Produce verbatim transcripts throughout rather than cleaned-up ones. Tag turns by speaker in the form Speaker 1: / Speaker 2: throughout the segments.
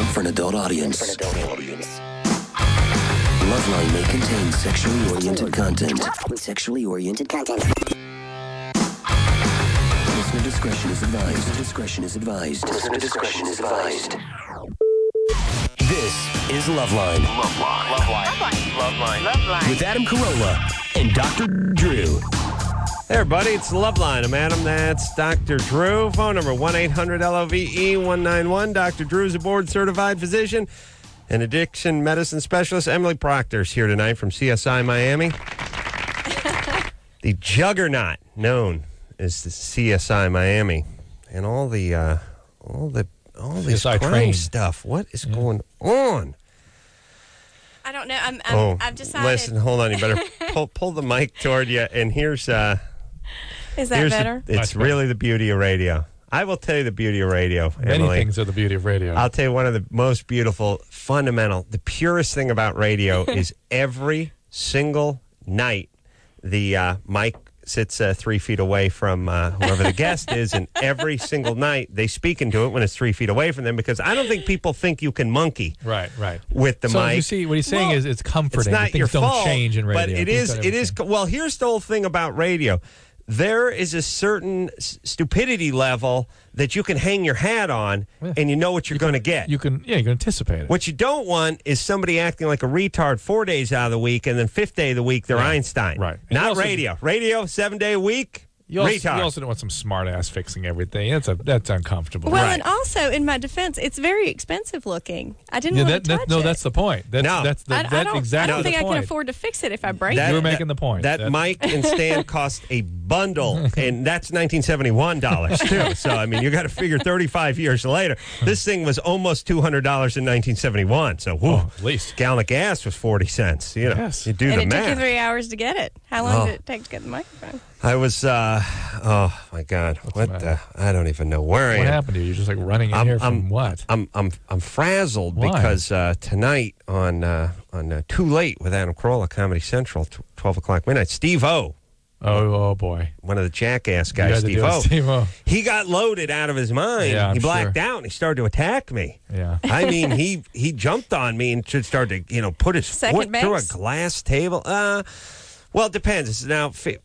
Speaker 1: for an adult audience. For an adult audience. Loveline may contain sexually oriented content. Sexually oriented content. Listener discretion is advised. Listener discretion is advised. Listener discretion is advised. This is Loveline. Loveline. Loveline. Loveline. Loveline. With Adam Carolla and Doctor Drew.
Speaker 2: Hey, everybody, it's Loveline. I'm Adam. That's Doctor Drew. Phone number one eight hundred L O V E one nine one. Doctor Drew's a board-certified physician and addiction medicine specialist. Emily Proctor's here tonight from C S I Miami. The juggernaut known as the C S I Miami. And all the, uh, all the, all this crime train. stuff. What is yeah. going on?
Speaker 3: I don't know. I'm, I'm,
Speaker 2: oh,
Speaker 3: I've decided.
Speaker 2: Listen, hold on. You better pull, pull the mic toward you. And here's... Uh,
Speaker 3: Is that
Speaker 2: Here's
Speaker 3: better?
Speaker 2: The, it's
Speaker 4: Much
Speaker 2: really
Speaker 4: better.
Speaker 2: the beauty of radio. I will tell you the beauty of radio,
Speaker 4: Many
Speaker 2: Emily.
Speaker 4: things are the beauty of radio.
Speaker 2: I'll tell you one of the most beautiful, fundamental, the purest thing about radio is every single night the uh, mic sits uh, three feet away from uh, whoever the guest is, and every single night they speak into it when it's three feet away from them, because I don't think people think you can monkey
Speaker 4: right, right.
Speaker 2: with the
Speaker 4: so
Speaker 2: mic.
Speaker 4: you see, what he's saying
Speaker 2: Well,
Speaker 4: is it's comforting.
Speaker 2: It's not
Speaker 4: Things
Speaker 2: your
Speaker 4: don't
Speaker 2: fault,
Speaker 4: change in radio.
Speaker 2: but it
Speaker 4: Things
Speaker 2: is.
Speaker 4: don't
Speaker 2: It is.
Speaker 4: ever change.
Speaker 2: Well, here's the whole thing about radio. There is a certain s- stupidity level that you can hang your hat on,
Speaker 4: Yeah.
Speaker 2: and you know what you're
Speaker 4: You
Speaker 2: going to
Speaker 4: can-
Speaker 2: get.
Speaker 4: You can, yeah, you can anticipate it.
Speaker 2: What you don't want is somebody acting like a retard four days out of the week, and then fifth day of the week they're
Speaker 4: Yeah.
Speaker 2: Einstein.
Speaker 4: Right. And you
Speaker 2: Not
Speaker 4: also-
Speaker 2: radio. Radio seven day a week.
Speaker 4: You also,
Speaker 2: retard.
Speaker 4: you also don't want some smart ass fixing everything. That's a that's uncomfortable.
Speaker 3: Well,
Speaker 2: Right.
Speaker 3: and also, in my defense, it's very expensive looking. I didn't
Speaker 4: yeah,
Speaker 3: want
Speaker 4: that,
Speaker 3: to
Speaker 4: that,
Speaker 3: touch
Speaker 4: no,
Speaker 3: it.
Speaker 4: that's the point. That's
Speaker 2: No.
Speaker 4: that's the,
Speaker 3: I, I
Speaker 4: that's
Speaker 3: don't,
Speaker 4: exactly
Speaker 3: I don't
Speaker 4: the
Speaker 3: think I
Speaker 4: point.
Speaker 3: can afford to fix it if I break
Speaker 2: That-
Speaker 3: it.
Speaker 4: You were making the point.
Speaker 2: That,
Speaker 4: That-
Speaker 2: mic and stand cost a bundle, and that's nineteen seventy-one dollars too. So I mean, you got to figure thirty-five years later, this thing was almost two hundred dollars in nineteen seventy-one. So whew,
Speaker 4: Oh, at least.
Speaker 2: gallon of gas was forty cents. You know,
Speaker 4: Yes.
Speaker 2: you do
Speaker 3: and
Speaker 2: the
Speaker 3: it
Speaker 2: math.
Speaker 3: took you three hours to get it. How long
Speaker 2: Oh.
Speaker 3: did it take to get the microphone?
Speaker 2: I was, uh, oh my God, what
Speaker 4: the
Speaker 2: the? I don't even know where I
Speaker 4: What
Speaker 2: am.
Speaker 4: happened to you? You're just like running in
Speaker 2: I'm-
Speaker 4: here from
Speaker 2: I'm-
Speaker 4: what?
Speaker 2: I'm I'm I'm frazzled
Speaker 4: Why?
Speaker 2: because uh, tonight on uh, on uh, Too Late with Adam Carolla, Comedy Central, t- twelve o'clock midnight. Steve O,
Speaker 4: Oh, oh boy.
Speaker 2: one of the Jackass
Speaker 4: You
Speaker 2: guys,
Speaker 4: had to
Speaker 2: Steve
Speaker 4: deal with
Speaker 2: O.
Speaker 4: Steve O.
Speaker 2: He got loaded out of his mind.
Speaker 4: Yeah, I'm
Speaker 2: he blacked
Speaker 4: sure.
Speaker 2: out and he started to attack me.
Speaker 4: Yeah.
Speaker 2: I mean, he he jumped on me and just started to, you know, put his
Speaker 3: Second
Speaker 2: foot through a
Speaker 3: base?
Speaker 2: glass table. Uh, well, it depends. It's now fe-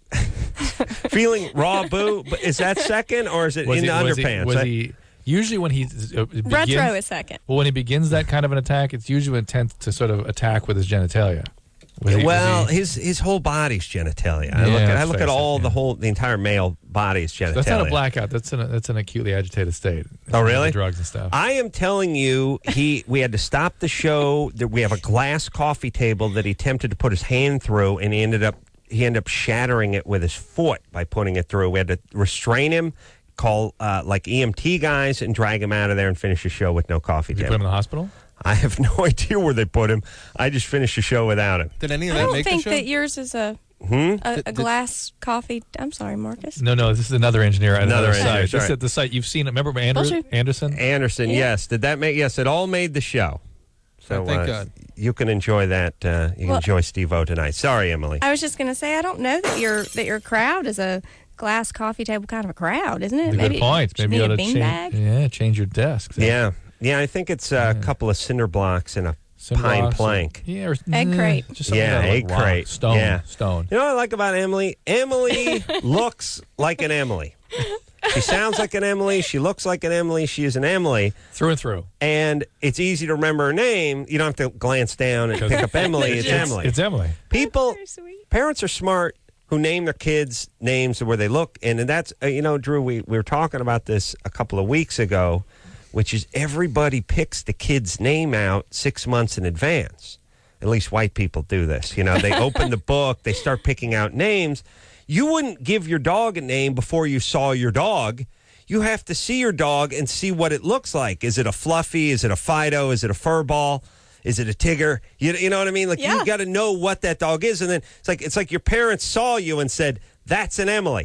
Speaker 2: feeling raw boo. But is that second or is it
Speaker 4: Was
Speaker 2: in
Speaker 4: he,
Speaker 2: the
Speaker 4: was he-
Speaker 2: underpants?
Speaker 4: Was
Speaker 2: I-
Speaker 4: he usually when he uh, begins,
Speaker 3: Retro a second.
Speaker 4: Well, when he begins that kind of an attack, it's usually intent to sort of attack with his genitalia. Was he- was
Speaker 2: well,
Speaker 4: he-
Speaker 2: his his whole body's genitalia. I
Speaker 4: Yeah,
Speaker 2: look at I
Speaker 4: let's
Speaker 2: look
Speaker 4: face
Speaker 2: at
Speaker 4: it,
Speaker 2: all
Speaker 4: yeah.
Speaker 2: the whole the entire male body's genitalia.
Speaker 4: that's not a blackout. That's an that's an acutely agitated state. It's
Speaker 2: Oh,
Speaker 4: not
Speaker 2: really?
Speaker 4: the drugs and stuff.
Speaker 2: I am telling you, he we had to stop the show. That we have a glass coffee table that he attempted to put his hand through, and he ended up he ended up shattering it with his foot by putting it through. We had to restrain him, call uh, like E M T guys, and drag him out of there and finish the show with no coffee
Speaker 4: Did you
Speaker 2: table.
Speaker 4: put him in the hospital?
Speaker 2: I have no idea where they put him. I just finished the show without him.
Speaker 5: Did any of
Speaker 3: I
Speaker 5: that
Speaker 3: don't
Speaker 5: make
Speaker 3: think
Speaker 5: the show?
Speaker 3: that yours is a
Speaker 2: Hmm?
Speaker 3: a,
Speaker 5: Did-
Speaker 3: a
Speaker 5: did-
Speaker 3: glass coffee. I'm sorry, Marcus.
Speaker 4: No, no. This is another engineer at
Speaker 2: Another
Speaker 4: another
Speaker 2: engineer,
Speaker 4: site. This
Speaker 2: sorry.
Speaker 4: is at the site you've seen. It. Remember Andrew,
Speaker 3: Bullshit.
Speaker 4: Anderson?
Speaker 2: Anderson,
Speaker 3: Yeah.
Speaker 2: yes. Did that make? Yes, it all made the show. So
Speaker 5: Oh, thank
Speaker 2: uh,
Speaker 5: God.
Speaker 2: you can enjoy that. Uh, you can
Speaker 3: Well-
Speaker 2: enjoy Steve O tonight. Sorry, Emily.
Speaker 3: I was just going to say, I don't know that your that your crowd is a glass coffee table kind of a crowd, isn't it?
Speaker 4: The
Speaker 3: Maybe
Speaker 4: good point.
Speaker 3: you
Speaker 4: Maybe you
Speaker 3: need
Speaker 4: ought
Speaker 3: a
Speaker 4: to
Speaker 3: beanbag.
Speaker 4: change. Yeah, change your desk.
Speaker 2: Yeah, yeah. I think it's uh, a couple of cinder blocks and a
Speaker 4: Cinder
Speaker 2: pine
Speaker 4: blocks or-
Speaker 2: plank.
Speaker 4: Yeah, or,
Speaker 3: Egg
Speaker 4: eh,
Speaker 3: crate.
Speaker 4: Just something
Speaker 2: Yeah,
Speaker 4: that look
Speaker 2: egg
Speaker 4: rock.
Speaker 2: crate.
Speaker 4: Stone.
Speaker 2: Yeah.
Speaker 4: Stone.
Speaker 2: You know what I like about Emily? Emily looks like an Emily. She sounds like an Emily. She looks like an Emily. She is an Emily.
Speaker 4: Through and through.
Speaker 2: And it's easy to remember her name. You don't have to glance down and pick up Emily. It's Emily.
Speaker 4: It's Emily.
Speaker 2: People,
Speaker 3: Very sweet.
Speaker 2: parents are smart who name their kids names where they look. And that's, uh, you know, Drew, we, we were talking about this a couple of weeks ago, which is everybody picks the kid's name out six months in advance. At least white people do this. You know, they open the book, they start picking out names. You wouldn't give your dog a name before you saw your dog. You have to see your dog and see what it looks like. Is it a Fluffy? Is it a Fido? Is it a Furball? Is it a Tigger? You, you know what I mean? Like
Speaker 3: Yeah.
Speaker 2: you got to know what that dog is, and then it's like it's like your parents saw you and said, "That's an Emily."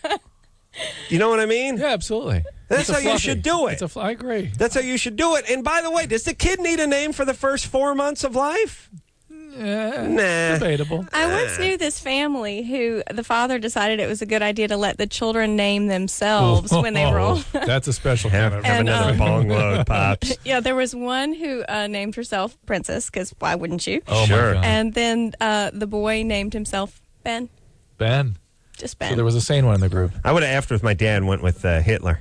Speaker 2: You know what I mean?
Speaker 4: Yeah, absolutely.
Speaker 2: That's
Speaker 4: It's a
Speaker 2: how you
Speaker 4: fluffy.
Speaker 2: should do it.
Speaker 4: It's a fl- I agree.
Speaker 2: That's how you should do it. And by the way, does the kid need a name for the first four months of life? Nah.
Speaker 4: Debatable.
Speaker 3: I once knew this family who the father decided it was a good idea to let the children name themselves when they were old.
Speaker 4: That's a special
Speaker 2: Have,
Speaker 4: kind of.
Speaker 2: have
Speaker 3: And,
Speaker 2: another
Speaker 3: um,
Speaker 2: bong load, Pops.
Speaker 3: Yeah, there was one who uh, named herself Princess, because why wouldn't you?
Speaker 4: Oh,
Speaker 2: Sure.
Speaker 4: my God.
Speaker 3: And then uh, the boy named himself Ben.
Speaker 4: Ben.
Speaker 3: Just Ben.
Speaker 4: So there was a sane one in the group.
Speaker 2: I would have asked if my dad went with uh, Hitler.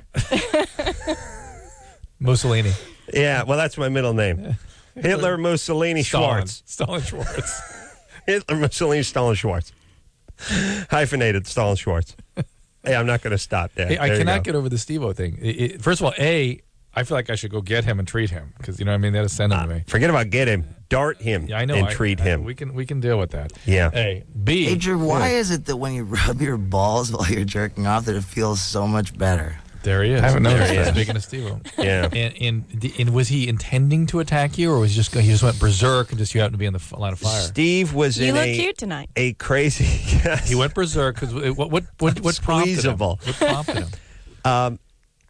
Speaker 4: Mussolini.
Speaker 2: Yeah, well, that's my middle name. Hitler, Mussolini,
Speaker 4: Stalin.
Speaker 2: Schwartz.
Speaker 4: Stalin Schwartz.
Speaker 2: Hitler, Mussolini, Stalin, Schwartz. Hyphenated Stalin, Schwartz. Hey, I'm not going to stop there.
Speaker 4: Hey, I
Speaker 2: There you
Speaker 4: cannot
Speaker 2: go.
Speaker 4: get over the Steve-O thing. It, it, first of all, A, I feel like I should go get him and treat him because, you know what I mean? They had to send him to me.
Speaker 2: Forget about get him. Dart him
Speaker 4: Yeah, I know.
Speaker 2: and
Speaker 4: I-
Speaker 2: treat
Speaker 4: I-
Speaker 2: him.
Speaker 4: we can we can deal with that.
Speaker 2: Yeah.
Speaker 4: A. B.
Speaker 5: Hey, Drew, why is it that when you rub your balls while you're jerking off that it feels so much better?
Speaker 4: There he is.
Speaker 2: I haven't
Speaker 4: There
Speaker 2: noticed
Speaker 4: he is.
Speaker 2: that.
Speaker 4: Speaking of Steve-O.
Speaker 2: Yeah.
Speaker 4: And, and, and was he intending to attack you, or was he just he just went berserk and just you happened to be in the f- line of fire?
Speaker 2: Steve was
Speaker 3: You
Speaker 2: in
Speaker 3: look
Speaker 2: a,
Speaker 3: cute tonight.
Speaker 2: a crazy. Yes.
Speaker 4: He went berserk because what what what, what prompted him?
Speaker 2: Squeezable.
Speaker 4: What prompted him?
Speaker 2: Um,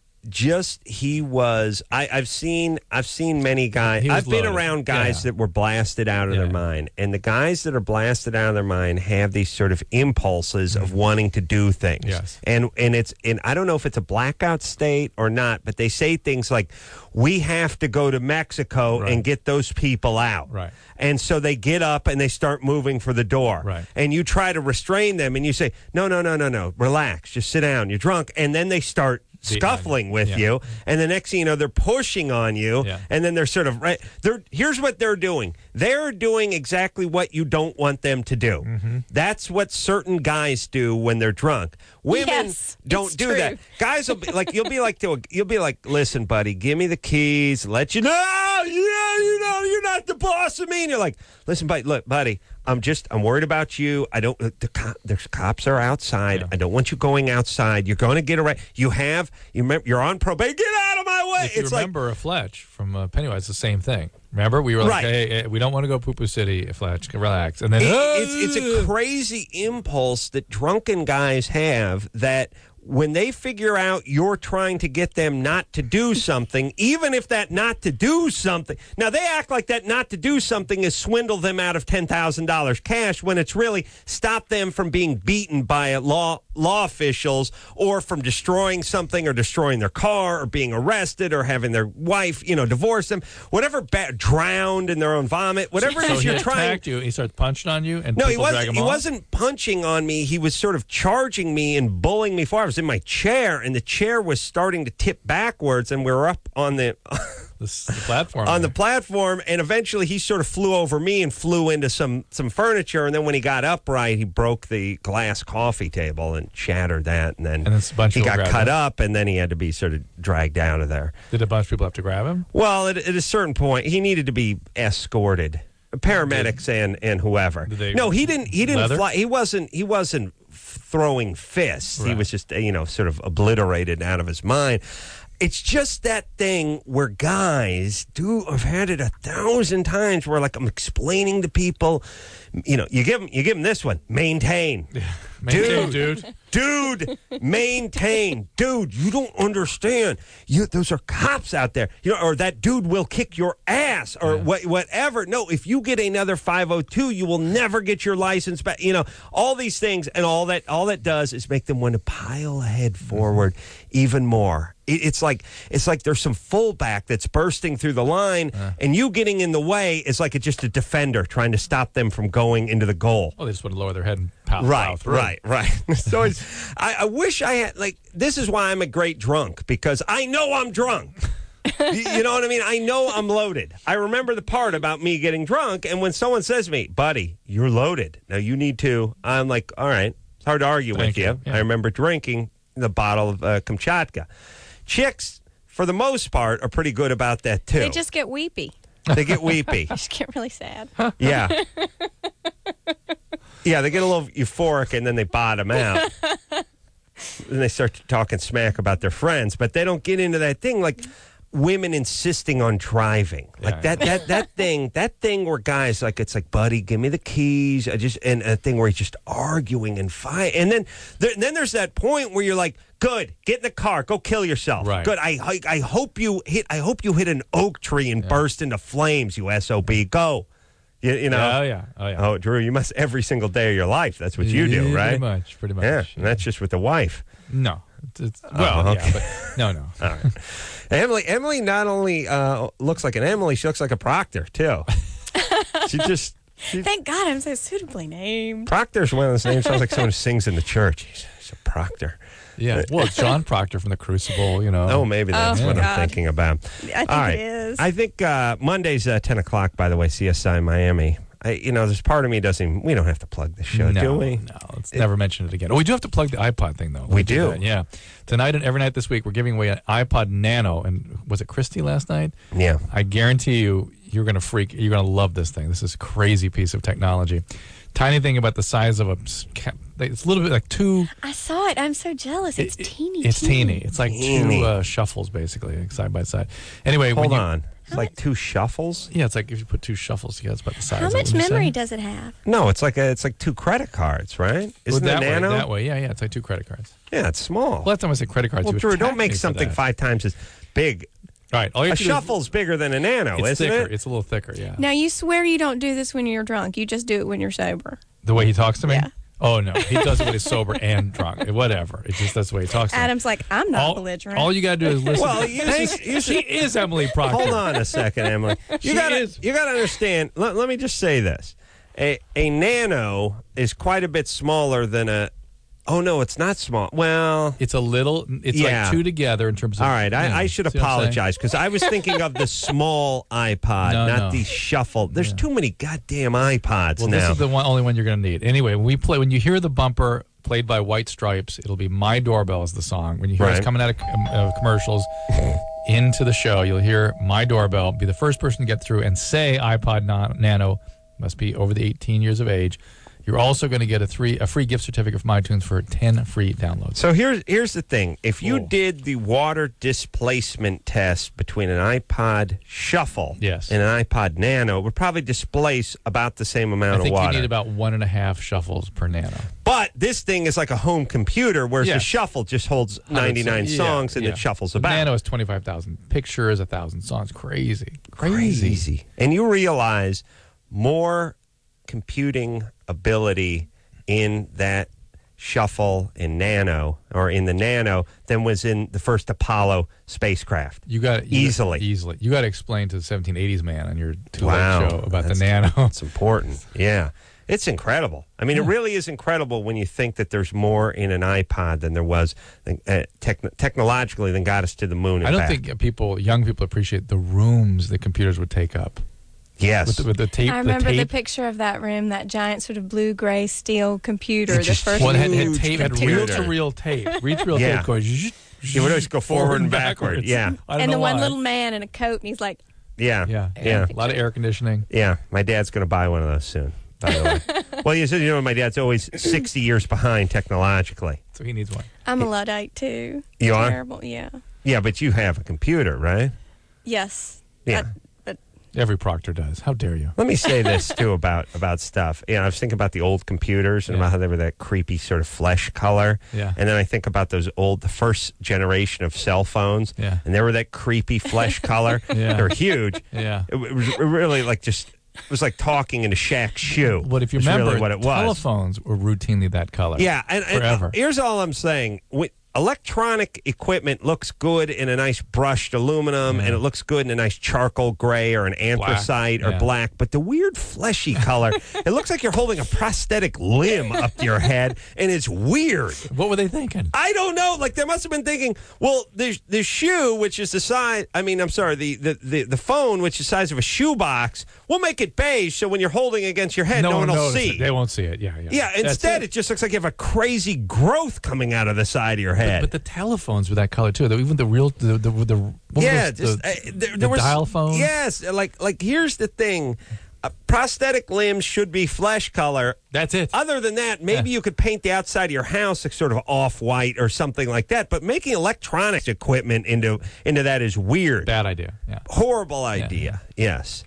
Speaker 2: just he was. I, I've seen. I've seen many guys.
Speaker 4: He was
Speaker 2: I've been
Speaker 4: loaded.
Speaker 2: around guys
Speaker 4: Yeah.
Speaker 2: that were blasted out of
Speaker 4: Yeah.
Speaker 2: their mind, and the guys that are blasted out of their mind have these sort of impulses of wanting to do things.
Speaker 4: Yes.
Speaker 2: and and it's and I don't know if it's a blackout state or not, but they say things like, "We have to go to Mexico
Speaker 4: Right.
Speaker 2: and get those people out."
Speaker 4: Right.
Speaker 2: And so they get up and they start moving for the door.
Speaker 4: Right.
Speaker 2: And you try to restrain them, and you say, "No, no, no, no, no. Relax. Just sit down. You're drunk." And then they start scuffling with
Speaker 4: Yeah.
Speaker 2: you, and the next thing you know, they're pushing on you,
Speaker 4: Yeah.
Speaker 2: and then they're sort of right. They're here's what they're doing. They're doing exactly what you don't want them to do.
Speaker 4: Mm-hmm.
Speaker 2: That's what certain guys do when they're drunk. Women
Speaker 3: Yes,
Speaker 2: don't
Speaker 3: it's
Speaker 2: do
Speaker 3: true.
Speaker 2: that. Guys will be like, you'll be like, to a, you'll be like, listen, buddy, give me the keys, let you know, yeah, you know, you're not the boss of me. And you're like, listen, buddy, look, buddy, I'm just, I'm worried about you. I don't, the cop, there's cops are outside.
Speaker 4: Yeah.
Speaker 2: I don't want you going outside. You're going to get arrested. You have, you remember, you're on probation. Get out of my way.
Speaker 4: If you
Speaker 2: It's like,
Speaker 4: remember a Fletch from uh, Pennywise, the same thing. Remember, we were like,
Speaker 2: Right.
Speaker 4: hey, hey, we don't want to go Poo Poo City, Fletch, relax. And then
Speaker 2: It- it's, it's a crazy impulse that drunken guys have that when they figure out you're trying to get them not to do something, even if that not to do something, now they act like that not to do something is swindle them out of ten thousand dollars cash when it's really stop them from being beaten by law law officials or from destroying something or destroying their car or being arrested or having their wife, you know, divorce them, whatever, ba- drowned in their own vomit, whatever it
Speaker 4: so
Speaker 2: is
Speaker 4: he
Speaker 2: you're trying.
Speaker 4: attacked you. He started punching on you, and
Speaker 2: No, he
Speaker 4: people drag
Speaker 2: wasn't.
Speaker 4: him
Speaker 2: He
Speaker 4: off?
Speaker 2: wasn't punching on me. He was sort of charging me and bullying me forward. I was in my chair, and the chair was starting to tip backwards, and we were up on the
Speaker 4: The, s- the platform.
Speaker 2: on the
Speaker 4: there.
Speaker 2: platform. And eventually, he sort of flew over me and flew into some some furniture. And then when he got upright, he broke the glass coffee table and shattered that. And then
Speaker 4: And then a bunch
Speaker 2: he
Speaker 4: of people
Speaker 2: got
Speaker 4: grabbed
Speaker 2: cut
Speaker 4: him.
Speaker 2: up, and then he had to be sort of dragged out of there.
Speaker 4: Did a bunch of people have to grab him?
Speaker 2: Well, at, at a certain point, he needed to be escorted. Paramedics and, and whoever.
Speaker 4: Did they-
Speaker 2: No, he didn't. He didn't
Speaker 4: leather?
Speaker 2: fly. He wasn't. He wasn't throwing fists. He
Speaker 4: Right.
Speaker 2: was just you know sort of obliterated out of his mind. It's just that thing where guys do. I've had it a thousand times where like I'm explaining to people, you know, you give them you give them this one, maintain.
Speaker 4: Maintain,
Speaker 2: Dude.
Speaker 4: dude.
Speaker 2: Dude, maintain. Dude, you don't understand. You those are cops out there. You know, or that dude will kick your ass or
Speaker 4: Yeah.
Speaker 2: what, whatever. No, if you get another five oh two, you will never get your license back. You know, all these things and all that all that does is make them want to pile ahead forward even more. It, it's like it's like there's some fullback that's bursting through the line and you getting in the way is like it's just a defender trying to stop them from going into the goal.
Speaker 4: Oh, they just want to lower their head and pow, plow
Speaker 2: Right,
Speaker 4: through.
Speaker 2: right, right. So it's, I, I wish I had, like, this is why I'm a great drunk, because I know I'm drunk. you, you know what I mean? I know I'm loaded. I remember the part about me getting drunk, and when someone says to me, buddy, you're loaded. Now you need to, I'm like, all right, it's hard to argue
Speaker 4: Thank
Speaker 2: with you.
Speaker 4: you, yeah.
Speaker 2: I remember drinking the bottle of uh, Kamchatka. Chicks, for the most part, are pretty good about that, too.
Speaker 3: They just get weepy.
Speaker 2: They get weepy.
Speaker 3: They just get really sad.
Speaker 2: Yeah. Yeah, they get a little euphoric and then they bottom out. Then they start talking smack about their friends, but they don't get into that thing like women insisting on driving. Like
Speaker 4: Yeah.
Speaker 2: that that that thing, that thing where guys like it's like, buddy, give me the keys. I just and a thing where he's just arguing and fight. And then there, then there's that point where you're like, good, get in the car, go kill yourself.
Speaker 4: Right.
Speaker 2: Good. I, I I hope you hit I hope you hit an oak tree and burst into flames, you S O B. Go. You, you know?
Speaker 4: Oh, yeah. Oh, yeah.
Speaker 2: Oh, Drew, you must every single day of your life. That's what you do,
Speaker 4: Yeah,
Speaker 2: right?
Speaker 4: Pretty much. Pretty much.
Speaker 2: Yeah, and that's just with the wife.
Speaker 4: No. It's, it's, well,
Speaker 2: Oh, okay.
Speaker 4: yeah, but no, no.
Speaker 2: All right. Emily, Emily not only uh, looks like an Emily, she looks like a Proctor, too. She just... She,
Speaker 3: Thank God I'm so suitably named.
Speaker 2: Proctor's one of those names. Sounds like someone who sings in the church. He's, he's a Proctor.
Speaker 4: Yeah. Well, it's John Proctor from The Crucible, you know.
Speaker 2: Oh, maybe that's
Speaker 3: Oh,
Speaker 2: what
Speaker 3: God.
Speaker 2: I'm thinking about.
Speaker 3: I think
Speaker 2: All right.
Speaker 3: it is.
Speaker 2: I think uh, Monday's uh, ten o'clock, by the way, C S I Miami. I, you know, there's part of me doesn't even, we don't have to plug the show,
Speaker 4: no,
Speaker 2: do we?
Speaker 4: No, let's never mention it again. Oh, we do have to plug the iPod thing, though.
Speaker 2: We
Speaker 4: Let's
Speaker 2: do.
Speaker 4: that, Yeah. Tonight and every night this week, we're giving away an iPod Nano. And was it Christy last night?
Speaker 2: Yeah.
Speaker 4: I guarantee you, you're going to freak. You're going to love this thing. This is a crazy piece of technology. Tiny thing about the size of a... It's a little bit like two...
Speaker 3: I saw it. I'm so jealous. It's
Speaker 4: it-
Speaker 3: teeny.
Speaker 4: It's teeny. It's like
Speaker 2: Teeny.
Speaker 4: two uh, shuffles, basically, like side by side. Anyway,
Speaker 2: Hold
Speaker 4: when you,
Speaker 2: on. It's like two shuffles?
Speaker 4: Yeah, it's like if you put two shuffles together, it's about the size.
Speaker 3: How
Speaker 4: Is that
Speaker 3: much
Speaker 4: what you're
Speaker 3: memory
Speaker 4: saying?
Speaker 3: does it have?
Speaker 2: No, it's like a, it's like two credit cards, right? Isn't
Speaker 4: Well, that
Speaker 2: the
Speaker 4: way,
Speaker 2: Nano?
Speaker 4: that way, yeah, yeah. It's like two credit cards.
Speaker 2: Yeah, it's small.
Speaker 4: Last time I said credit cards,
Speaker 2: well,
Speaker 4: he was
Speaker 2: Drew, don't
Speaker 4: attacking
Speaker 2: make
Speaker 4: me for
Speaker 2: something
Speaker 4: that.
Speaker 2: five times as big.
Speaker 4: All right, all you
Speaker 2: A
Speaker 4: have to do is-
Speaker 2: shuffle's bigger than a Nano,
Speaker 4: It's
Speaker 2: isn't
Speaker 4: thicker.
Speaker 2: it?
Speaker 4: It's a little thicker, yeah.
Speaker 3: Now, you swear you don't do this when you're drunk. You just do it when you're sober.
Speaker 4: The way he talks to me?
Speaker 3: Yeah.
Speaker 4: Oh, no. He does it when he's sober and drunk. Whatever. It's just that's the way he talks to me.
Speaker 3: Adam's like, I'm not
Speaker 4: all,
Speaker 3: belligerent.
Speaker 4: all you got to do is listen.
Speaker 2: Well,
Speaker 4: to
Speaker 2: you
Speaker 4: Thanks.
Speaker 2: just- you
Speaker 4: She is Emily Proctor.
Speaker 2: Hold on a second, Emily. You
Speaker 4: She
Speaker 2: gotta,
Speaker 4: is.
Speaker 2: you gotta understand. Let, let me just say this: a a Nano is quite a bit smaller than a. Oh no, it's not small. Well,
Speaker 4: It's a little, it's
Speaker 2: Yeah.
Speaker 4: like two together in terms of.
Speaker 2: all right.
Speaker 4: you know,
Speaker 2: I, I should
Speaker 4: see what I'm saying?
Speaker 2: apologize because I was thinking of the small iPod,
Speaker 4: No,
Speaker 2: not
Speaker 4: no.
Speaker 2: the shuffle. There's too many goddamn iPods
Speaker 4: Well,
Speaker 2: now.
Speaker 4: this is the one, only one you're going to need. Anyway, when we play, when you hear the bumper played by White Stripes, it'll be "My Doorbell" is the song. When you hear us
Speaker 2: Right.
Speaker 4: coming out of um, uh, commercials into the show, you'll hear "My Doorbell." Be the first person to get through and say iPod na- Nano. Must be over the eighteen years of age. You're also going to get a three a free gift certificate from iTunes for ten free downloads.
Speaker 2: So here's here's the thing: if you
Speaker 4: Oh.
Speaker 2: did the water displacement test between an iPod Shuffle
Speaker 4: Yes.
Speaker 2: and an iPod Nano, it would probably displace about the same amount
Speaker 4: I
Speaker 2: of
Speaker 4: think
Speaker 2: water.
Speaker 4: you need about one and a half shuffles per Nano.
Speaker 2: But this thing is like a home computer, whereas the
Speaker 4: Yes.
Speaker 2: Shuffle just holds ninety-nine
Speaker 4: Yeah,
Speaker 2: songs and
Speaker 4: yeah.
Speaker 2: it shuffles
Speaker 4: The
Speaker 2: about.
Speaker 4: Nano is twenty-five thousand pictures, one thousand songs. Crazy. Crazy.
Speaker 2: Crazy. And you realize more computing ability in that Shuffle and Nano, or in the Nano, than was in the first Apollo spacecraft.
Speaker 4: You got
Speaker 2: Easily.
Speaker 4: easily. You got to explain to the seventeen eighties man on your two
Speaker 2: Wow.
Speaker 4: show about the
Speaker 2: That's-
Speaker 4: Nano.
Speaker 2: It's important. Yeah. It's incredible. I mean, it really is incredible when you think that there's more in an iPod than there was uh, techn- technologically than got us to the moon and
Speaker 4: I don't
Speaker 2: back.
Speaker 4: think people, young people, appreciate the rooms that computers would take up.
Speaker 2: Yes.
Speaker 4: With the, with the tape,
Speaker 3: I remember
Speaker 4: the
Speaker 3: the,
Speaker 4: tape.
Speaker 3: picture of that room, that giant sort of blue-gray steel computer.
Speaker 2: It
Speaker 3: The
Speaker 2: just-
Speaker 3: first
Speaker 4: Well, it had,
Speaker 2: Huge
Speaker 4: had tape, had
Speaker 2: computer.
Speaker 4: reel-to-reel tape. Reel-to-reel
Speaker 2: Yeah.
Speaker 4: tape going. zzz,
Speaker 2: You would always go forward and backward.
Speaker 4: backwards.
Speaker 2: Yeah.
Speaker 4: I don't
Speaker 3: and
Speaker 4: know
Speaker 3: the one
Speaker 4: why.
Speaker 3: little man in a coat, and he's like,
Speaker 2: Yeah.
Speaker 4: Yeah.
Speaker 2: Yeah.
Speaker 4: A lot of air conditioning.
Speaker 2: Yeah. My dad's going to buy one of those soon, by the way. Well, you said, you know, my dad's always sixty years behind technologically.
Speaker 4: So he needs one.
Speaker 3: I'm a Luddite, too.
Speaker 2: You are?
Speaker 3: Terrible, yeah.
Speaker 2: Yeah, but you have a computer, right?
Speaker 3: Yes.
Speaker 2: Yeah.
Speaker 3: That- but
Speaker 4: Every Proctor does. How dare you?
Speaker 2: Let me say this, too, about, about stuff. You know, I was thinking about the old computers and
Speaker 4: Yeah.
Speaker 2: about how they were that creepy sort of flesh color.
Speaker 4: Yeah.
Speaker 2: And then I think about those old, the first generation of cell phones.
Speaker 4: Yeah.
Speaker 2: And they were that creepy flesh color.
Speaker 4: Yeah.
Speaker 2: They were huge.
Speaker 4: Yeah.
Speaker 2: It, it was really like just, it was like talking in a Shaq's shoe.
Speaker 4: But if you
Speaker 2: Is
Speaker 4: remember,
Speaker 2: really what it was.
Speaker 4: telephones were routinely that color.
Speaker 2: Yeah, and, and
Speaker 4: Forever.
Speaker 2: uh, here's all I'm saying. With electronic equipment looks good in a nice brushed aluminum,
Speaker 4: Yeah.
Speaker 2: and it looks good in a nice charcoal gray or an anthracite or
Speaker 4: yeah.
Speaker 2: black. But the weird fleshy color, it looks like you're holding a prosthetic limb up to your head, and it's weird.
Speaker 4: What were they thinking?
Speaker 2: I don't know. Like, they must have been thinking, well, the the shoe, which is the size, I mean, I'm sorry, the, the, the, the phone, which is the size of a shoebox, we'll make it beige so when you're holding it against your head, no, one will
Speaker 4: knows
Speaker 2: see.
Speaker 4: it. They won't see it. Yeah, yeah.
Speaker 2: Yeah,
Speaker 4: That's
Speaker 2: instead, it. just looks like you have a crazy growth coming out of the side of your head.
Speaker 4: But the telephones were that color too. Even the real, the the, the what
Speaker 2: yeah,
Speaker 4: was
Speaker 2: just,
Speaker 4: the,
Speaker 2: uh, there,
Speaker 4: the
Speaker 2: there was,
Speaker 4: dial phone.
Speaker 2: Yes, like like here's the thing: uh, prosthetic limbs should be flesh color.
Speaker 4: That's it.
Speaker 2: Other than that, maybe
Speaker 4: Yeah.
Speaker 2: you could paint the outside of your house like sort of off white or something like that. But making electronics equipment into into that is weird.
Speaker 4: Bad idea. Yeah.
Speaker 2: Horrible idea. Yes.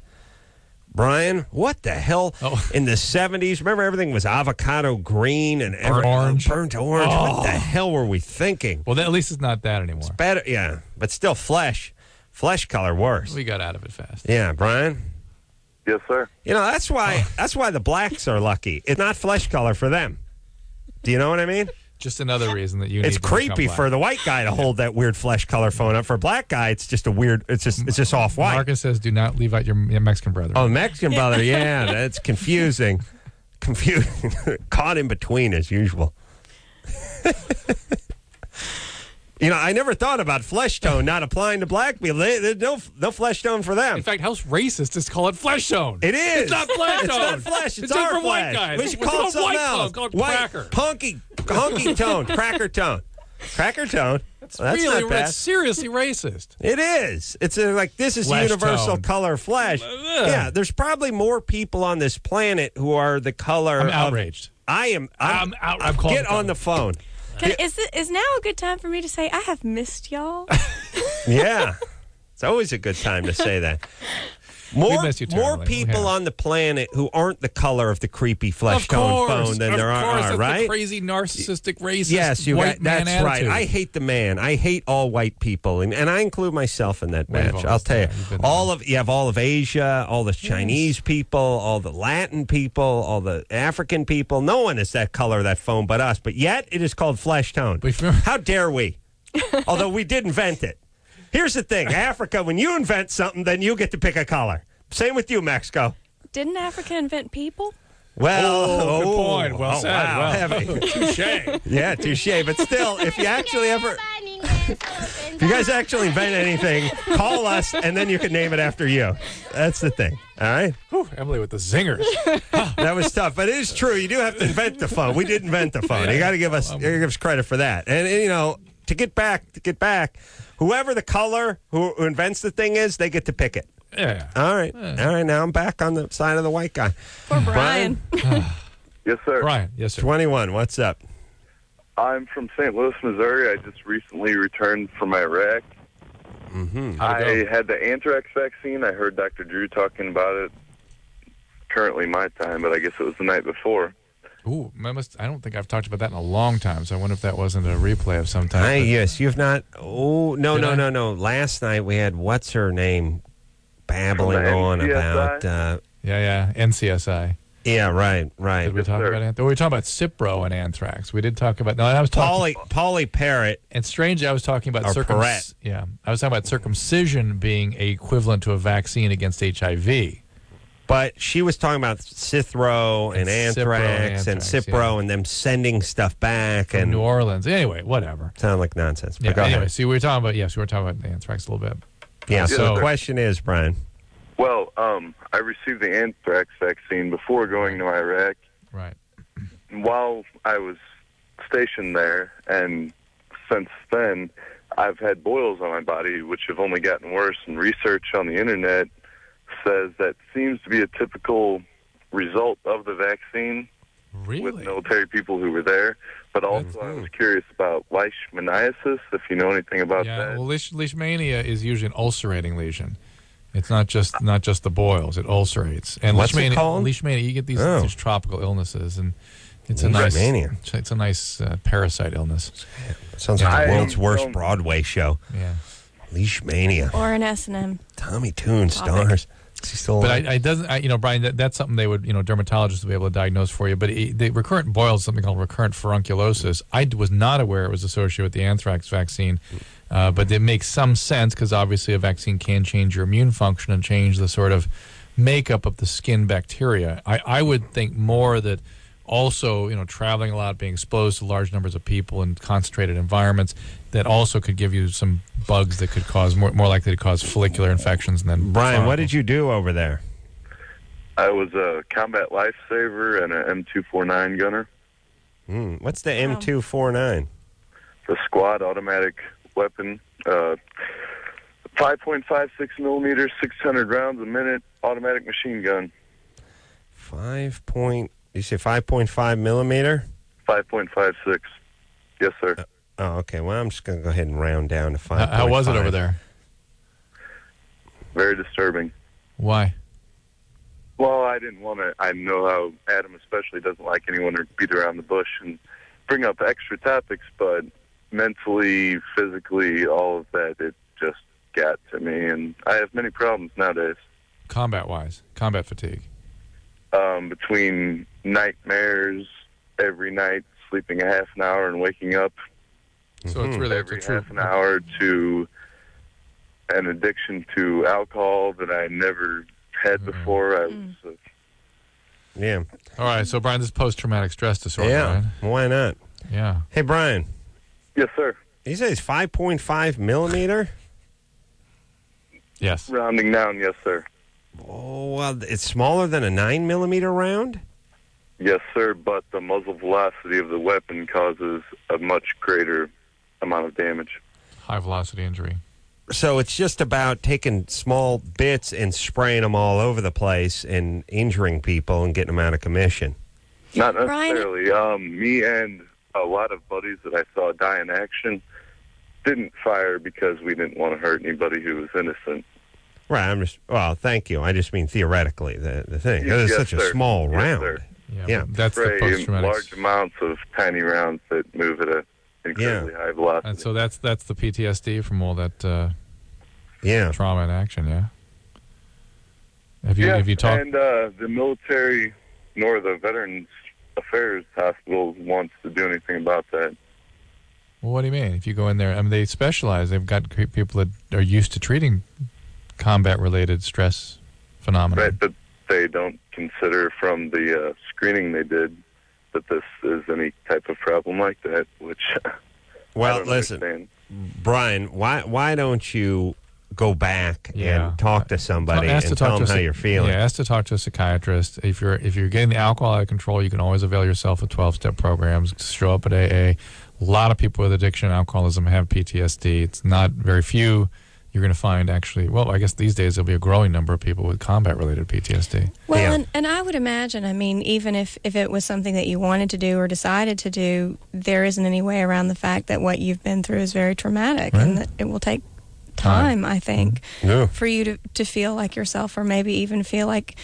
Speaker 2: Brian, what the hell
Speaker 4: Oh.
Speaker 2: in the seventies? Remember, everything was avocado green and every-
Speaker 4: orange.
Speaker 2: burnt orange. What
Speaker 4: Oh.
Speaker 2: the hell were we thinking?
Speaker 4: Well, then at least it's not that anymore.
Speaker 2: Better, yeah, but still flesh, flesh color worse.
Speaker 4: We got out of it fast.
Speaker 2: Yeah, Brian.
Speaker 6: Yes, sir.
Speaker 2: You know, that's why that's why the blacks are lucky. It's not flesh color for them. Do you know what I mean?
Speaker 4: Just another reason that you
Speaker 2: It's
Speaker 4: need to become
Speaker 2: creepy
Speaker 4: black.
Speaker 2: for the white guy to hold that weird flesh color phone up. For a black guy, it's just a weird. It's just it's just off white.
Speaker 4: Marcus says, do not leave out your Mexican brother.
Speaker 2: Oh, Mexican brother, yeah, that's confusing. Confusing. Caught in between as usual. You know, I never thought about flesh tone not applying to black people. They, there's no no flesh tone for them.
Speaker 4: In fact, how racist is to call it flesh tone?
Speaker 2: It is.
Speaker 4: It's not flesh tone.
Speaker 2: It's not flesh. It's,
Speaker 4: It's
Speaker 2: our
Speaker 4: for white
Speaker 2: flesh.
Speaker 4: guys.
Speaker 2: We should
Speaker 4: It's
Speaker 2: call it
Speaker 4: called
Speaker 2: something
Speaker 4: white
Speaker 2: else.
Speaker 4: tone. It's called
Speaker 2: White,
Speaker 4: cracker.
Speaker 2: Hunky, hunky tone, cracker tone, cracker tone. That's, well, that's
Speaker 4: really,
Speaker 2: not bad.
Speaker 4: it's seriously racist.
Speaker 2: It is. It's a, like this is
Speaker 4: Flesh
Speaker 2: universal
Speaker 4: tone.
Speaker 2: color flesh. Yeah, there's probably more people on this planet who are the color.
Speaker 4: I'm
Speaker 2: of-
Speaker 4: outraged.
Speaker 2: I am. I'm,
Speaker 4: I'm out- I've called
Speaker 2: Get
Speaker 4: the
Speaker 2: on
Speaker 4: color.
Speaker 2: the phone.
Speaker 3: Can, is, it, is now a good time for me to say I have missed y'all?
Speaker 2: Yeah, it's always a good time to say that. More,
Speaker 4: miss you
Speaker 2: more
Speaker 4: terribly. We
Speaker 2: people
Speaker 4: have.
Speaker 2: on the planet who aren't the color of the creepy flesh
Speaker 4: Of
Speaker 2: tone
Speaker 4: course,
Speaker 2: phone than
Speaker 4: of
Speaker 2: there are,
Speaker 4: course,
Speaker 2: are
Speaker 4: that's
Speaker 2: right?
Speaker 4: the crazy narcissistic racist
Speaker 2: Yes, you
Speaker 4: white
Speaker 2: got,
Speaker 4: man
Speaker 2: that's right.
Speaker 4: attitude.
Speaker 2: I hate the man. I hate all white people, and, and I include myself in that
Speaker 4: We've
Speaker 2: batch.
Speaker 4: always
Speaker 2: I'll tell you,
Speaker 4: done that. You've been
Speaker 2: all
Speaker 4: there.
Speaker 2: of you have all of Asia, all the Chinese people, all the Latin people, all the African people. No one is that color of that phone but us. But yet it is called flesh tone.
Speaker 4: But if-
Speaker 2: How dare we? Although we did invent it. Here's the thing, Africa. When you invent something, then you get to pick a color. Same with you, Mexico.
Speaker 3: Didn't Africa invent people?
Speaker 2: Well,
Speaker 4: Oh, good point. Well
Speaker 2: oh,
Speaker 4: said.
Speaker 2: Wow,
Speaker 4: Well,
Speaker 2: heavy.
Speaker 4: touche.
Speaker 2: Yeah, touche. But still, if you actually ever, if you guys actually invent anything, call us, and then you can name it after you. That's the thing. All right.
Speaker 4: Whew, Emily with the zingers.
Speaker 2: That was tough, but it is true. You do have to invent the phone. We did invent the phone. You got to give us, you gotta give us credit for that. And you know, to get back, to get back, whoever the color who, who invents the thing is, they get to pick it.
Speaker 4: Yeah.
Speaker 2: All right. All right. Now I'm back on the side of the white guy.
Speaker 3: For Brian.
Speaker 6: Yes, sir.
Speaker 4: Brian, yes, sir.
Speaker 2: twenty-one. What's up?
Speaker 6: I'm from Saint Louis, Missouri. I just recently returned from Iraq.
Speaker 2: Mm-hmm.
Speaker 4: How'd it
Speaker 6: I
Speaker 4: go?
Speaker 6: had the anthrax vaccine. I heard Doctor Drew talking about it. Currently my time, but I guess it was the night before.
Speaker 4: Ooh, I, must, I don't think I've talked about that in a long time, so I wonder if that wasn't a replay of some type.
Speaker 2: Hi,
Speaker 4: but-
Speaker 2: yes, you've not. Oh no,
Speaker 4: Did
Speaker 2: no,
Speaker 4: I?
Speaker 2: no, no. Last night we had what's her name babbling
Speaker 6: From the
Speaker 2: on
Speaker 6: N C S I?
Speaker 2: about. Uh,
Speaker 4: Yeah, yeah, N C S I.
Speaker 2: yeah, right, right.
Speaker 4: Did we
Speaker 6: Yes,
Speaker 4: talk
Speaker 6: sir.
Speaker 4: about anthrax? We were talking about Cipro and anthrax. We did talk about. No, I was talking.
Speaker 2: Polly, Polly Parrott.
Speaker 4: And strangely, I was talking about
Speaker 2: Or
Speaker 4: circum.
Speaker 2: Perrette.
Speaker 4: Yeah, I was talking about circumcision being a equivalent to a vaccine against H I V.
Speaker 2: But she was talking about Cithro and,
Speaker 4: And Cipro and
Speaker 2: anthrax and,
Speaker 4: anthrax,
Speaker 2: Cipro
Speaker 4: yeah.
Speaker 2: and them sending stuff back
Speaker 4: From
Speaker 2: and
Speaker 4: New Orleans. Anyway, whatever.
Speaker 2: sound like nonsense. But
Speaker 4: Yeah.
Speaker 2: go
Speaker 4: Anyway,
Speaker 2: ahead.
Speaker 4: see, we were talking about. Yes, we were talking about the anthrax a little bit.
Speaker 2: Yeah. So
Speaker 4: So-
Speaker 2: the question is, Brian.
Speaker 6: Well, um, I received the anthrax vaccine before going to Iraq.
Speaker 4: Right.
Speaker 6: While I was stationed there, and since then, I've had boils on my body, which have only gotten worse. And research on the internet says that seems to be a typical result of the vaccine with
Speaker 4: Really?
Speaker 6: military people who were there. But also, I was curious about leishmaniasis, if you know anything about
Speaker 4: Yeah.
Speaker 6: that.
Speaker 4: Well, leash, leishmania is usually an ulcerating lesion. It's not just not just the boils; it ulcerates. And
Speaker 2: What's it
Speaker 4: leishmania,
Speaker 2: called?
Speaker 4: leishmania, you get these,
Speaker 2: Oh.
Speaker 4: these tropical illnesses, and it's a nice,
Speaker 2: Leishmania.
Speaker 4: it's a nice uh, parasite illness.
Speaker 2: Sounds like
Speaker 6: I
Speaker 2: the world's worst
Speaker 6: don't-
Speaker 2: Broadway show.
Speaker 4: Yeah.
Speaker 2: Leishmania.
Speaker 3: Or an S and M.
Speaker 2: Tommy Toon
Speaker 3: Topic.
Speaker 2: stars. Is he still
Speaker 4: But
Speaker 2: alive?
Speaker 4: I, I doesn't, I, you know, Brian, that, that's something they would, you know, dermatologists would be able to diagnose for you. But it, the recurrent boils is something called recurrent furunculosis. I d- was not aware it was associated with the anthrax vaccine, uh, but it makes some sense because obviously a vaccine can change your immune function and change the sort of makeup of the skin bacteria. I, I would think more that also, you know, traveling a lot, being exposed to large numbers of people in concentrated environments, that also could give you some bugs that could cause more, more likely to cause follicular infections. And then
Speaker 2: Brian, what did you do over there?
Speaker 6: I was a combat lifesaver and an M two forty-nine gunner,
Speaker 2: Hmm, what's the M two forty-nine?
Speaker 6: the squad automatic weapon, uh, five point five six millimeter, six hundred rounds a minute, automatic machine gun,
Speaker 2: Five point. You say five point five millimeter?
Speaker 6: five point five six. Yes, sir.
Speaker 2: Oh, okay. Well, I'm just going to go ahead and round down to
Speaker 4: How,
Speaker 2: five.
Speaker 4: how was it over there?
Speaker 6: Very disturbing.
Speaker 4: Why?
Speaker 6: Well, I didn't want to. I know how Adam especially doesn't like anyone to beat around the bush and bring up extra topics, but mentally, physically, all of that, it just got to me, and I have many problems nowadays.
Speaker 4: combat-wise, combat fatigue?
Speaker 6: Um, between nightmares every night, sleeping a half an hour and waking up
Speaker 4: So it's really
Speaker 6: every
Speaker 4: it's a true,
Speaker 6: half an hour, to an addiction to alcohol that I never had
Speaker 4: Mm-hmm.
Speaker 6: before. I was, uh,
Speaker 2: Yeah.
Speaker 4: All right, so Brian, this is post-traumatic stress disorder,
Speaker 2: Yeah.
Speaker 4: right?
Speaker 2: Why not?
Speaker 4: Yeah.
Speaker 2: Hey, Brian.
Speaker 6: yes, sir.
Speaker 2: You say it's five point five millimeter?
Speaker 4: Yes.
Speaker 6: Rounding down, yes, sir.
Speaker 2: Oh, well, it's smaller than a nine millimeter round?
Speaker 6: Yes, sir, but the muzzle velocity of the weapon causes a much greater amount of damage.
Speaker 4: High-velocity injury.
Speaker 2: So it's just about taking small bits and spraying them all over the place and injuring people and getting them out of commission.
Speaker 6: Not
Speaker 3: Brian-
Speaker 6: necessarily. Um, me and a lot of buddies that I saw die in action didn't fire because we didn't want to hurt anybody who was innocent.
Speaker 2: Right. I'm just, well, thank you. I just mean theoretically, the, the thing. 'Cause it's
Speaker 6: Yes,
Speaker 2: such a
Speaker 6: sir.
Speaker 2: small
Speaker 6: Yes,
Speaker 2: round.
Speaker 6: sir.
Speaker 4: Yeah.
Speaker 2: Yeah.
Speaker 4: but That's the
Speaker 6: Spray in
Speaker 4: post-traumatic.
Speaker 6: large amounts of tiny rounds that move at a incredibly high velocity.
Speaker 4: And so that's that's the P T S D from all that uh,
Speaker 2: Yeah.
Speaker 4: trauma in action, yeah? Have you,
Speaker 6: yeah,
Speaker 4: have you talked...
Speaker 6: and uh, the military nor the Veterans Affairs Hospital wants to do anything about that.
Speaker 4: Well, what do you mean? If you go in there, I mean, they specialize. They've got cre- people that are used to treating combat-related stress phenomena.
Speaker 6: Right, but they don't consider from the uh, screening they did that this is any type of problem like that, which I
Speaker 2: Well,
Speaker 6: don't
Speaker 2: listen,
Speaker 6: understand.
Speaker 2: Brian, why why don't you go back
Speaker 4: Yeah.
Speaker 2: and talk to somebody
Speaker 4: Ask
Speaker 2: and
Speaker 4: to talk
Speaker 2: tell
Speaker 4: to
Speaker 2: them
Speaker 4: a
Speaker 2: how
Speaker 4: psy-
Speaker 2: you're feeling?
Speaker 4: Yeah, ask to talk to a psychiatrist. If you're if you're getting the alcohol out of control, you can always avail yourself of twelve-step programs. Show up at A A. A lot of people with addiction and alcoholism have P T S D. It's not very few. You're going to find actually, well, I guess these days there'll be a growing number of people with combat-related P T S D.
Speaker 3: Well,
Speaker 2: Yeah.
Speaker 3: and, and I would imagine, I mean, even if, if it was something that you wanted to do or decided to do, there isn't any way around the fact that what you've been through is very traumatic and
Speaker 4: Right.
Speaker 3: that it will take time, I think,
Speaker 2: Yeah.
Speaker 3: for you to, to feel like yourself or maybe even feel like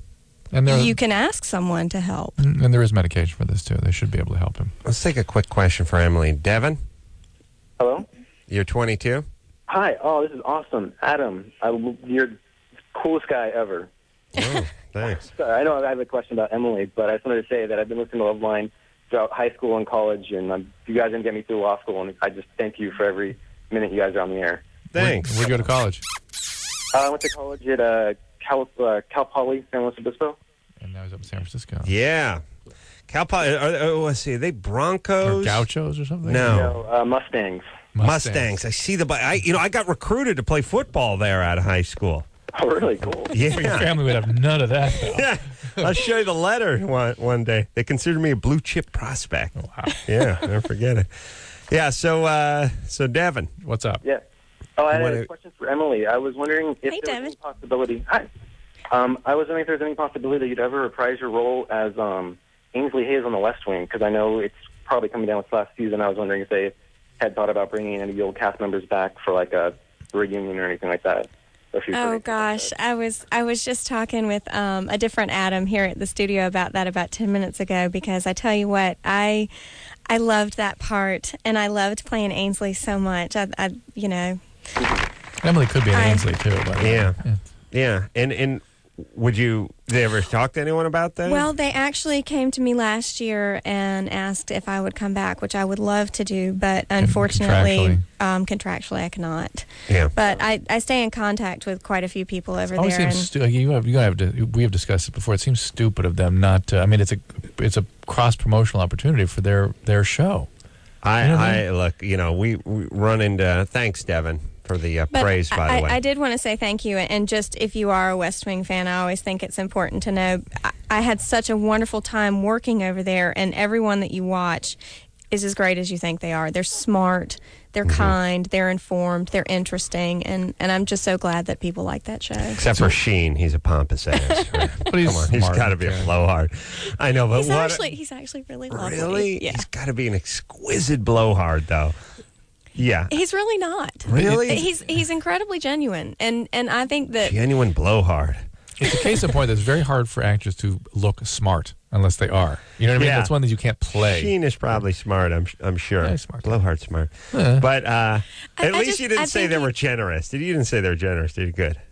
Speaker 4: And there,
Speaker 3: you can ask someone to help.
Speaker 4: and there is medication for this too. They should be able to help him.
Speaker 2: Let's take a quick question for Emily. Devin,
Speaker 7: Hello?
Speaker 2: you're twenty-two?
Speaker 7: Hi. Oh, this is awesome. Adam, I, you're the coolest guy ever.
Speaker 2: Oh, thanks.
Speaker 7: Sorry, I know I have a question about Emily, but I just wanted to say that I've been listening to Loveline throughout high school and college, and um, you guys didn't get me through law school, and I just thank you for every minute you guys are on the air.
Speaker 2: Thanks.
Speaker 4: Where'd you go to college?
Speaker 7: Uh, I went to college at uh, Cal, uh, Cal Poly, San Luis Obispo.
Speaker 4: And now he's up in San Francisco.
Speaker 2: Yeah. Cal Poly, are, are, let's see, are they
Speaker 4: Or
Speaker 2: Broncos?
Speaker 4: Gauchos or something?
Speaker 2: No.
Speaker 7: No, uh, Mustangs.
Speaker 2: Mustangs. I see the. bu- I you know I got recruited to play football there out of high school.
Speaker 7: Oh, really cool.
Speaker 2: Yeah.
Speaker 4: Well, your family would have none of that, though.
Speaker 2: Yeah. I'll show you the letter one one day. They consider me a blue chip prospect.
Speaker 4: Wow.
Speaker 2: Yeah, never forget it. Yeah. So uh, so Devin.
Speaker 4: What's up?
Speaker 7: Yeah. Oh, I had
Speaker 2: What
Speaker 7: a
Speaker 2: a-
Speaker 7: question for Emily. I was wondering if
Speaker 3: Hey,
Speaker 7: there
Speaker 3: Devin.
Speaker 7: was any possibility. Hi. Um, I was wondering if there's any possibility that you'd ever reprise your role as um, Ainsley Hayes on The West Wing, because I know it's probably coming down with last season. I was wondering if they had thought about bringing any of the old cast members back for like a reunion or anything like that. Or if you've heard
Speaker 3: Oh
Speaker 7: anything
Speaker 3: gosh,
Speaker 7: like that.
Speaker 3: I was I was just talking with um, a different Adam here at the studio about that about ten minutes ago, because I tell you what, I I loved that part and I loved playing Ainsley so much. I, I you know,
Speaker 4: Emily could be an
Speaker 3: I-
Speaker 4: Ainsley, too. By the way.
Speaker 2: Yeah. Yeah. And and would you? Did they ever talk to anyone about that?
Speaker 3: well, they actually came to me last year and asked if I would come back, which I would love to do, but unfortunately,
Speaker 4: contractually.
Speaker 3: um, contractually, I cannot.
Speaker 2: Yeah.
Speaker 3: But I, I stay in contact with quite a few people over
Speaker 4: Always
Speaker 3: there.
Speaker 4: seems
Speaker 3: And,
Speaker 4: stu- you have you have to, we have discussed it before. It seems stupid of them not to. I mean, it's a it's a cross promotional opportunity for their their show.
Speaker 2: I,
Speaker 4: You know what I
Speaker 2: I look. You know, we, we run into. Thanks, Devin, for the uh,
Speaker 3: But
Speaker 2: praise. By
Speaker 3: I,
Speaker 2: the way,
Speaker 3: I did want to say thank you. And just if you are a West Wing fan, I always think it's important to know I, I had such a wonderful time working over there, and everyone that you watch is as great as you think they are. They're smart, they're
Speaker 2: Mm-hmm.
Speaker 3: kind, they're informed, they're interesting, and, and I'm just so glad that people like that show.
Speaker 2: Except for Sheen, he's a pompous ass. Right?
Speaker 4: But he's
Speaker 2: Come on, he's
Speaker 4: smart
Speaker 2: got to
Speaker 4: and
Speaker 2: be a
Speaker 4: caring.
Speaker 2: blowhard. I know, but
Speaker 3: He's
Speaker 2: what?
Speaker 3: actually he's actually really lovely.
Speaker 2: really?
Speaker 3: Yeah.
Speaker 2: He's got to be an exquisite blowhard, though. Yeah.
Speaker 3: He's really not.
Speaker 2: Really?
Speaker 3: He's he's incredibly genuine, and and I think that
Speaker 2: Genuine blowhard.
Speaker 4: It's a case in point that it's very hard for actors to look smart unless they are. You know what I mean?
Speaker 2: Yeah.
Speaker 4: That's one that you can't play.
Speaker 2: Sheen is probably smart. I'm I'm sure.
Speaker 4: Yeah, he's smart.
Speaker 2: Blowhard's smart.
Speaker 4: Yeah.
Speaker 2: But uh,
Speaker 3: I-
Speaker 2: at
Speaker 3: I
Speaker 2: least
Speaker 3: just-
Speaker 2: you didn't
Speaker 3: I
Speaker 2: say
Speaker 3: think
Speaker 2: they
Speaker 3: he-
Speaker 2: were generous. Did you? You didn't say they were generous. Did you? Good.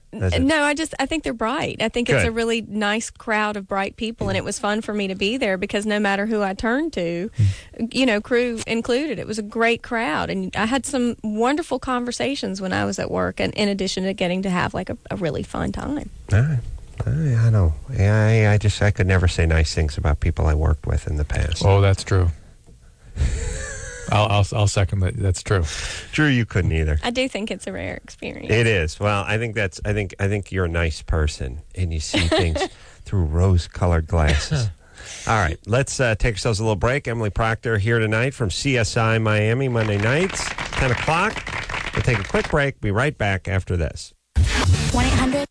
Speaker 2: Is it-
Speaker 3: No, I just I think they're bright. I think it's
Speaker 2: Good.
Speaker 3: a really nice crowd of bright people, and it was fun for me to be there because no matter who I turned to, you know, crew included, it was a great crowd, and I had some wonderful conversations when I was at work, and in addition to getting to have like a, a really fun time.
Speaker 2: I, I, I don't. I, I just I could never say nice things about people I worked with in the past.
Speaker 4: Oh, that's true. I'll, I'll I'll second that. That's true.
Speaker 2: Drew, you couldn't either.
Speaker 3: I do think it's a rare experience.
Speaker 2: It is. Well, I think that's. I think. I think you're a nice person, and you see things through rose-colored glasses. All right, let's uh, take ourselves a little break. Emily Proctor here tonight from C S I Miami, Monday nights, ten o'clock. We'll take a quick break. Be right back after this.
Speaker 8: one eight hundred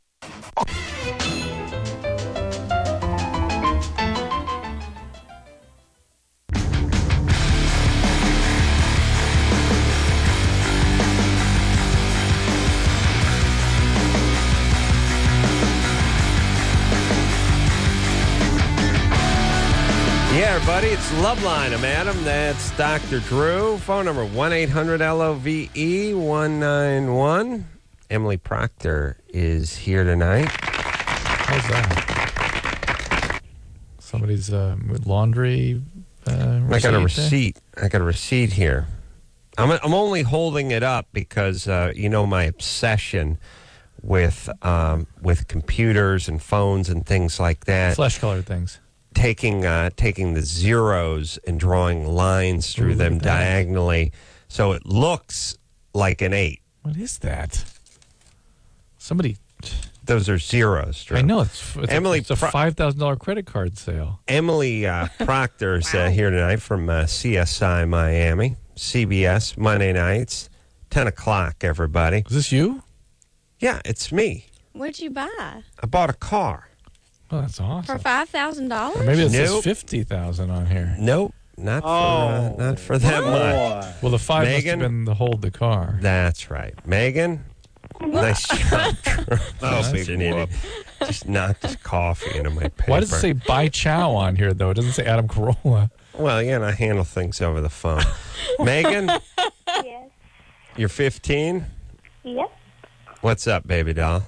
Speaker 2: Yeah, everybody, it's Loveline. I'm Adam. That's Doctor Drew. Phone number one eight hundred L O V E one nine one. Emily Proctor is here tonight.
Speaker 4: How's that? Somebody's uh, laundry. Uh,
Speaker 2: I got a
Speaker 4: there?
Speaker 2: receipt. I got a receipt here. I'm I'm only holding it up because uh, you know my obsession with um, with computers and phones and things like that.
Speaker 4: Flesh colored things.
Speaker 2: Taking uh, taking the zeros and drawing lines through
Speaker 4: Ooh, look
Speaker 2: them
Speaker 4: at that.
Speaker 2: diagonally, so it looks like an eight.
Speaker 4: What is that? Somebody.
Speaker 2: Those are zeros. Drew.
Speaker 4: I know it's, it's
Speaker 2: Emily
Speaker 4: A, it's a
Speaker 2: Pro-
Speaker 4: five thousand dollar credit card sale.
Speaker 2: Emily uh, Proctor is uh, here tonight from uh, C S I Miami, C B S Monday nights, ten o'clock. Everybody.
Speaker 4: Is this you?
Speaker 2: Yeah, it's me.
Speaker 3: What'd you buy
Speaker 2: I bought a car.
Speaker 4: Oh, that's awesome.
Speaker 3: for five thousand
Speaker 4: Or
Speaker 3: dollars?
Speaker 4: maybe it says
Speaker 2: Nope.
Speaker 4: fifty thousand on here.
Speaker 2: Nope, not for uh, not for that much.
Speaker 4: Well, the five must
Speaker 2: Megan?
Speaker 4: have been to hold the car.
Speaker 2: That's right, Megan. Nice job. Oh,
Speaker 4: That's
Speaker 2: big an idiot. Just knocked his coffee into my paper.
Speaker 4: Why does it say "Bai Chow" on here though? It doesn't say Adam Carolla.
Speaker 2: Well, yeah, and I handle things over the phone. Megan,
Speaker 8: Yes.
Speaker 2: you're fifteen.
Speaker 8: Yep.
Speaker 2: What's up, baby doll?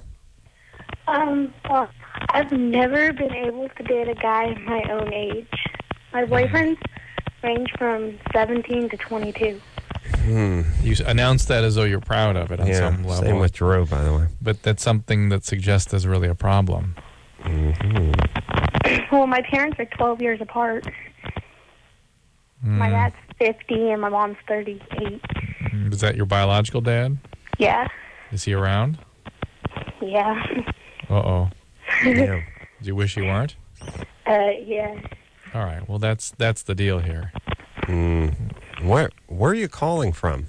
Speaker 8: Um, well, I've never been able to date a guy my own age. My boyfriends range from seventeen to twenty-two.
Speaker 2: Hmm.
Speaker 4: You s- announced that as though you're proud of it on
Speaker 2: Yeah,
Speaker 4: some level.
Speaker 2: same with Drew, by the way.
Speaker 4: But that's something that suggests there's really a problem.
Speaker 8: Well, my parents are twelve years apart. My dad's fifty and my mom's thirty-eight.
Speaker 4: Mm, Is that your biological dad?
Speaker 8: Yeah.
Speaker 4: Is he around?
Speaker 8: Yeah.
Speaker 4: Uh-oh.
Speaker 2: Yeah.
Speaker 4: Do you wish he weren't?
Speaker 8: Uh, yeah.
Speaker 4: All right. Well, that's that's the deal here.
Speaker 2: Mm. Where Where are you calling from?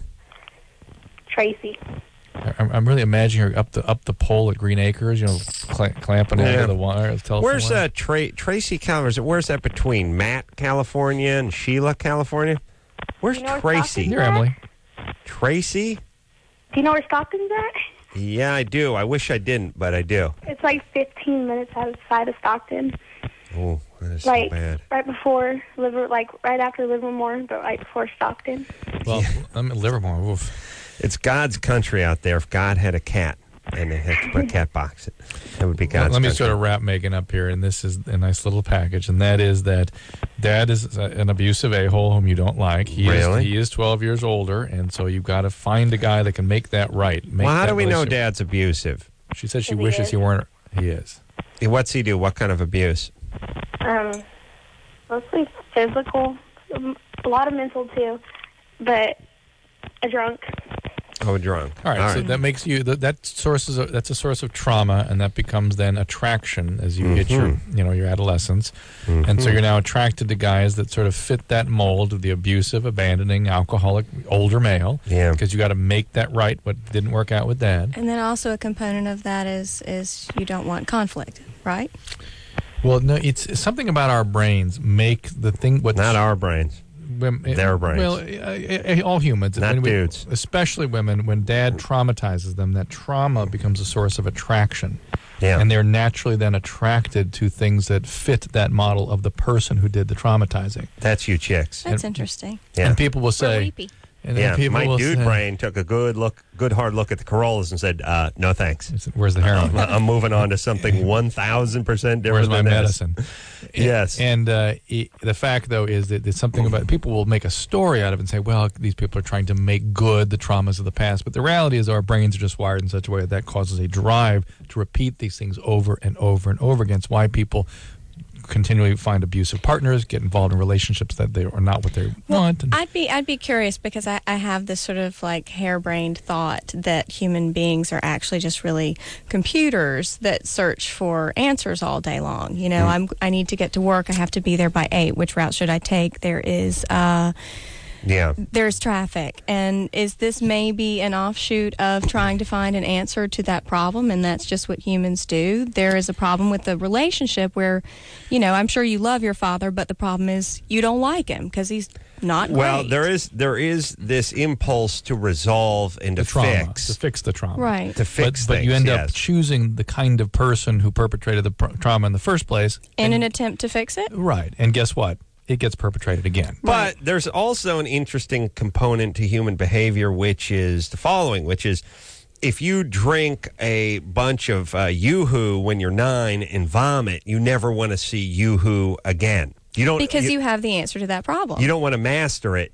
Speaker 8: Tracy.
Speaker 4: I- I'm, I'm really imagining her up the up the pole at Green Acres, you know, cl- clamping
Speaker 2: Yeah.
Speaker 4: into the wire. The telephone
Speaker 2: Where's
Speaker 4: wire.
Speaker 2: uh, Tra- Tracy, California? Where's that between Matt, California, and Sheila, California? Where's
Speaker 8: You know where
Speaker 2: Tracy?
Speaker 8: Stockton's
Speaker 4: Here,
Speaker 8: at?
Speaker 4: Emily.
Speaker 2: Tracy?
Speaker 8: Do you know where Stockton's at?
Speaker 2: Yeah, I do. I wish I didn't, but I do.
Speaker 8: It's like fifteen minutes outside of Stockton.
Speaker 2: Oh, that is
Speaker 8: Like
Speaker 2: so bad.
Speaker 8: right before Liver, like right after Livermore, but right before Stockton.
Speaker 4: Well, I'm in Livermore. Oof.
Speaker 2: It's God's country out there. If God had a cat and they had to put a cat box, it, it would be
Speaker 4: Let,
Speaker 2: God's
Speaker 4: let me
Speaker 2: country.
Speaker 4: sort of wrap Megan up here, and this is a nice little package, and that is that Dad is a- an abusive a-hole whom you don't like. He
Speaker 2: Really?
Speaker 4: is he is twelve years older, and so you've got to find a guy that can make that right. Make
Speaker 2: Well, how
Speaker 4: that
Speaker 2: do we know
Speaker 4: relationship-
Speaker 2: Dad's abusive?
Speaker 4: She said she
Speaker 8: He
Speaker 4: wishes
Speaker 8: is.
Speaker 4: he weren't. He is.
Speaker 2: What's he do? What kind of abuse?
Speaker 8: Um, mostly physical, um, a lot of mental too, but a drunk.
Speaker 2: Oh, drunk.
Speaker 4: All right, so that makes you that, that source is a, that's a source of trauma, and that becomes then attraction as you hit your
Speaker 2: Mm-hmm.
Speaker 4: you know your adolescence, and so you're now attracted to guys that sort of fit that mold of the abusive, abandoning, alcoholic older male.
Speaker 2: Yeah.
Speaker 4: because you got to make that right. What didn't work out with Dad.
Speaker 3: And then also a component of that is is you don't want conflict, right?
Speaker 4: Well, no, it's something about our brains make the thing what
Speaker 2: Not our brains.
Speaker 4: Wom-
Speaker 2: Their brains.
Speaker 4: Well, uh, uh, all humans,
Speaker 2: Not
Speaker 4: When we-
Speaker 2: dudes.
Speaker 4: especially women. When Dad traumatizes them, that trauma becomes a source of attraction,
Speaker 2: Yeah.
Speaker 4: and they're naturally then attracted to things that fit that model of the person who did the traumatizing.
Speaker 2: That's you chicks.
Speaker 3: That's interesting.
Speaker 2: Yeah.
Speaker 4: And people will
Speaker 3: We're
Speaker 4: say,
Speaker 3: weepy.
Speaker 4: And then
Speaker 2: Yeah,
Speaker 4: people
Speaker 2: my
Speaker 4: will
Speaker 2: dude
Speaker 4: say,
Speaker 2: brain took a good look, good hard look at the Corollas and said, uh, "No thanks.
Speaker 4: Where's the heroin?
Speaker 2: I'm moving on to something one thousand percent different."
Speaker 4: Where's my
Speaker 2: than this."
Speaker 4: medicine?
Speaker 2: Yes.
Speaker 4: And uh, e- the fact, though, is that there's something about people will make a story out of it and say, well, these people are trying to make good the traumas of the past. But the reality is our brains are just wired in such a way that that causes a drive to repeat these things over and over and over again. It's why people continually find abusive partners, get involved in relationships that they are not what they
Speaker 3: Well,
Speaker 4: want. And
Speaker 3: I'd be I'd be curious because I, I have this sort of like harebrained thought that human beings are actually just really computers that search for answers all day long. You know, I'm I need to get to work. I have to be there by eight. Which route should I take? There is. Uh,
Speaker 2: Yeah.
Speaker 3: There's traffic. And is this maybe an offshoot of trying to find an answer to that problem? And that's just what humans do. There is a problem with the relationship where, you know, I'm sure you love your father, but the problem is you don't like him because he's not
Speaker 2: Well,
Speaker 3: great.
Speaker 2: there is there is this impulse to resolve and to
Speaker 4: the trauma,
Speaker 2: fix.
Speaker 4: to fix the trauma.
Speaker 3: Right.
Speaker 2: To fix
Speaker 4: but, but you
Speaker 2: things,
Speaker 4: end up
Speaker 2: yes.
Speaker 4: choosing the kind of person who perpetrated the pr- trauma in the first place.
Speaker 3: In
Speaker 4: and,
Speaker 3: an attempt to fix it?
Speaker 4: right. And guess what? It gets perpetrated again.
Speaker 2: But there's also an interesting component to human behavior, which is the following, which is if you drink a bunch of uh, Yoo-Hoo when you're nine and vomit, you never want to see Yoo-Hoo again. You don't
Speaker 3: Because you, you have the answer to that problem.
Speaker 2: You don't want to master it.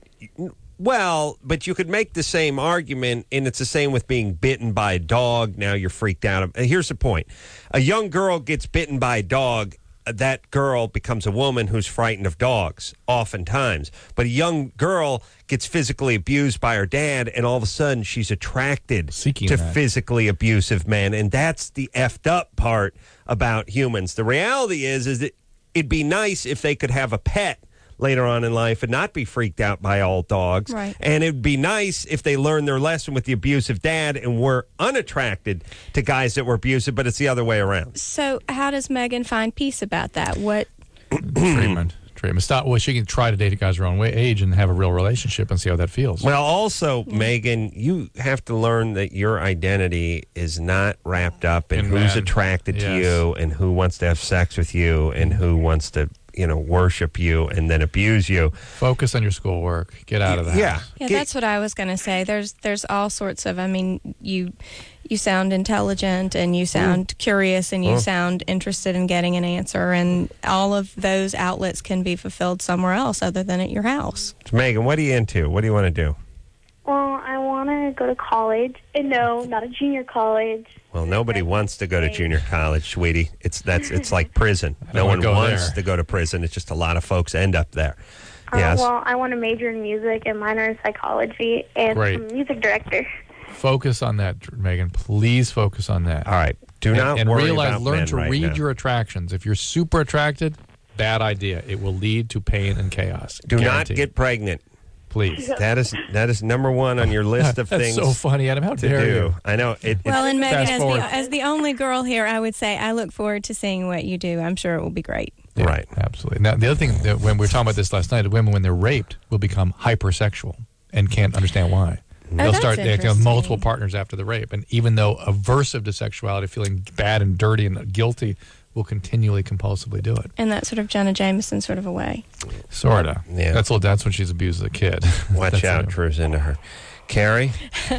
Speaker 2: Well, but you could make the same argument, and it's the same with being bitten by a dog. Now you're freaked out. Here's the point. A young girl gets bitten by a dog. That girl becomes a woman who's frightened of dogs, oftentimes. But a young girl gets physically abused by her dad, and all of a sudden she's attracted
Speaker 4: Seeking
Speaker 2: to
Speaker 4: that.
Speaker 2: physically abusive men. And that's the effed up part about humans. The reality is, is that it'd be nice if they could have a pet later on in life and not be freaked out by all dogs.
Speaker 3: Right.
Speaker 2: And it'd be nice if they learned their lesson with the abusive dad and were unattracted to guys that were abusive, but it's the other way around.
Speaker 3: So how does Megan find peace about that? What?
Speaker 4: treatment. Treatment. Stop. Well, she can try to date a guy's her own way, age and have a real relationship and see how that feels.
Speaker 2: Well, also, Megan, you have to learn that your identity is not wrapped up in
Speaker 4: In
Speaker 2: who's
Speaker 4: men.
Speaker 2: attracted to
Speaker 4: Yes.
Speaker 2: you and who wants to have sex with you and who wants to, you know, worship you and then abuse you.
Speaker 4: Focus on your schoolwork. Get out of the
Speaker 2: Yeah.
Speaker 4: house.
Speaker 3: Yeah,
Speaker 2: Get-
Speaker 3: that's what I was going to say. There's there's all sorts of. I mean, you you sound intelligent and you sound curious and you
Speaker 2: Mm.
Speaker 3: sound interested in getting an answer, and all of those outlets can be fulfilled somewhere else other than at your house.
Speaker 2: Megan, what are you into? What do you want to do?
Speaker 8: Well, I want to go to college. And no, not a junior college.
Speaker 2: Well, nobody wants to go to junior college, sweetie. It's that's it's like prison. No
Speaker 4: wanna
Speaker 2: one
Speaker 4: go
Speaker 2: wants
Speaker 4: there.
Speaker 2: to go to prison. It's just a lot of folks end up there.
Speaker 8: Uh,
Speaker 2: Yes.
Speaker 8: Well, I want to major in music and minor in psychology and
Speaker 4: Great.
Speaker 8: I'm a music director.
Speaker 4: Focus on that, Megan. Please focus on that.
Speaker 2: All right. Do
Speaker 4: and,
Speaker 2: not
Speaker 4: and
Speaker 2: worry
Speaker 4: realize,
Speaker 2: about
Speaker 4: learn
Speaker 2: men
Speaker 4: to
Speaker 2: right
Speaker 4: read
Speaker 2: now.
Speaker 4: your attractions. If you're super attracted, bad idea. It will lead to pain and chaos.
Speaker 2: Do
Speaker 4: Guaranteed.
Speaker 2: not get pregnant.
Speaker 4: Please.
Speaker 2: That is that is number one on your list of
Speaker 4: That's
Speaker 2: things
Speaker 4: so funny, Adam. How
Speaker 2: to
Speaker 4: dare
Speaker 2: do.
Speaker 4: you?
Speaker 2: I know. It,
Speaker 3: Well,
Speaker 2: it's,
Speaker 3: and Megan,
Speaker 4: Fast
Speaker 3: as
Speaker 4: forward.
Speaker 3: the, as the only girl here, I would say I look forward to seeing what you do. I'm sure it will be great.
Speaker 4: Yeah,
Speaker 2: Right.
Speaker 4: Absolutely. Now, the other thing, that when we were talking about this last night, women, when they're raped, will become hypersexual and can't understand why. They'll
Speaker 3: that's
Speaker 4: start acting with
Speaker 3: interesting.
Speaker 4: multiple partners after the rape. And even though aversive to sexuality, feeling bad and dirty and guilty, will continually compulsively do it.
Speaker 3: In that sort of Jenna Jameson sort of a way.
Speaker 4: Sort of.
Speaker 2: Yeah.
Speaker 4: That's, what- that's when she's abused as a kid.
Speaker 2: watch
Speaker 4: That's
Speaker 2: out,
Speaker 4: it.
Speaker 2: Drew's into her. Carrie,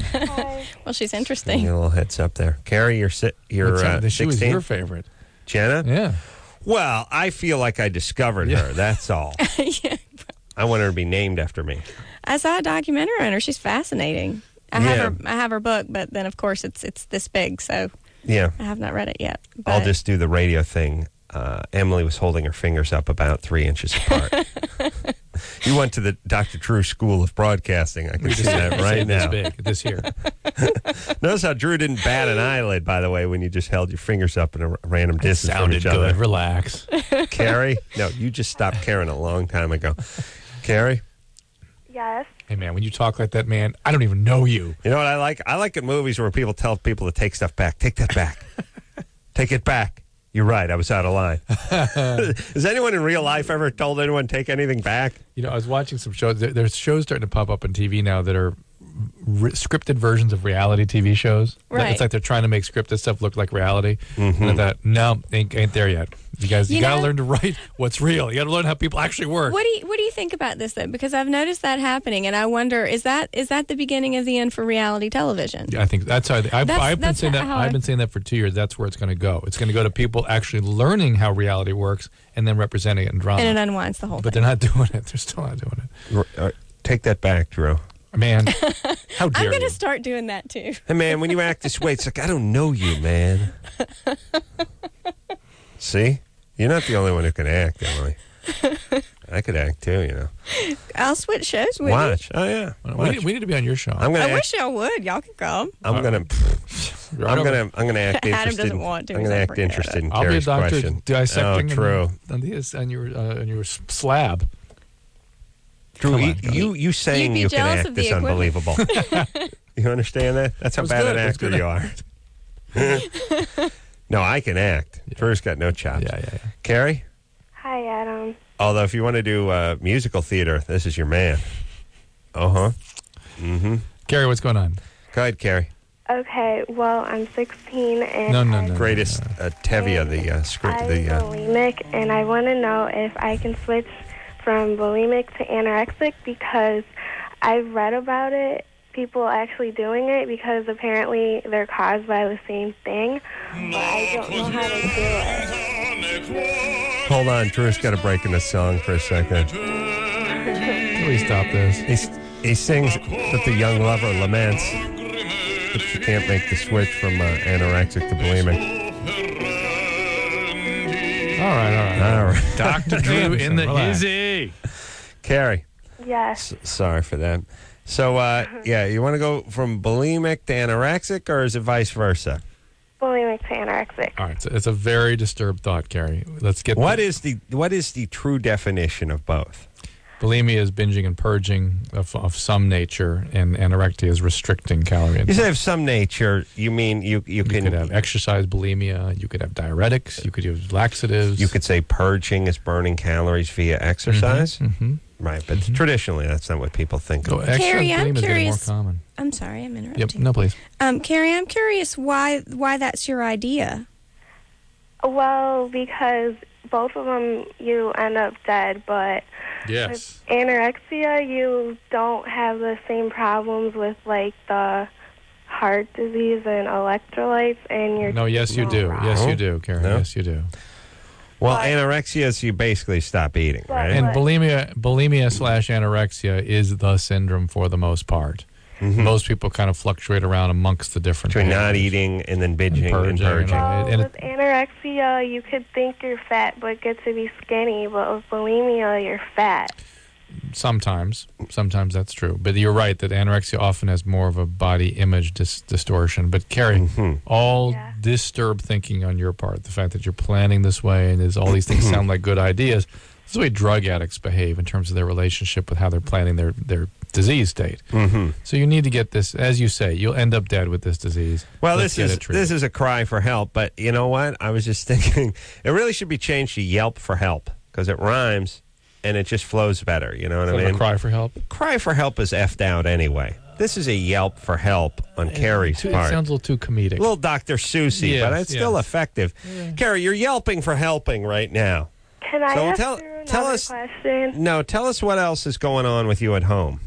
Speaker 3: Well, she's
Speaker 2: give
Speaker 3: interesting.
Speaker 2: you a little heads up there. Carrie, you're si- you're
Speaker 4: What's that?
Speaker 2: uh,
Speaker 4: She was
Speaker 2: sixteen.
Speaker 4: your favorite.
Speaker 2: Jenna.
Speaker 4: Yeah.
Speaker 2: Well, I feel like I discovered her. That's all.
Speaker 3: Yeah.
Speaker 2: I want her to be named after me.
Speaker 3: I saw a documentary on her. She's fascinating. I
Speaker 2: Yeah.
Speaker 3: have her. I have her book, but then of course it's it's this big, so
Speaker 2: Yeah.
Speaker 3: I have not read it yet. But
Speaker 2: I'll just do the radio thing. Uh, Emily was holding her fingers up about three inches apart. You went to the Doctor Drew School of Broadcasting. I can see that right
Speaker 4: This
Speaker 2: now.
Speaker 4: big, this here.
Speaker 2: Notice how Drew didn't bat an eyelid, by the way, when you just held your fingers up in a r- random distance from
Speaker 4: Sounded
Speaker 2: each
Speaker 4: good.
Speaker 2: other.
Speaker 4: Relax.
Speaker 2: Carrie? No, you just stopped caring a long time ago. Carrie?
Speaker 8: Yes.
Speaker 4: Hey, man, when you talk like that, man, I don't even know you.
Speaker 2: You know what I like? I like in movies where people tell people to take stuff back. Take that back. Take it back. You're right. I was out of line. Has anyone in real life ever told anyone to take anything back?
Speaker 4: You know, I was watching some shows. There, there's shows starting to pop up on T V now that are re- scripted versions of reality T V shows.
Speaker 3: Right.
Speaker 4: It's like they're trying to make scripted stuff look like reality.
Speaker 2: Mm-hmm.
Speaker 4: And I thought, no, ain't, ain't there yet. You guys, you,
Speaker 3: You
Speaker 4: got to
Speaker 3: know-
Speaker 4: learn to write what's real. You got to learn how people actually work.
Speaker 3: What do you What do you think about this though? Because I've noticed that happening, and I wonder is that is that the beginning of the end for reality television?
Speaker 4: Yeah, I think that's how I, I've,
Speaker 3: That's-
Speaker 4: I've been
Speaker 3: that's
Speaker 4: saying that.
Speaker 3: how
Speaker 4: I've
Speaker 3: I-
Speaker 4: been saying that for two years. That's where it's going to go. It's going to go to people actually learning how reality works and then representing it in drama.
Speaker 3: And it unwinds the whole
Speaker 4: but
Speaker 3: thing.
Speaker 4: they're not doing it. They're still not doing it.
Speaker 2: R- uh, take that back, Drew.
Speaker 4: Man, how dare
Speaker 3: I'm going
Speaker 4: you?
Speaker 3: to start doing that too.
Speaker 2: Hey, man, when you act this way, it's like, I don't know you, man. See? You're not the only one who can act, Emily. I could act too, you know.
Speaker 3: I'll switch shows with
Speaker 2: Watch. Oh, yeah.
Speaker 4: we,
Speaker 2: Watch.
Speaker 4: need, we need to be on your show.
Speaker 2: I'm
Speaker 3: you.
Speaker 2: gonna
Speaker 3: I
Speaker 2: act,
Speaker 3: wish y'all would. Y'all can come.
Speaker 2: I'm gonna
Speaker 4: Right
Speaker 2: I'm
Speaker 4: over-
Speaker 2: gonna I'm gonna act
Speaker 3: Adam
Speaker 2: interested.
Speaker 3: doesn't want to.
Speaker 2: I'm
Speaker 3: He's
Speaker 2: gonna
Speaker 3: like,
Speaker 2: act
Speaker 3: "Forget
Speaker 2: interested
Speaker 3: it."
Speaker 2: in
Speaker 4: I'll be a
Speaker 2: Carrie's
Speaker 4: doctor
Speaker 2: question.
Speaker 4: dissecting
Speaker 2: Oh, true.
Speaker 4: on, this, on your uh, on your s- slab.
Speaker 2: Drew,
Speaker 4: Come
Speaker 2: you,
Speaker 4: on,
Speaker 2: you you saying
Speaker 3: be
Speaker 2: you can
Speaker 3: jealous
Speaker 2: act
Speaker 3: of the
Speaker 2: is
Speaker 3: equipment.
Speaker 2: unbelievable. You understand that? That's how
Speaker 4: That was
Speaker 2: bad
Speaker 4: good.
Speaker 2: an
Speaker 4: That's
Speaker 2: actor
Speaker 4: good.
Speaker 2: you are. No, I can act. Drew's got no chops.
Speaker 4: Yeah, yeah, yeah.
Speaker 2: Carrie?
Speaker 8: Hi, Adam.
Speaker 2: Although if you want to do uh, musical theater, this is your man. Uh-huh. Mm-hmm.
Speaker 4: Gary, what's going on?
Speaker 2: Go ahead, Carrie.
Speaker 8: Okay, well, I'm sixteen and
Speaker 4: No, no,
Speaker 8: I-
Speaker 4: no.
Speaker 2: Greatest uh, Tevia, the uh, script,
Speaker 8: I'm
Speaker 2: the uh,
Speaker 8: bulimic, and I want to know if I can switch from bulimic to anorexic because I've read about it, people actually doing it, because apparently they're caused by the same thing, but I don't know how to do it.
Speaker 2: Hold on, Drew's got to break in the song for a second.
Speaker 4: Please stop this.
Speaker 2: He's, he sings that the young lover laments that she can't make the switch from uh, anorexic to bulimic.
Speaker 4: All right, all right.
Speaker 2: All right.
Speaker 4: Doctor Drew in the
Speaker 2: Relax.
Speaker 4: hizzy.
Speaker 2: Carrie,
Speaker 8: Yes.
Speaker 2: s- sorry for that. So, uh, yeah, you want to go from bulimic to anorexic, or is it vice versa?
Speaker 8: Bulimic to anorexic.
Speaker 4: All right, so it's a very disturbed thought, Carrie. Let's get
Speaker 2: What
Speaker 4: the,
Speaker 2: is the what is the true definition of both?
Speaker 4: bulimia is binging and purging of, of some nature, and anorexia is restricting calorie
Speaker 2: You
Speaker 4: intake.
Speaker 2: say of some nature, you mean you you
Speaker 4: You
Speaker 2: can
Speaker 4: could have exercise bulimia. You could have diuretics. You could use laxatives.
Speaker 2: you could say purging is burning calories via exercise,
Speaker 4: Mm-hmm.
Speaker 2: right? But traditionally, that's not what people think
Speaker 4: So
Speaker 2: of.
Speaker 4: exercise
Speaker 3: Carrie, I'm
Speaker 4: bulimia is getting more
Speaker 3: curious-
Speaker 4: common.
Speaker 3: I'm sorry, I'm interrupting.
Speaker 4: Yep. No, please.
Speaker 3: Um, Carrie, I'm curious why why that's your idea.
Speaker 8: Well, because both of them you end up dead, but
Speaker 4: Yes.
Speaker 8: with anorexia you don't have the same problems with like the heart disease and electrolytes, and you're
Speaker 4: No, yes, you do. Yes,
Speaker 2: No.
Speaker 4: you do, Carrie.
Speaker 2: No.
Speaker 4: Yes, you do.
Speaker 2: Well,
Speaker 8: But-
Speaker 2: anorexia is you basically stop eating,
Speaker 8: But-
Speaker 2: right?
Speaker 4: And
Speaker 8: But-
Speaker 4: bulimia, bulimia slash anorexia is the syndrome for the most part. Most people kind of fluctuate around amongst the different
Speaker 2: Between not
Speaker 4: behaviors.
Speaker 2: eating and then binging and
Speaker 4: purging,
Speaker 2: purging.
Speaker 4: and all.
Speaker 8: Well,
Speaker 4: and
Speaker 8: with anorexia, you could think you're fat but get to be skinny, but with bulimia, you're fat.
Speaker 4: Sometimes, sometimes that's true. But you're right that anorexia often has more of a body image dis- distortion. But Carrie,
Speaker 2: Mm-hmm.
Speaker 4: all
Speaker 8: Yeah.
Speaker 4: disturbed thinking on your part, the fact that you're planning this way and there's all these things sound like good ideas. This is the way drug addicts behave in terms of their relationship with how they're planning their, their disease state.
Speaker 2: Mm-hmm.
Speaker 4: So you need to get this, as you say, you'll end up dead with this disease.
Speaker 2: Well,
Speaker 4: Let's
Speaker 2: this
Speaker 4: get
Speaker 2: is
Speaker 4: it treated.
Speaker 2: this is a cry for help, but you know what? I was just thinking it really should be changed to Yelp for help because it rhymes and it just flows better. You know what
Speaker 4: Sort
Speaker 2: I
Speaker 4: of a
Speaker 2: mean?
Speaker 4: cry for help.
Speaker 2: Cry for help is effed out anyway. This is a Yelp for help on Carrie's
Speaker 4: Too- It
Speaker 2: part.
Speaker 4: sounds a little too comedic.
Speaker 2: little Doctor Seussy,
Speaker 4: Yes,
Speaker 2: but it's still
Speaker 4: yes.
Speaker 2: effective. Carrie, you're yelping for helping right now.
Speaker 8: Can I
Speaker 2: So
Speaker 8: ask
Speaker 2: tell-
Speaker 8: you another
Speaker 2: tell us-
Speaker 8: question?
Speaker 2: No, tell us what else is going on with you at home.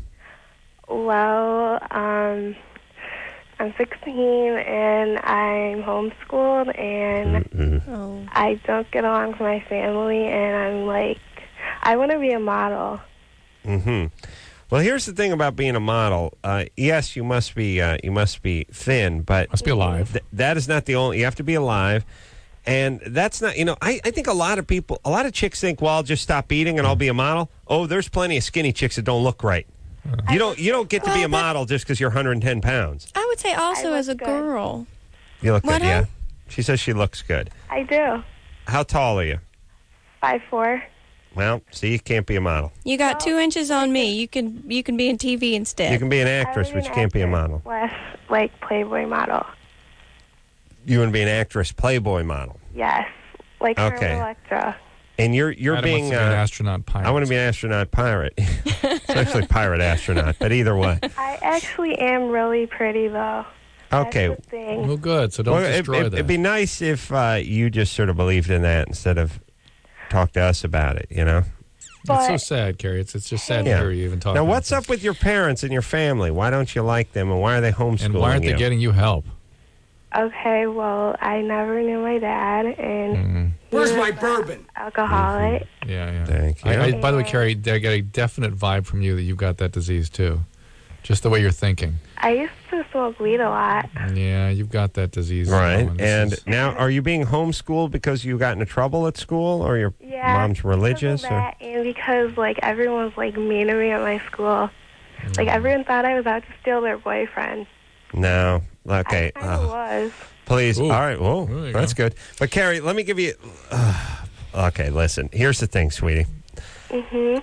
Speaker 8: Well, um, I'm sixteen and I'm homeschooled, and
Speaker 3: Oh.
Speaker 8: I don't get along with my family, and I'm like, I want to be a model.
Speaker 2: Mm-hmm. Well, here's the thing about being a model. Uh, yes, you must be uh, you must be thin, but
Speaker 4: Must be alive.
Speaker 2: th- that is not the only. You have to be alive, and that's not. You know, I, I think a lot of people, a lot of chicks think, well, I'll just stop eating and I'll be a model. Oh, there's plenty of skinny chicks that don't look right. You don't you don't get to be
Speaker 3: Well,
Speaker 2: a
Speaker 3: that-
Speaker 2: model just because you're one hundred ten pounds.
Speaker 3: I would say also
Speaker 8: I
Speaker 3: as a
Speaker 8: look good.
Speaker 3: girl.
Speaker 2: You look
Speaker 3: What,
Speaker 2: good, yeah.
Speaker 3: huh?
Speaker 2: She says she looks good.
Speaker 8: I do.
Speaker 2: How tall are you?
Speaker 8: Five four.
Speaker 2: Well, see, you can't be a model.
Speaker 3: You got two inches on me. You can you can be in T V instead.
Speaker 2: You can be an
Speaker 8: I
Speaker 2: actress,
Speaker 8: was
Speaker 2: but
Speaker 8: an
Speaker 2: you can't be a
Speaker 8: actress,
Speaker 2: model.
Speaker 8: Less like Playboy model.
Speaker 2: You want to be an actress, Playboy model,
Speaker 8: Yes, like
Speaker 2: Okay.
Speaker 8: Carmen Electra.
Speaker 2: and you're you're
Speaker 4: Adam
Speaker 2: being.
Speaker 4: wants to be an
Speaker 2: uh,
Speaker 4: astronaut pilot.
Speaker 2: I want to be an astronaut pirate. It's actually pirate astronaut, but either way.
Speaker 8: I actually am really pretty, though.
Speaker 2: Okay.
Speaker 8: That's the thing.
Speaker 4: Well, good. So don't
Speaker 2: Well, it,
Speaker 4: destroy
Speaker 2: it,
Speaker 4: that.
Speaker 2: it'd be nice if uh, you just sort of believed in that instead of talk to us about it, you know?
Speaker 4: It's so
Speaker 8: But-
Speaker 4: sad, Carrie. It's, it's just sad to
Speaker 2: Yeah.
Speaker 4: hear you even talk
Speaker 2: Now,
Speaker 4: about
Speaker 2: what's
Speaker 4: this.
Speaker 2: up with your parents and your family? Why don't you like them, and why are they homeschooling
Speaker 4: And why aren't
Speaker 2: you?
Speaker 4: they getting you help?
Speaker 8: Okay, well, I never knew my dad, and
Speaker 9: Where's my bourbon?
Speaker 8: alcoholic.
Speaker 4: Yeah, yeah.
Speaker 2: Thank you.
Speaker 4: I, I, by the way, Carrie, I get a definite vibe from you that you've got that disease too. Just the way you're thinking.
Speaker 8: I used to smoke weed a lot.
Speaker 4: Yeah, you've got that disease.
Speaker 2: Right.
Speaker 4: going. This
Speaker 2: And
Speaker 4: is-
Speaker 2: now, are you being homeschooled because you got into trouble at school, or your
Speaker 8: Yeah,
Speaker 2: mom's religious?
Speaker 8: because of
Speaker 2: Or?
Speaker 8: that, and because like everyone's like mean to me at my school. Like everyone thought I was out to steal their boyfriend.
Speaker 2: No. Okay.
Speaker 8: I kind of
Speaker 2: uh,
Speaker 8: was.
Speaker 2: please.
Speaker 4: Ooh.
Speaker 2: All right. Whoa.
Speaker 4: There you
Speaker 2: That's
Speaker 4: go.
Speaker 2: good. But, Carrie, let me give you. Uh, okay, listen. Here's the thing, sweetie.
Speaker 8: Mhm.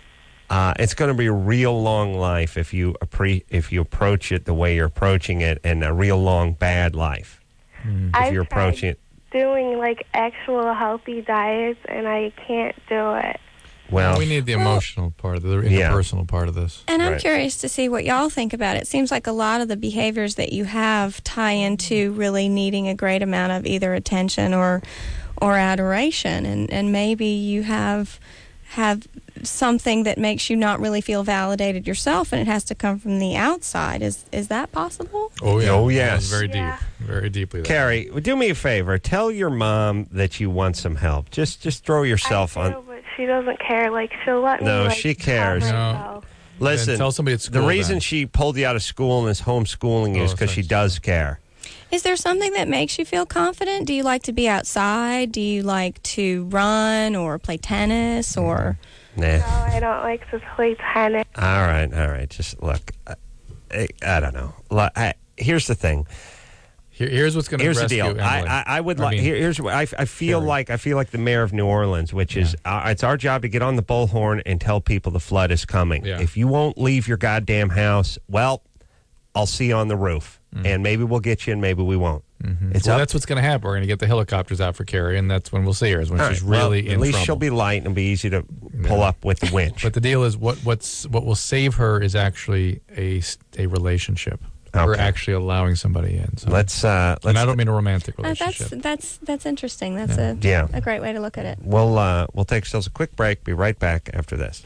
Speaker 2: Uh, it's going to be a real long life if you appre- if you approach it the way you're approaching it, and a real long bad life if
Speaker 8: I've
Speaker 2: you're
Speaker 8: tried
Speaker 2: approaching it.
Speaker 8: doing like actual healthy diets, and I can't do it.
Speaker 2: Well,
Speaker 4: we need the
Speaker 3: Well-
Speaker 4: emotional part of the
Speaker 2: Yeah.
Speaker 4: interpersonal part of this.
Speaker 3: And I'm
Speaker 2: Right.
Speaker 3: curious to see what y'all think about it. It seems like a lot of the behaviors that you have tie into really needing a great amount of either attention or or adoration, and and maybe you have have something that makes you not really feel validated yourself, and it has to come from the outside. Is is that possible?
Speaker 4: Oh yeah.
Speaker 2: Oh,
Speaker 4: That
Speaker 2: yes.
Speaker 4: was very
Speaker 8: Yeah.
Speaker 4: deep, very deeply. there.
Speaker 2: Carrie, do me a favor. Tell your mom that you want some help. Just just throw yourself
Speaker 8: I
Speaker 2: on.
Speaker 8: do, but she doesn't care. Like she'll let me.
Speaker 2: No,
Speaker 8: like,
Speaker 2: she
Speaker 8: call
Speaker 2: cares.
Speaker 4: No.
Speaker 8: myself.
Speaker 2: Listen,
Speaker 4: Then tell somebody at
Speaker 2: the
Speaker 4: school
Speaker 2: reason
Speaker 4: then.
Speaker 2: she pulled you out of school and is homeschooling you
Speaker 4: Oh,
Speaker 2: is because she
Speaker 4: thanks.
Speaker 2: does care.
Speaker 3: Is there something that makes you feel confident? Do you like to be outside? Do you like to run or play tennis or?
Speaker 2: Nah.
Speaker 8: No, I don't like to play tennis.
Speaker 2: All right, all right. Just look. I, I don't know. Look, I, here's the thing.
Speaker 4: Here, here's what's going to
Speaker 2: Here's the
Speaker 4: rescue
Speaker 2: deal. I,
Speaker 4: Emily.
Speaker 2: I, I would
Speaker 4: I
Speaker 2: like.
Speaker 4: mean,
Speaker 2: Here, here's what I, I feel
Speaker 4: Carrie.
Speaker 2: like. I feel like the mayor of New Orleans, which is uh, it's our job to get on the bullhorn and tell people the flood is coming.
Speaker 4: Yeah.
Speaker 2: If you won't leave your goddamn house, well, I'll see you on the roof, and maybe we'll get you, and maybe we won't. It's
Speaker 4: well,
Speaker 2: up.
Speaker 4: that's what's going to happen. We're going to get the helicopters out for Carrie, and that's when we'll see her. Is when
Speaker 2: All
Speaker 4: she's
Speaker 2: right, well,
Speaker 4: really in
Speaker 2: at least
Speaker 4: trouble.
Speaker 2: she'll be light and it'll be easy to pull
Speaker 4: Yeah.
Speaker 2: up with the winch.
Speaker 4: But the deal is, what what's what will save her is actually a s- a relationship. We're
Speaker 2: Okay.
Speaker 4: actually allowing somebody in. So.
Speaker 2: let's uh,
Speaker 4: and
Speaker 2: let's.
Speaker 4: I don't mean a romantic
Speaker 3: Uh, that's
Speaker 4: relationship.
Speaker 3: that's that's interesting. That's
Speaker 4: Yeah.
Speaker 3: a
Speaker 2: Yeah.
Speaker 3: a great way to look at it.
Speaker 2: We'll uh, we'll take ourselves a quick break. Be right back after this.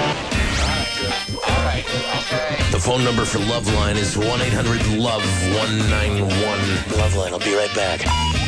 Speaker 1: The phone number for Loveline is one eight hundred love one nine one. Loveline, I'll be right back.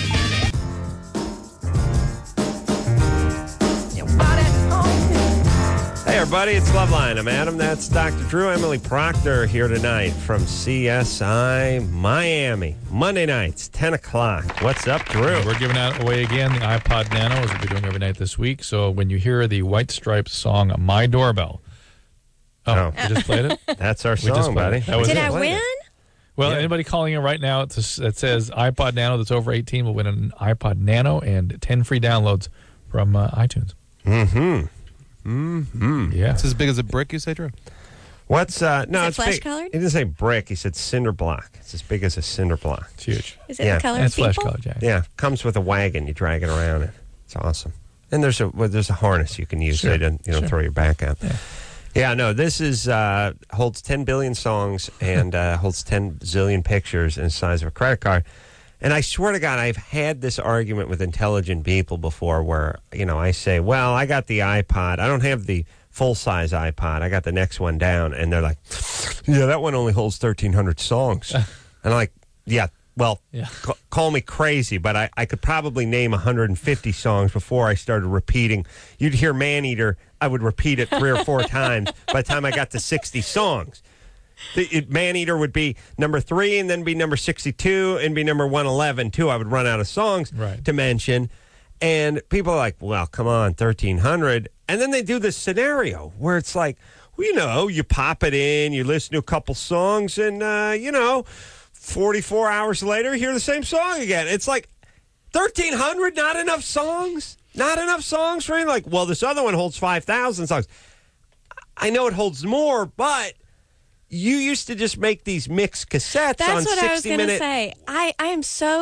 Speaker 2: Hey, everybody, it's Loveline. I'm Adam. That's Doctor Drew. Emily Proctor here tonight from C S I Miami. Monday nights, ten o'clock. What's up, Drew?
Speaker 4: We're giving out away again the iPod Nano, as we'll be doing every night this week. So when you hear the White Stripes song "My Doorbell," oh,
Speaker 2: Oh.
Speaker 4: we just played it.
Speaker 2: That's our
Speaker 4: We just
Speaker 2: song,
Speaker 4: played
Speaker 2: buddy.
Speaker 4: it. That was
Speaker 3: Did
Speaker 4: it.
Speaker 3: I win?
Speaker 4: Well,
Speaker 2: Yeah.
Speaker 4: anybody calling in right now that says iPod Nano that's over eighteen will win an iPod Nano and ten free downloads from uh, iTunes.
Speaker 2: Mm-hmm. Mm-hmm.
Speaker 4: Yeah.
Speaker 10: It's as big as a brick, you say, Drew?
Speaker 2: What's uh? No,
Speaker 3: Is it
Speaker 2: it's
Speaker 3: flesh
Speaker 2: big.
Speaker 3: colored?
Speaker 2: He didn't say brick. He said cinder block. It's as big as a cinder block.
Speaker 4: It's huge.
Speaker 3: Is it
Speaker 2: Yeah.
Speaker 3: the color
Speaker 4: And it's
Speaker 3: of people?
Speaker 4: flesh colored, Jack.
Speaker 2: Yeah, comes with a wagon. You drag it around it. It's awesome. And there's a well, there's a harness you can use so
Speaker 4: Sure.
Speaker 2: you don't, you don't
Speaker 4: Sure.
Speaker 2: throw your back out.
Speaker 4: Yeah.
Speaker 2: Yeah, no, this is uh, holds ten billion songs and uh, holds ten zillion pictures in the size of a credit card. And I swear to God, I've had this argument with intelligent people before where, you know, I say, well, I got the iPod. I don't have the full-size iPod. I got the next one down. And they're like, yeah, that one only holds thirteen hundred songs. And I'm like, yeah, well,
Speaker 4: Yeah.
Speaker 2: ca- call me crazy, but I, I could probably name one hundred fifty songs before I started repeating. You'd hear Maneater, I would repeat it three or four times by the time I got to sixty songs. The, it, Maneater would be number three and then be number sixty-two and be number one eleven, too. I would run out of songs
Speaker 4: Right.
Speaker 2: to mention. And people are like, well, come on, thirteen hundred. And then they do this scenario where it's like, well, you know, you pop it in, you listen to a couple songs, and, uh, you know, forty-four hours later, you hear the same song again. It's like, thirteen hundred, not enough songs? Not enough songs for you? Like, well, this other one holds five thousand songs. I know it holds more, but you used to just make these mixed cassettes on
Speaker 3: That's what I was
Speaker 2: sixty
Speaker 3: going to
Speaker 2: minute.
Speaker 3: say. I, I am so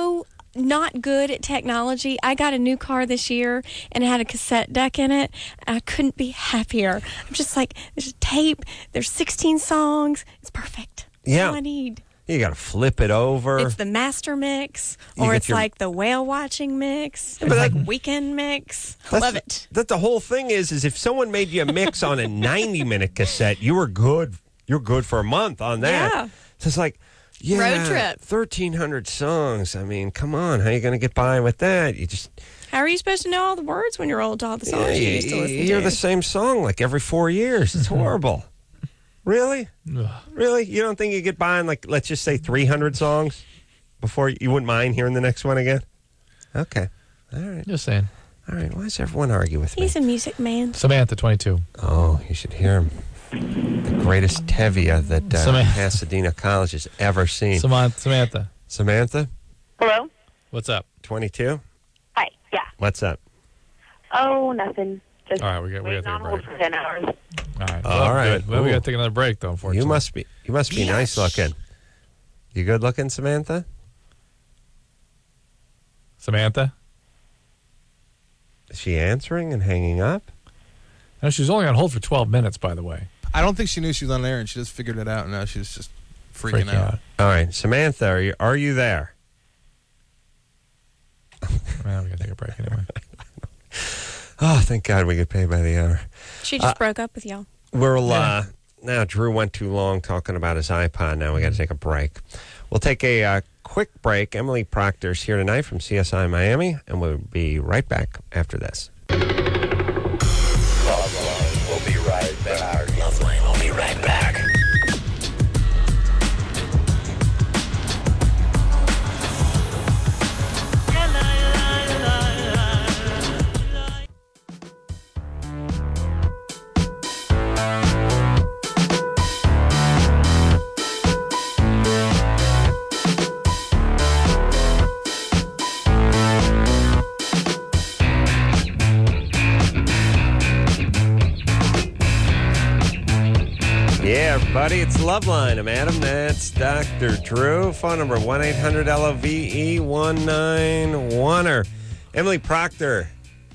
Speaker 3: not good at technology. I got a new car this year and it had a cassette deck in it. And I couldn't be happier. I'm just like, there's a tape, there's sixteen songs. It's perfect. That's
Speaker 2: Yeah.
Speaker 3: all I need.
Speaker 2: You got to flip it over.
Speaker 3: It's the master mix,
Speaker 2: You
Speaker 3: or
Speaker 2: get
Speaker 3: it's
Speaker 2: your-
Speaker 3: like the whale watching mix. It's
Speaker 2: but
Speaker 3: like
Speaker 2: that-
Speaker 3: weekend mix. I
Speaker 2: That's
Speaker 3: love
Speaker 2: the-
Speaker 3: it.
Speaker 2: That the whole thing is, is if someone made you a mix on a ninety minute cassette, you were good. You're good for a month on that.
Speaker 3: Yeah.
Speaker 2: So it's like, yeah,
Speaker 3: Road trip.
Speaker 2: thirteen hundred songs. I mean, come on. How are you going to get by with that? You just,
Speaker 3: How are you supposed to know all the words when you're old to all the songs
Speaker 2: yeah,
Speaker 3: you
Speaker 2: you,
Speaker 3: used to listen
Speaker 2: you hear
Speaker 3: to?
Speaker 2: the same song like every four years. It's horrible. Really?
Speaker 4: Ugh.
Speaker 2: Really? You don't think you get by on, like, let's just say three hundred songs before you wouldn't mind hearing the next one again? Okay. All right.
Speaker 4: Just saying.
Speaker 2: All right. Why does everyone argue with me?
Speaker 3: He's a music man.
Speaker 4: Samantha, twenty-two.
Speaker 2: Oh, you should hear him. The greatest Tevye that uh,
Speaker 4: Samantha.
Speaker 2: Pasadena College has ever seen.
Speaker 4: Samantha. Samantha.
Speaker 2: Samantha,
Speaker 9: Hello?
Speaker 4: What's up?
Speaker 2: twenty-two.
Speaker 9: Hi. Yeah.
Speaker 2: What's up?
Speaker 9: Oh, nothing. Just
Speaker 4: All right, we got we got
Speaker 9: waiting
Speaker 4: to
Speaker 9: on
Speaker 4: take a
Speaker 9: hold
Speaker 4: break.
Speaker 9: for ten hours.
Speaker 4: All right.
Speaker 2: All
Speaker 4: Well,
Speaker 2: right.
Speaker 4: good. Well, we
Speaker 2: Ooh.
Speaker 4: got to take another break, though, unfortunately.
Speaker 2: You must be. You must be nice looking. You good looking, Samantha?
Speaker 4: Samantha?
Speaker 2: Is she answering and hanging up?
Speaker 4: No, she was only on hold for twelve minutes, by the way.
Speaker 10: I don't think she knew she was on air, and she just figured it out, and now she's just freaking,
Speaker 4: Freaking
Speaker 10: out.
Speaker 4: out.
Speaker 2: All right, Samantha, are you are you there?
Speaker 4: Well, we got to take a break anyway.
Speaker 2: Oh, thank God we get paid by the hour.
Speaker 3: She just
Speaker 2: Uh,
Speaker 3: broke up with y'all.
Speaker 2: We'll uh, now. Drew went too long talking about his iPod. Now we got to take a break. We'll take a uh, quick break. Emily Proctor's here tonight from C S I Miami, and we'll be right back after this.
Speaker 1: We'll be right back. Loveline, we'll be right back.
Speaker 2: Yeah, everybody, it's Loveline. I'm Adam. That's Doctor Drew. Phone number one eight hundred L O V E one nine one er. Emily Proctor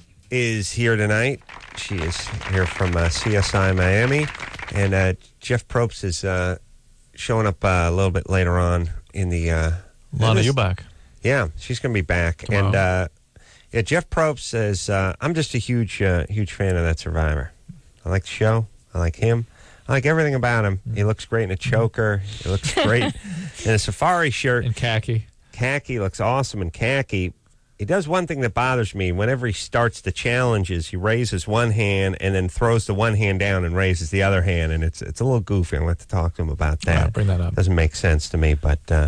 Speaker 2: is here tonight. She is here from uh, C S I Miami. And uh, Jeff Probst is uh, showing up uh, a little bit later on in the... Uh,
Speaker 4: Lana,
Speaker 2: this-
Speaker 4: you back.
Speaker 2: Yeah, she's going to be back.
Speaker 4: Tomorrow.
Speaker 2: And uh, yeah, Jeff Probst says, uh, I'm just a huge, uh, huge fan of that Survivor. I like the show. I like him. I like everything about him. He looks great in a choker. He looks great in a safari shirt.
Speaker 4: In khaki.
Speaker 2: Khaki looks awesome in khaki. He does one thing that bothers me. Whenever he starts the challenges, he raises one hand and then throws the one hand down and raises the other hand, and it's it's a little goofy. I'll have to talk to him about that.
Speaker 4: All right, bring that up.
Speaker 2: Doesn't make sense to me, but uh,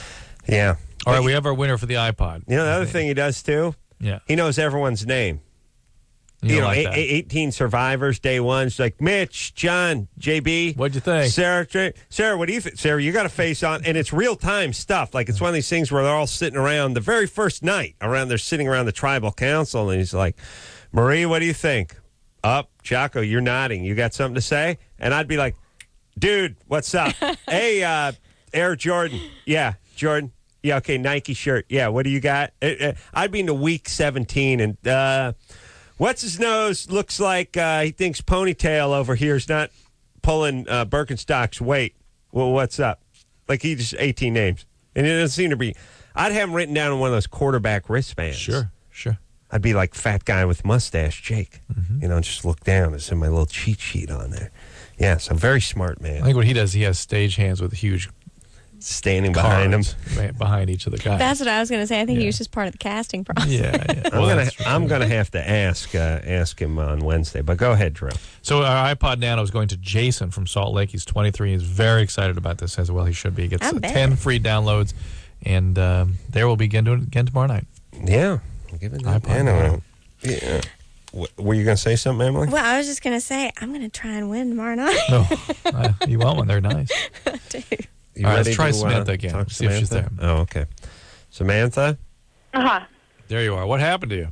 Speaker 2: yeah.
Speaker 4: All right,
Speaker 2: But
Speaker 4: we have our winner for the iPod.
Speaker 2: you know the other thing he does too?
Speaker 4: Yeah.
Speaker 2: He knows everyone's name.
Speaker 4: You,
Speaker 2: You,
Speaker 4: don't
Speaker 2: know,
Speaker 4: like
Speaker 2: eight,
Speaker 4: that.
Speaker 2: eighteen survivors, day one. She's like, Mitch, John, J B.
Speaker 4: What'd you think?
Speaker 2: Sarah, J- Sarah, what do you think? Sarah, you got a face on, and it's real time stuff. Like, it's one of these things where they're all sitting around the very first night, around, they're sitting around the tribal council, and he's like, Marie, what do you think? Up, Chaco, you're nodding. You got something to say? And I'd be like, dude, what's up? Hey, uh, Air Jordan. Yeah, Jordan. Yeah, okay, Nike shirt. Yeah, what do you got? Uh, uh, I'd be into week seventeen, and uh, what's his nose looks like uh, he thinks ponytail over here is not pulling uh, Birkenstock's weight. Well, what's up? Like, he just eighteen names, and it doesn't seem to be. I'd have him written down on one of those quarterback wristbands.
Speaker 4: Sure, sure.
Speaker 2: I'd be like fat guy with mustache, Jake.
Speaker 4: Mm-hmm.
Speaker 2: You know, just look down. There's my little cheat sheet on there. Yeah, so very smart
Speaker 4: I
Speaker 2: man.
Speaker 4: think what he does, he has stage hands with huge
Speaker 2: Standing behind him.
Speaker 4: cards ba- behind each of the guys.
Speaker 3: That's what I was going to say. I think
Speaker 4: Yeah.
Speaker 3: he was just part of the casting process.
Speaker 4: yeah, yeah.
Speaker 2: I'm
Speaker 4: Well,
Speaker 2: gonna
Speaker 4: that's true.
Speaker 2: I'm gonna have to ask uh, ask him on Wednesday. But go ahead, Drew.
Speaker 4: So our iPod Nano is going to Jason from Salt Lake. He's twenty-three. He's very excited about this, as well he should be. He gets
Speaker 3: I
Speaker 4: uh,
Speaker 3: bet.
Speaker 4: ten free downloads, and um, there we'll begin doing it again tomorrow night.
Speaker 2: Yeah, I'm giving that
Speaker 4: iPod
Speaker 2: Nano
Speaker 4: Nano.
Speaker 2: out. Yeah. W- were you gonna say something, Emily?
Speaker 3: Well, I was just going to say, I'm going to try and win tomorrow night.
Speaker 4: No, uh, you want one? They're nice.
Speaker 3: Dude.
Speaker 2: You
Speaker 4: All right,
Speaker 2: ready
Speaker 4: let's try
Speaker 2: to, uh,
Speaker 4: Samantha again.
Speaker 2: talk to
Speaker 4: See if she's
Speaker 2: Samantha?
Speaker 4: there.
Speaker 2: Oh, okay. Samantha.
Speaker 9: Uh-huh.
Speaker 4: There you are. What happened to you?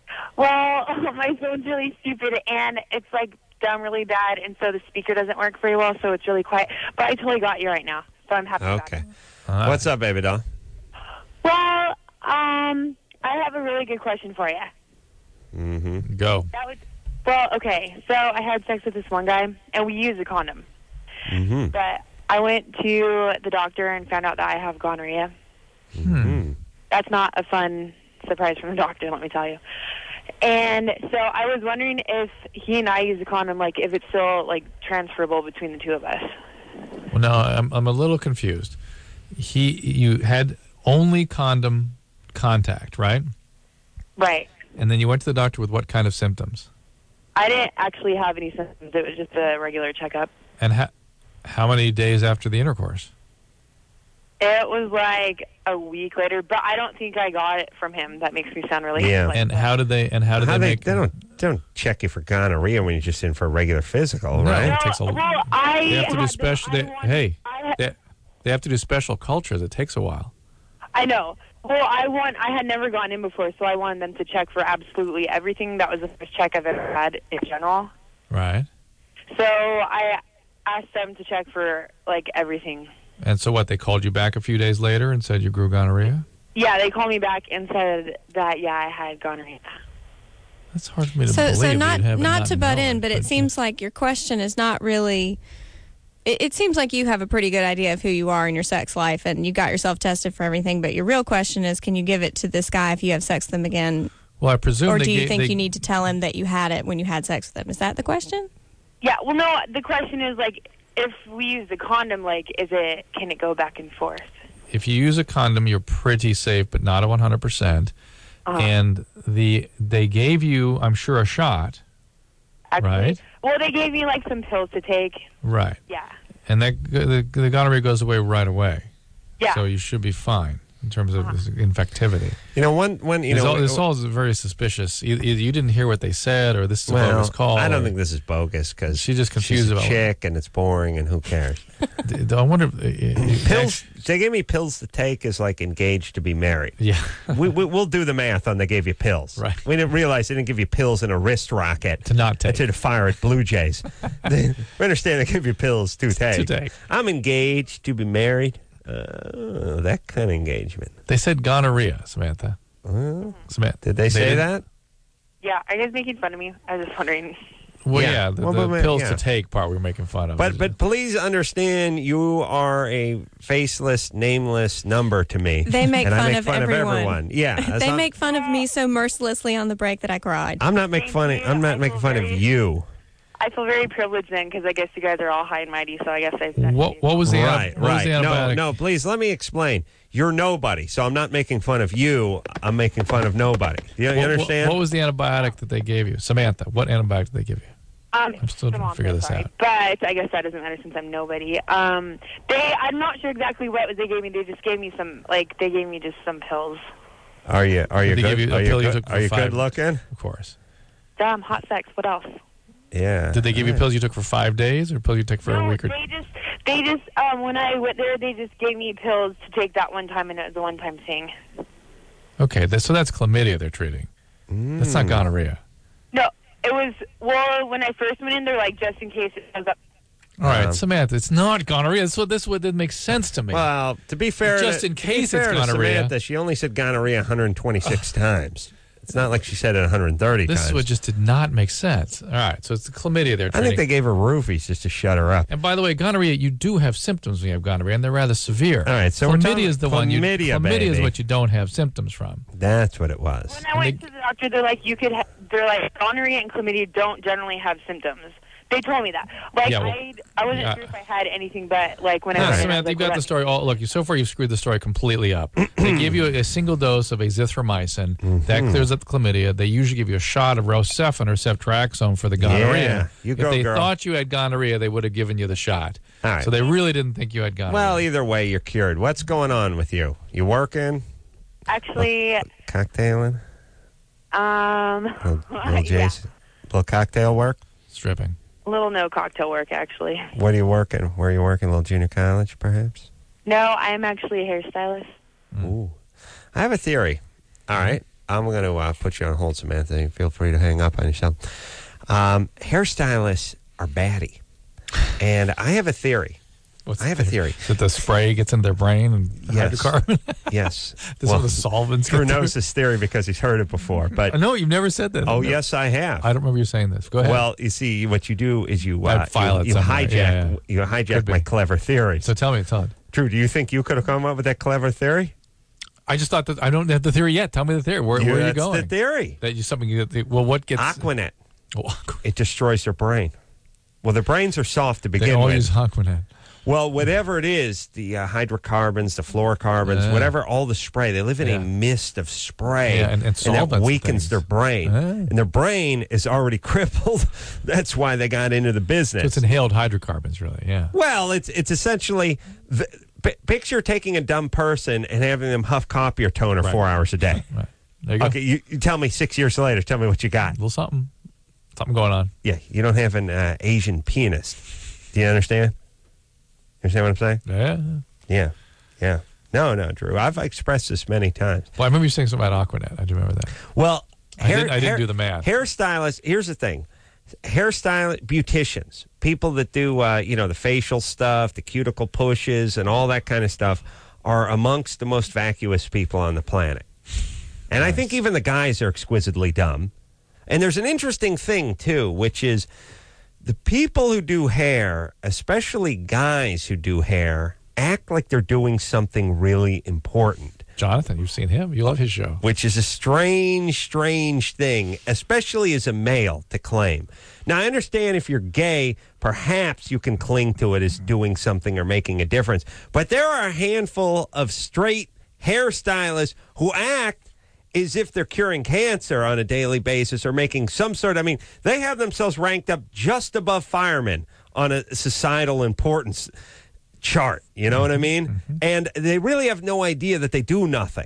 Speaker 9: Well, my phone's really stupid, and it's, like, done really bad, and so the speaker doesn't work very well, so it's really quiet. But I totally got you right now, so I'm happy about
Speaker 2: Okay.
Speaker 9: it.
Speaker 4: Uh,
Speaker 2: What's up, baby doll?
Speaker 9: Well, um, really good question for you.
Speaker 2: Mm-hmm.
Speaker 4: Go.
Speaker 9: That was, well, okay. So I had sex with this one guy, and we used a condom.
Speaker 2: Mm-hmm.
Speaker 9: But I went to the doctor and found out that I have gonorrhea.
Speaker 2: Hmm.
Speaker 9: That's not a fun surprise from the doctor, let me tell you. And so I was wondering if he and I use a condom, like if it's still like transferable between the two of us.
Speaker 4: Well, no, I'm I'm a little confused. He, you had only condom contact, right?
Speaker 9: Right.
Speaker 4: And then you went to the doctor with what kind of symptoms?
Speaker 9: I didn't actually have any symptoms. It was just a regular checkup.
Speaker 4: And ha- how many days after the intercourse?
Speaker 9: It was like a week later, but I don't think I got it from him. That makes me sound really
Speaker 2: Yeah.
Speaker 9: like
Speaker 4: And how did they? And how did
Speaker 2: How
Speaker 4: they
Speaker 2: they,
Speaker 4: make?
Speaker 2: they don't they don't check you for gonorrhea when you're just in for a regular physical,
Speaker 4: No,
Speaker 2: right?
Speaker 4: it takes a.
Speaker 9: Well, I
Speaker 4: They have to do
Speaker 9: had
Speaker 4: special.
Speaker 9: the-
Speaker 4: They,
Speaker 9: I
Speaker 4: hey,
Speaker 9: I,
Speaker 4: they, they have to do special cultures. It takes a while.
Speaker 9: I know. Well, I want. I had never gone in before, so I wanted them to check for absolutely everything. That was the first check I've ever had in general.
Speaker 4: Right.
Speaker 9: So I asked them to check for like everything.
Speaker 4: And so what? They called you back a few days later and said you grew gonorrhea.
Speaker 9: Yeah, they called me back and said that yeah, I had gonorrhea.
Speaker 4: That's hard for me to
Speaker 3: So,
Speaker 4: believe.
Speaker 3: so
Speaker 4: that
Speaker 3: not
Speaker 4: you'd have it
Speaker 3: not to butt
Speaker 4: know
Speaker 3: in, but it seems like your question is not really. It, it seems like you have a pretty good idea of who you are in your sex life, and you got yourself tested for everything. But your real question is, can you give it to this guy if you have sex with him again,
Speaker 4: Well, I presume.
Speaker 3: or
Speaker 4: they
Speaker 3: do you
Speaker 4: ga-
Speaker 3: think
Speaker 4: they-
Speaker 3: you need to tell him that you had it when you had sex with him? Is that the question?
Speaker 9: Yeah. Well, no. The question is like, if we use a condom, like, is it can it go back and forth?
Speaker 4: If you use a condom, you're pretty safe, but not a one hundred percent.
Speaker 9: Uh-huh.
Speaker 4: And the they gave you, I'm sure, a shot.
Speaker 9: Actually,
Speaker 4: Right.
Speaker 9: Well, they gave me like some pills to take.
Speaker 4: Right.
Speaker 9: Yeah.
Speaker 4: And that the, the gonorrhea goes away right away.
Speaker 9: Yeah.
Speaker 4: So you should be fine in terms of this infectivity.
Speaker 2: You know, one one you
Speaker 4: This
Speaker 2: know
Speaker 4: all, this all is very suspicious. Either you didn't hear what they said, or this is a
Speaker 2: well,
Speaker 4: bogus call.
Speaker 2: I don't
Speaker 4: or-
Speaker 2: think this is bogus because
Speaker 4: She's just confused
Speaker 2: she's a
Speaker 4: about-
Speaker 2: chick and it's boring and who cares?
Speaker 4: I wonder. If,
Speaker 2: Pills. They gave me pills to take as like engaged to be married.
Speaker 4: Yeah.
Speaker 2: we, we we'll do the math on they gave you pills.
Speaker 4: Right.
Speaker 2: We didn't realize they didn't give you pills in a wrist rocket
Speaker 4: to not take.
Speaker 2: to the fire at Blue Jays. they, we understand they give you pills to take.
Speaker 4: To take.
Speaker 2: I'm engaged to be married. Uh, that kind of engagement.
Speaker 4: They said gonorrhea, Samantha.
Speaker 2: Uh,
Speaker 4: Samantha.
Speaker 2: did they say
Speaker 4: didn't-
Speaker 2: that?
Speaker 9: Yeah. Are you guys making fun of me? I was just wondering.
Speaker 4: Well,
Speaker 2: Yeah.
Speaker 4: yeah, the,
Speaker 2: Well,
Speaker 4: the
Speaker 2: but-
Speaker 4: pills
Speaker 2: yeah.
Speaker 4: to take part we were making fun of.
Speaker 2: But but please understand, you are a faceless, nameless number to me.
Speaker 3: They make
Speaker 2: and
Speaker 3: fun
Speaker 2: I make
Speaker 3: of
Speaker 2: fun
Speaker 3: everyone.
Speaker 2: of everyone. Yeah, that's
Speaker 3: They
Speaker 2: not-
Speaker 3: make fun of me so mercilessly on the break that I cried.
Speaker 2: I'm not making fun. Of, I'm not making fun of you.
Speaker 9: I feel very privileged then because I guess you guys are all high and mighty. So I guess I.
Speaker 4: what what was the
Speaker 2: Right,
Speaker 4: what was
Speaker 2: right.
Speaker 4: the
Speaker 2: No,
Speaker 4: antibiotic?
Speaker 2: no. Please let me explain. You're nobody, so I'm not making fun of you. I'm making fun of nobody. You, you
Speaker 4: What-
Speaker 2: understand?
Speaker 4: What, what was the antibiotic that they gave you, Samantha? What antibiotic did they give you?
Speaker 9: Um,
Speaker 4: I'm still trying to figure this out.
Speaker 9: But I guess that doesn't matter since I'm nobody. Um, they, I'm not sure exactly what they gave me. They just gave me some, like, they gave me just some pills.
Speaker 2: Are you? Are you
Speaker 4: Did they
Speaker 2: good?
Speaker 4: give you a
Speaker 2: are you
Speaker 4: pill you
Speaker 2: good,
Speaker 4: took for
Speaker 2: are you
Speaker 4: five-
Speaker 2: good looking?
Speaker 4: Of course.
Speaker 9: Damn, hot sex. What else?
Speaker 2: Yeah.
Speaker 4: Did they give you
Speaker 2: Right.
Speaker 4: pills you took for five days, or pills you took for a
Speaker 9: No,
Speaker 4: week or?
Speaker 9: they just, they just, um, when I went there, they just gave me pills to take that one time, and it was a one-time thing.
Speaker 4: Okay, that, so that's chlamydia they're treating. That's
Speaker 2: Mm.
Speaker 4: not gonorrhea.
Speaker 9: No, it was, well, when I first went in, they're like, just in case it goes up.
Speaker 4: All right,
Speaker 2: Um,
Speaker 4: Samantha, it's not gonorrhea. That's what this would that makes sense to me.
Speaker 2: Well, to be fair,
Speaker 4: Just
Speaker 2: to,
Speaker 4: in
Speaker 2: to be
Speaker 4: case
Speaker 2: fair
Speaker 4: it's
Speaker 2: to
Speaker 4: gonorrhea.
Speaker 2: Samantha, she only said gonorrhea one hundred twenty-six times. It's not like she said it one hundred thirty
Speaker 4: this
Speaker 2: times.
Speaker 4: is what just did not make sense. All right, so it's the chlamydia they're
Speaker 2: I
Speaker 4: treating.
Speaker 2: think they gave her roofies just to shut her up.
Speaker 4: And by the way, gonorrhea, you do have symptoms when you have gonorrhea, and they're rather severe.
Speaker 2: All right, so we're
Speaker 4: chlamydia
Speaker 2: talking
Speaker 4: is the one you
Speaker 2: chlamydia,
Speaker 4: chlamydia is
Speaker 2: baby.
Speaker 4: what you don't have symptoms from.
Speaker 2: That's what it was.
Speaker 9: When I went to the doctor, they're like, you could, ha- they're like, gonorrhea and chlamydia don't generally have symptoms. They told me that. Like,
Speaker 4: Yeah, well,
Speaker 9: I, I wasn't
Speaker 4: yeah.
Speaker 9: sure if I had anything, but like when I
Speaker 4: No,
Speaker 9: went in, I was
Speaker 4: Samantha,
Speaker 9: like,
Speaker 4: you've got
Speaker 9: well,
Speaker 4: the story. All, look, you so far you've screwed the story completely up. They give you a, a single dose of azithromycin. That clears up the chlamydia. They usually give you a shot of Rocephin or ceftriaxone for the gonorrhea.
Speaker 2: Yeah, you go,
Speaker 4: if they
Speaker 2: girl.
Speaker 4: thought you had gonorrhea, they would have given you the shot.
Speaker 2: All right.
Speaker 4: So they really didn't think you had gonorrhea.
Speaker 2: Well, either way, you're cured. What's going on with you? You working?
Speaker 9: Actually,
Speaker 2: Cocktailing?
Speaker 9: um,
Speaker 2: Little, little
Speaker 9: yeah,
Speaker 2: Jason? Little cocktail work?
Speaker 4: Stripping.
Speaker 9: little no cocktail work, actually.
Speaker 2: What are you working? Where are you working? Little junior college, perhaps?
Speaker 9: No, I am actually a hairstylist.
Speaker 2: Ooh. I have a theory. All right. I'm going to uh, put you on hold, Samantha. You feel free to hang up on yourself. Um, hairstylists are batty. And I have a theory.
Speaker 4: What's
Speaker 2: I have a theory.
Speaker 4: That the spray gets into their brain and
Speaker 2: Yes.
Speaker 4: hydrocarbon?
Speaker 2: Yes.
Speaker 4: This
Speaker 2: Well,
Speaker 4: is the solvents.
Speaker 2: Drew
Speaker 4: get through?
Speaker 2: knows this theory because he's heard it before. But
Speaker 4: No, you've never said that.
Speaker 2: oh,
Speaker 4: No.
Speaker 2: yes, I have.
Speaker 4: I don't remember you saying this. Go ahead.
Speaker 2: Well, you see, what you do is you
Speaker 4: I'd
Speaker 2: uh,
Speaker 4: file
Speaker 2: you,
Speaker 4: it
Speaker 2: you
Speaker 4: somewhere.
Speaker 2: hijack
Speaker 4: Yeah, yeah.
Speaker 2: you hijack
Speaker 4: Could be.
Speaker 2: my clever theories.
Speaker 4: so tell me, Todd.
Speaker 2: Drew, do you think you could have come up with that clever theory?
Speaker 4: I just thought that I don't have the theory yet. Tell me the theory. Where,
Speaker 2: Yeah,
Speaker 4: where are you
Speaker 2: that's
Speaker 4: going?
Speaker 2: the theory.
Speaker 4: That you something. You, well, what gets
Speaker 2: Aquanet.
Speaker 4: Oh, Aquanet.
Speaker 2: It destroys their brain. Well, their brains are soft to
Speaker 4: They
Speaker 2: begin
Speaker 4: all
Speaker 2: with.
Speaker 4: use Aquanet.
Speaker 2: Well, whatever it is, the uh, hydrocarbons, the fluorocarbons,
Speaker 4: Yeah.
Speaker 2: whatever, all the spray, they live in
Speaker 4: Yeah.
Speaker 2: a mist of spray,
Speaker 4: Yeah, and- and solvents
Speaker 2: that
Speaker 4: and
Speaker 2: weakens
Speaker 4: things.
Speaker 2: their brain.
Speaker 4: Yeah.
Speaker 2: And their brain is already crippled. That's why they got into the business.
Speaker 4: So it's inhaled hydrocarbons, really. Yeah.
Speaker 2: Well, it's it's essentially the, p- picture taking a dumb person and having them huff copier toner
Speaker 4: Right.
Speaker 2: four hours a day.
Speaker 4: Right. There you go.
Speaker 2: Okay, you, you tell me six years later. Tell me what you got.
Speaker 4: A little something. Something going on.
Speaker 2: Yeah, you don't have an uh, Asian pianist. Do you understand? You understand what I'm saying?
Speaker 4: Yeah.
Speaker 2: Yeah, yeah. No, no, Drew. I've expressed this many times.
Speaker 4: Well, I remember you saying something about Aquanet. I do remember that.
Speaker 2: Well,
Speaker 4: I didn't- I didn't do the math.
Speaker 2: Hairstylists. Here's the thing: hairstylist, beauticians, people that do uh, you know the facial stuff, the cuticle pushes, and all that kind of stuff, are amongst the most vacuous people on the planet. And nice. I think even the guys are exquisitely dumb. And there's an interesting thing too, which is the people who do hair, especially guys who do hair, act like they're doing something really important.
Speaker 4: Jonathan, you've seen him. You love his show.
Speaker 2: Which is a strange, strange thing, especially as a male, to claim. Now, I understand if you're gay, perhaps you can cling to it as doing something or making a difference. But there are a handful of straight hairstylists who act as if they're curing cancer on a daily basis or making some sort of, I mean, they have themselves ranked up just above firemen on a societal importance chart. You know what I mean? Mm-hmm. And they really have no idea that they do nothing.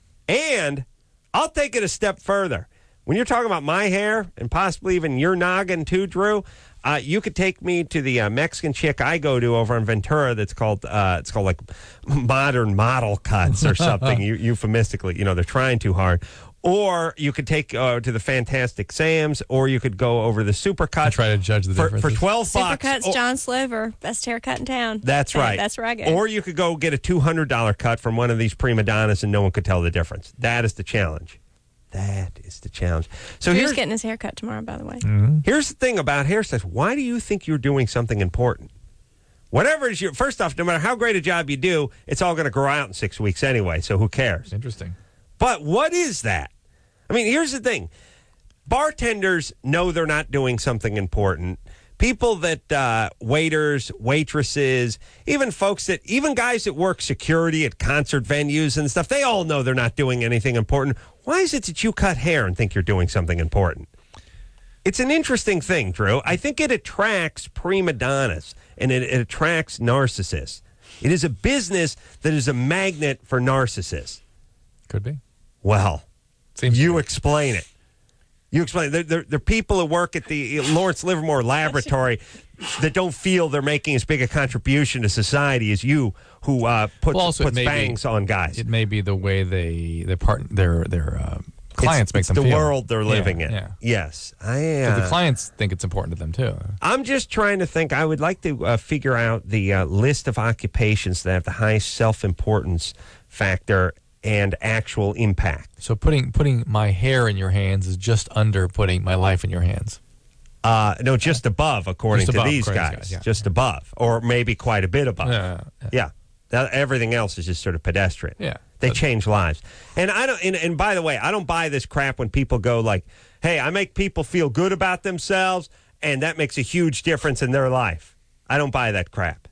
Speaker 2: And I'll take it a step further. When you're talking about my hair and possibly even your noggin too, Drew, uh, you could take me to the uh, Mexican chick I go to over in Ventura. That's called uh, it's called like modern model cuts or something. eu- euphemistically, you know, they're trying too hard. Or you could take uh, to the Fantastic Sam's, or you could go over the Supercut.
Speaker 4: And try to judge the
Speaker 2: for,
Speaker 4: differences.
Speaker 2: for twelve bucks.
Speaker 3: Supercuts,
Speaker 2: Or-
Speaker 3: John Slover, best haircut in town.
Speaker 2: That's
Speaker 3: Okay,
Speaker 2: right.
Speaker 3: That's where I go.
Speaker 2: Or you could go get a two hundred dollars cut from one of these prima donnas and no one could tell the difference. That is the challenge. That is the challenge. So
Speaker 3: Drew's
Speaker 2: here's,
Speaker 3: getting his haircut tomorrow, by the way.
Speaker 4: Mm-hmm.
Speaker 2: here's the thing about hairstyles. Why do you think you're doing something important? Whatever it is your, first off, no matter how great a job you do, it's all going to grow out in six weeks anyway, so who cares?
Speaker 4: Interesting.
Speaker 2: But what is that? I mean, here's the thing. Bartenders know they're not doing something important. People that, uh, waiters, waitresses, even folks that, even guys that work security at concert venues and stuff, they all know they're not doing anything important. Why is it that you cut hair and think you're doing something important? It's an interesting thing, Drew. I think it attracts prima donnas and it, it attracts narcissists. It is a business that is a magnet for narcissists.
Speaker 4: Could be.
Speaker 2: Well,
Speaker 4: Seems
Speaker 2: you explain it. You explain. They're, they're, they're people who work at the Lawrence Livermore Laboratory that don't feel they're making as big a contribution to society as you, who uh, puts,
Speaker 4: Well, also, it
Speaker 2: puts
Speaker 4: may be-
Speaker 2: bangs on guys.
Speaker 4: It may be the way they their part their their uh, clients
Speaker 2: it's,
Speaker 4: make
Speaker 2: it's
Speaker 4: them
Speaker 2: the
Speaker 4: feel.
Speaker 2: world they're
Speaker 4: Yeah,
Speaker 2: living in.
Speaker 4: Yeah.
Speaker 2: Yes, I.
Speaker 4: So
Speaker 2: Uh,
Speaker 4: the clients think it's important to them too.
Speaker 2: I'm just trying to think. I would like to uh, figure out the uh, list of occupations that have the highest self-importance factor and actual impact.
Speaker 4: So putting putting my hair in your hands is just under putting my life in your hands.
Speaker 2: Uh, no, just above, according
Speaker 4: Just
Speaker 2: to
Speaker 4: above,
Speaker 2: these
Speaker 4: according to
Speaker 2: guys.
Speaker 4: these guys, yeah.
Speaker 2: Just above, or maybe quite a bit above.
Speaker 4: Yeah, yeah.
Speaker 2: Yeah. That- everything else is just sort of pedestrian.
Speaker 4: Yeah.
Speaker 2: They
Speaker 4: But-
Speaker 2: change lives. And I don't. And, and by the way, I don't buy this crap when people go like, "Hey, I make people feel good about themselves, and that makes a huge difference in their life." I don't buy that crap.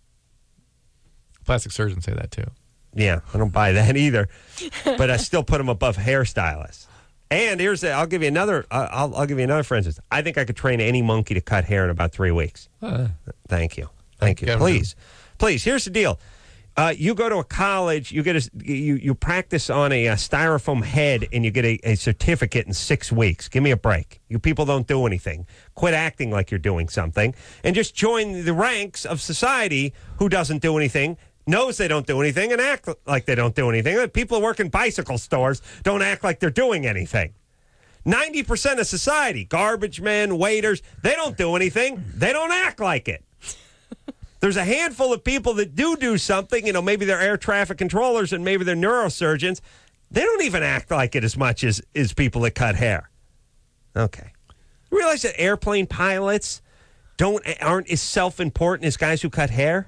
Speaker 4: Plastic surgeons say that too.
Speaker 2: Yeah, I don't buy that either. But I still put them above hairstylists. And here's the, I'll give you another. Uh, I'll, I'll give you another. For instance, I think I could train any monkey to cut hair in about three weeks.
Speaker 4: Uh,
Speaker 2: Thank you. Thank you.
Speaker 4: Kevin.
Speaker 2: Please, please. Here's the deal. Uh, you go to a college, you get a, you you practice on a, a styrofoam head, and you get a, a certificate in six weeks. Give me a break. You people don't do anything. Quit acting like you're doing something, and just join the ranks of society who doesn't do anything, knows they don't do anything, and act like they don't do anything. People who work in bicycle stores don't act like they're doing anything. ninety percent of society, garbage men, waiters, they don't do anything. They don't act like it. There's a handful of people that do do something. You know, maybe they're air traffic controllers and maybe they're neurosurgeons. They don't even act like it as much as, as people that cut hair. Okay. You realize that airplane pilots don't aren't as self-important as guys who cut hair?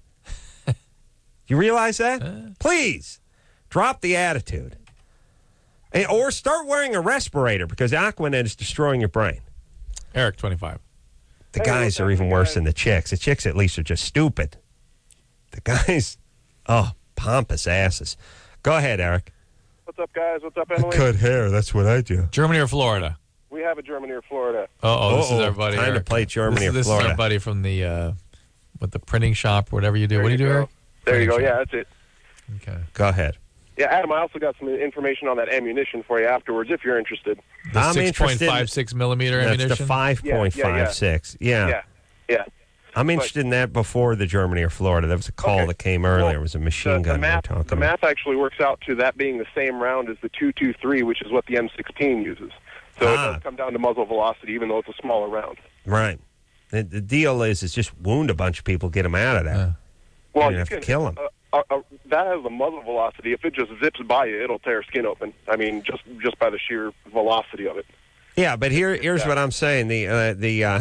Speaker 2: You realize that? Uh. Please, drop the attitude. And, or start wearing a respirator because Aquanet is destroying your brain.
Speaker 4: Eric, twenty-five.
Speaker 2: The guys are even worse than the chicks. The chicks, at least, are just stupid. The guys, oh, pompous asses. Go ahead, Eric.
Speaker 11: What's up, guys? What's up, Emily?
Speaker 2: I cut hair. That's what I do.
Speaker 4: Germany or Florida?
Speaker 11: We have a Germany or Florida.
Speaker 4: Uh-oh, this is our buddy.
Speaker 2: Time
Speaker 4: Eric.
Speaker 2: to play Germany
Speaker 4: this,
Speaker 2: or
Speaker 4: this
Speaker 2: Florida.
Speaker 4: This is our buddy from the, uh, with the printing shop, whatever you do.
Speaker 11: There
Speaker 4: what do
Speaker 11: you
Speaker 4: you do,
Speaker 11: go.
Speaker 4: Eric?
Speaker 11: There
Speaker 4: Printing
Speaker 11: you go.
Speaker 4: shop.
Speaker 11: Yeah, that's it.
Speaker 4: Okay.
Speaker 2: Go ahead.
Speaker 11: Yeah, Adam, I also got some information on that ammunition for you afterwards, if you're interested.
Speaker 4: The
Speaker 2: I'm
Speaker 4: six point
Speaker 2: interested.
Speaker 4: five six millimeter
Speaker 2: That's
Speaker 4: ammunition?
Speaker 2: the five point five six. Yeah,
Speaker 11: Yeah, yeah.
Speaker 2: I'm interested in that before the Germany or Florida. There was a call
Speaker 11: Okay.
Speaker 2: that came earlier.
Speaker 11: Well,
Speaker 2: it was a machine
Speaker 11: the,
Speaker 2: gun
Speaker 11: the
Speaker 2: we were
Speaker 11: math,
Speaker 2: talking
Speaker 11: The
Speaker 2: about.
Speaker 11: math actually works out to that being the same round as the two twenty-three, which is what the M sixteen uses. So
Speaker 2: Ah.
Speaker 11: it does come down to muzzle velocity, even though it's a smaller round.
Speaker 2: Right. The, the deal is, is just wound a bunch of people, get them out of there.
Speaker 4: Yeah.
Speaker 11: Well,
Speaker 2: you
Speaker 11: you
Speaker 2: have
Speaker 11: can
Speaker 2: to kill them.
Speaker 11: Uh, uh, uh, that has the muzzle velocity. If it just zips by you, it'll tear skin open. I mean, just just by the sheer velocity of it.
Speaker 2: Yeah, but here, here's
Speaker 11: Yeah.
Speaker 2: what I'm saying. The uh, the uh,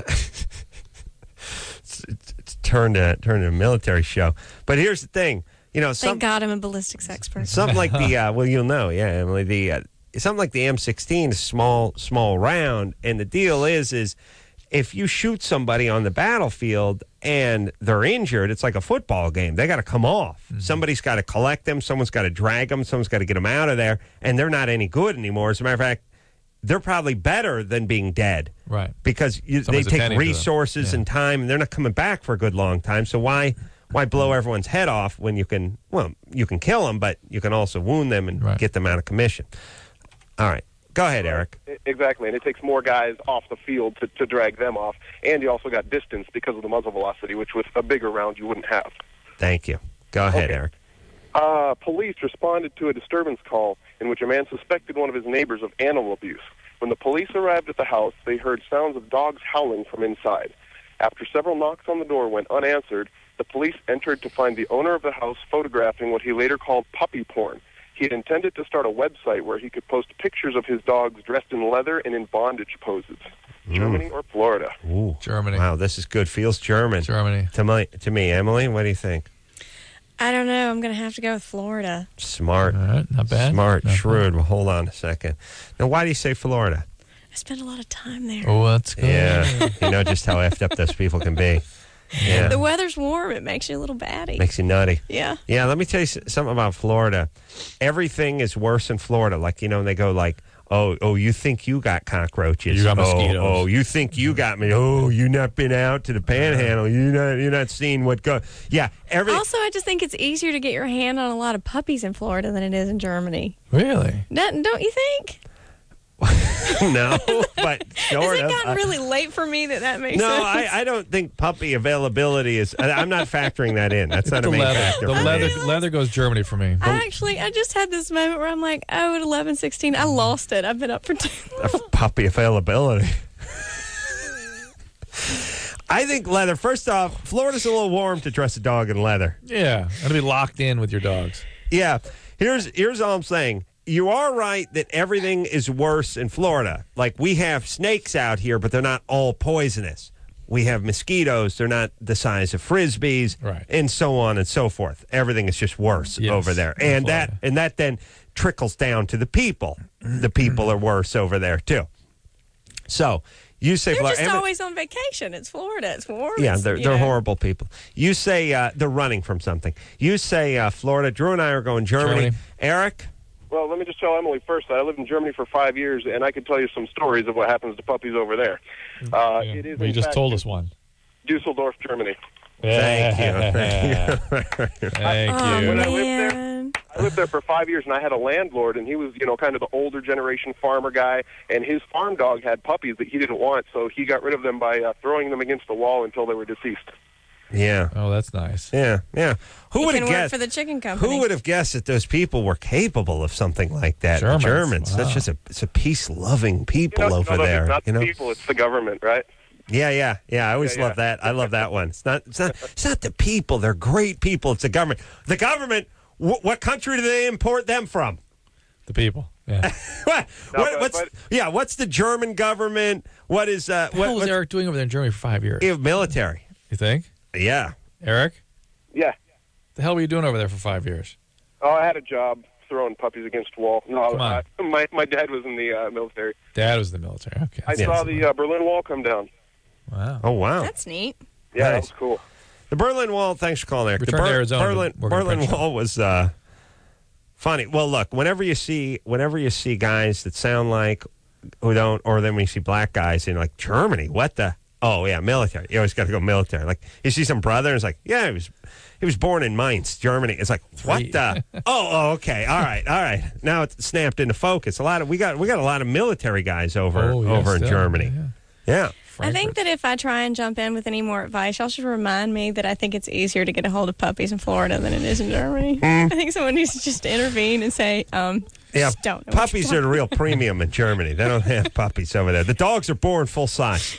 Speaker 2: it's, it's, it's turned to turned to a military show. But here's the thing. You know, some,
Speaker 3: Thank God I'm a ballistics expert.
Speaker 2: something like the uh, well, you'll know, yeah, Emily. The uh, something like the M sixteen is small, small round, and the deal is, is if you shoot somebody on the battlefield and they're injured, it's like a football game. They got to come off. Mm-hmm. Somebody's got to collect them. Someone's got to drag them. Someone's got to get them out of there, and they're not any good anymore. As a matter of fact, they're probably better than being dead,
Speaker 4: right?
Speaker 2: Because you, they
Speaker 4: Someone's
Speaker 2: take
Speaker 4: attending to them.
Speaker 2: resources
Speaker 4: Yeah.
Speaker 2: and time, and they're not coming back for a good long time. So why? Why blow everyone's head off when you can, well, you can kill them, but you can also wound them and
Speaker 4: Right.
Speaker 2: get them out of commission. All right. Go ahead, Eric.
Speaker 11: I- Exactly, and it takes more guys off the field to, to drag them off. And you also got distance because of the muzzle velocity, which with a bigger round you wouldn't have.
Speaker 2: Thank you. Go ahead,
Speaker 11: Okay.
Speaker 2: Eric.
Speaker 11: Uh, police responded to a disturbance call in which a man suspected one of his neighbors of animal abuse. When the police arrived at the house, they heard sounds of dogs howling from inside. After several knocks on the door went unanswered, the police entered to find the owner of the house photographing what he later called puppy porn. He had intended to start a website where he could post pictures of his dogs dressed in leather and in bondage poses. Germany or Florida?
Speaker 2: Ooh.
Speaker 4: Germany.
Speaker 2: Wow, this is good. Feels German.
Speaker 4: Germany.
Speaker 2: To me, to me, Emily, what do you think?
Speaker 3: I don't know. I'm going to have to go with Florida.
Speaker 2: Smart.
Speaker 4: All right, not bad.
Speaker 2: Smart,
Speaker 4: Not
Speaker 2: shrewd. Well, hold on a second. Now, why do you say Florida?
Speaker 3: I spent a lot of time there.
Speaker 4: Oh, that's good.
Speaker 2: Yeah, you know just how effed up those people can be. Yeah,
Speaker 3: The weather's warm. It makes you a little batty.
Speaker 2: makes you nutty.
Speaker 3: Yeah.
Speaker 2: Yeah, let me tell you s- something about Florida. Everything is worse in Florida. Like, you know, they go like, oh, oh, you think you got cockroaches.
Speaker 4: You got
Speaker 2: oh,
Speaker 4: mosquitoes.
Speaker 2: Oh, you think you got me. Oh, you not been out to the panhandle. You not you're not seeing what go. Yeah, every
Speaker 3: Also, I just think it's easier to get your hand on a lot of puppies in Florida than it is in Germany.
Speaker 4: Really?
Speaker 3: Don't, don't you think?
Speaker 2: no, but sort
Speaker 3: Has it
Speaker 2: of.
Speaker 3: gotten
Speaker 2: I-
Speaker 3: really late for me that that makes
Speaker 2: no,
Speaker 3: sense?
Speaker 2: I, I don't think puppy availability is. I, I'm not factoring that in. That's not
Speaker 4: the
Speaker 2: a main
Speaker 4: leather.
Speaker 2: factor.
Speaker 4: The
Speaker 2: for
Speaker 4: leather,
Speaker 2: me.
Speaker 4: leather goes Germany for me.
Speaker 3: I actually, I just had this moment where I'm like, oh, at eleven sixteen, I lost it. I've been up for too long.
Speaker 2: Puppy availability. I think leather. First off, Florida's a little warm to dress a dog in leather.
Speaker 4: Yeah, and to be locked in with your dogs.
Speaker 2: Yeah. Here's here's all I'm saying. You are right that everything is worse in Florida. Like, we have snakes out here, but they're not all poisonous. We have mosquitoes. They're not the size of Frisbees,
Speaker 4: Right.
Speaker 2: and so on and so forth. Everything is just worse
Speaker 4: Yes,
Speaker 2: over there.
Speaker 4: in
Speaker 2: And that
Speaker 4: Florida.
Speaker 2: and that then trickles down to the people. The people are worse over there, too. So, you say
Speaker 3: They're
Speaker 2: Florida.
Speaker 3: just
Speaker 2: Emma-
Speaker 3: always on vacation. It's Florida. It's warm.
Speaker 2: Yeah,
Speaker 3: It's,
Speaker 2: they're
Speaker 3: you
Speaker 2: they're
Speaker 3: know.
Speaker 2: horrible people. You say uh, they're running from something. You say uh, Florida. Drew and I are going Germany.
Speaker 4: Germany.
Speaker 2: Eric?
Speaker 11: Well, let me just tell Emily first that I lived in Germany for five years, and I could tell you some stories of what happens to puppies over there. Uh,
Speaker 4: Yeah.
Speaker 11: It is.
Speaker 4: Well, you
Speaker 11: in
Speaker 4: just
Speaker 11: fact,
Speaker 4: told us one.
Speaker 11: Dusseldorf, Germany.
Speaker 2: Thank you. Thank you.
Speaker 4: Thank
Speaker 3: Oh,
Speaker 4: you.
Speaker 11: When I lived there-
Speaker 3: man.
Speaker 11: I lived there for five years, and I had a landlord, and he was, you know, kind of the older generation farmer guy, and his farm dog had puppies that he didn't want, so he got rid of them by uh, throwing them against the wall until they were deceased.
Speaker 2: Yeah.
Speaker 4: Oh, that's nice.
Speaker 2: Yeah, yeah. Who
Speaker 3: You
Speaker 2: would
Speaker 3: can
Speaker 2: have
Speaker 3: work
Speaker 2: guessed?
Speaker 3: for the chicken company.
Speaker 2: Who would have guessed that those people were capable of something like that? The
Speaker 4: Germans.
Speaker 2: Germans.
Speaker 4: Wow.
Speaker 2: That's just a it's a peace loving people
Speaker 11: You know,
Speaker 2: over
Speaker 11: no, no,
Speaker 2: there.
Speaker 11: It's not
Speaker 2: you know.
Speaker 11: the people, it's the government, right?
Speaker 2: Yeah, yeah, yeah. I always
Speaker 11: Yeah,
Speaker 2: love
Speaker 11: yeah.
Speaker 2: that. I love that one. It's not, it's not, it's not the people. They're great people. It's the government. The government. Wh- what country do they import them from?
Speaker 4: The people. Yeah.
Speaker 2: what,
Speaker 11: No,
Speaker 2: what-
Speaker 11: but-
Speaker 2: what's
Speaker 11: but-
Speaker 2: yeah? What's the German government? What is uh?
Speaker 4: What
Speaker 2: What,
Speaker 4: was
Speaker 2: what's,
Speaker 4: Eric doing over there in Germany for five years?
Speaker 2: yeah, military?
Speaker 4: You think?
Speaker 2: Yeah.
Speaker 4: Eric?
Speaker 11: Yeah.
Speaker 4: The hell were you doing over there for five years?
Speaker 11: Oh, I had a job throwing puppies against the wall. No,
Speaker 4: Come on.
Speaker 11: I, my my dad was in the uh, military.
Speaker 4: Dad was in the military. Okay.
Speaker 11: I
Speaker 2: Yeah.
Speaker 11: saw the uh, Berlin Wall come down.
Speaker 4: Wow.
Speaker 2: Oh wow.
Speaker 3: That's neat.
Speaker 11: Yeah, that
Speaker 2: Nice.
Speaker 11: was cool.
Speaker 2: The Berlin Wall. Thanks for calling, Eric.
Speaker 4: Return
Speaker 2: the
Speaker 4: to Arizona to
Speaker 2: Berlin,
Speaker 4: work on
Speaker 2: Berlin
Speaker 4: French.
Speaker 2: Wall was uh, funny. Well, look. Whenever you see, whenever you see guys that sound like who don't, or then when you see black guys in like Germany, what the? Oh yeah, military. You always got to go military. Like you see some brother, and it's like, yeah, he was, he was born in Mainz, Germany. It's like, what
Speaker 4: Three.
Speaker 2: the? oh, oh, okay, all right, all right. Now it's snapped into focus. A lot of we got we got a lot of military guys over
Speaker 4: Oh, yeah,
Speaker 2: over in
Speaker 4: still.
Speaker 2: Germany.
Speaker 4: Yeah.
Speaker 2: Yeah.
Speaker 3: I think that if I try and jump in with any more advice, y'all should remind me that I think it's easier to get a hold of puppies in Florida than it is in Germany. I think someone needs to just intervene and say, um,
Speaker 2: Yeah,
Speaker 3: just don't know what
Speaker 2: puppies
Speaker 3: you're
Speaker 2: are the real premium in Germany. They don't have puppies over there. The dogs are born full size.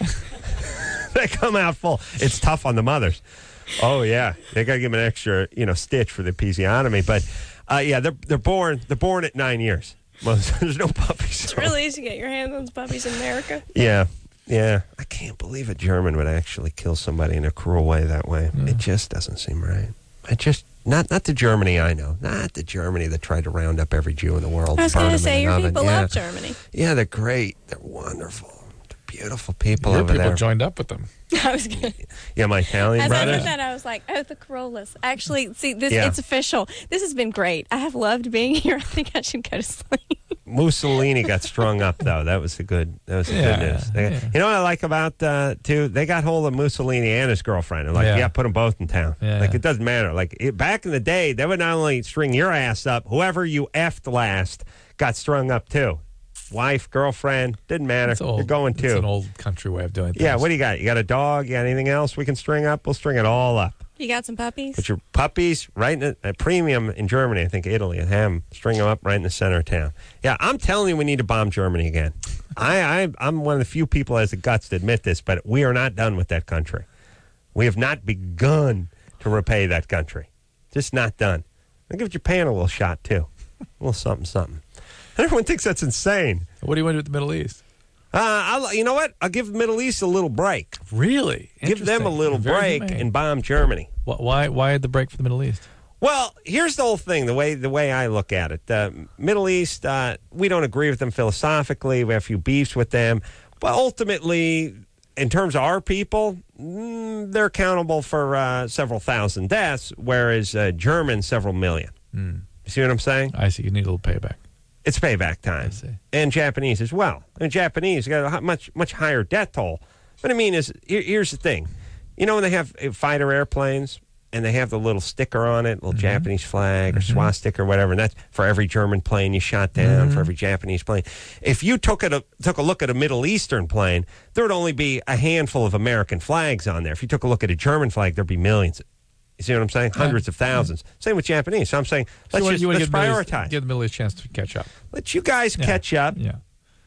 Speaker 2: They come out full. It's tough on the mothers. Oh yeah, they got to give them an extra, you know, stitch for the episiotomy. But uh, yeah, they're they're born they're born at nine years. Well, there's no puppies.
Speaker 3: It's really easy to get your hands on puppies in America.
Speaker 2: Yeah, yeah. I can't believe a German would actually kill somebody in a cruel way that way. It just doesn't seem right. It just not not the Germany I know. Not the Germany that tried to round up every Jew in the world.
Speaker 3: I was
Speaker 2: burn
Speaker 3: going to
Speaker 2: them
Speaker 3: say,
Speaker 2: in an
Speaker 3: your
Speaker 2: oven.
Speaker 3: people
Speaker 2: Yeah.
Speaker 3: love Germany.
Speaker 2: Yeah, they're great. They're wonderful. They're beautiful people
Speaker 4: Your
Speaker 2: over
Speaker 4: people
Speaker 2: there.
Speaker 4: joined up with them.
Speaker 3: I was going to.
Speaker 2: Yeah, my Italian
Speaker 3: As I
Speaker 2: brothers.
Speaker 3: said that, I was like, oh, the Corollas. Actually, see, this
Speaker 2: Yeah.
Speaker 3: it's official. This has been great. I have loved being here. I think I should go to sleep.
Speaker 2: Mussolini got strung up though. That was the good. That was the
Speaker 4: Yeah,
Speaker 2: good news. They-
Speaker 4: yeah.
Speaker 2: You know what I like about uh, too? They got hold of Mussolini and his girlfriend. And like,
Speaker 4: Yeah.
Speaker 2: yeah. put them both in town.
Speaker 4: Yeah.
Speaker 2: Like it doesn't matter. Like it, back in the day, they would not only string your ass up, whoever you effed last got strung up too. Wife, girlfriend, didn't matter.
Speaker 4: It's old.
Speaker 2: You're going
Speaker 4: It's
Speaker 2: too.
Speaker 4: an old country way of doing things.
Speaker 2: Yeah. What do you got? You got a dog? You got anything else we can string up? We'll string it all up.
Speaker 3: You got some puppies?
Speaker 2: Put your puppies right in the, a premium in Germany. I think Italy and have them string them up right in the center of town. Yeah, I'm telling you, we need to bomb Germany again. I, I I'm one of the few people that has the guts to admit this, but we are not done with that country. We have not begun to repay that country. Just not done. I'll give Japan a little shot too, a little something something. Everyone thinks that's insane.
Speaker 4: What do you want to do with the Middle East?
Speaker 2: Uh, I'll, you know what? I'll give the Middle East a little break.
Speaker 4: Really?
Speaker 2: Give them a
Speaker 4: Interesting.
Speaker 2: little
Speaker 4: Very
Speaker 2: break
Speaker 4: humane.
Speaker 2: and bomb Germany.
Speaker 4: Wh- Why? Why the break for the Middle East?
Speaker 2: Well, here's the whole thing. The way the way I look at it, the Middle East, uh, we don't agree with them philosophically. We have a few beefs with them, but ultimately, in terms of our people, mm, they're accountable for uh, several thousand deaths, whereas uh, Germans several million.
Speaker 4: Mm.
Speaker 2: You see what I'm saying?
Speaker 4: I see. You need a little payback.
Speaker 2: It's payback time,
Speaker 4: I see.
Speaker 2: and Japanese as well. I mean, Japanese got a hu- much much higher death toll. What I mean is, here, here's the thing. You know when they have uh, fighter airplanes and they have the little sticker on it, little
Speaker 4: Mm-hmm.
Speaker 2: Japanese flag or swastika or whatever, and that's for every German plane you shot down,
Speaker 4: Mm-hmm.
Speaker 2: for every Japanese plane. If you took a took a look at a Middle Eastern plane, there would only be a handful of American flags on there. If you took a look at a German flag, there'd be millions. You see what I'm saying? Hundreds of thousands. Same with Japanese. So I'm saying,
Speaker 4: So
Speaker 2: let's
Speaker 4: you want,
Speaker 2: just
Speaker 4: you want to
Speaker 2: let's
Speaker 4: give the Middle East-
Speaker 2: prioritize.
Speaker 4: give the Middle East a chance to catch up.
Speaker 2: Let you guys
Speaker 4: Yeah.
Speaker 2: catch up.
Speaker 4: Yeah.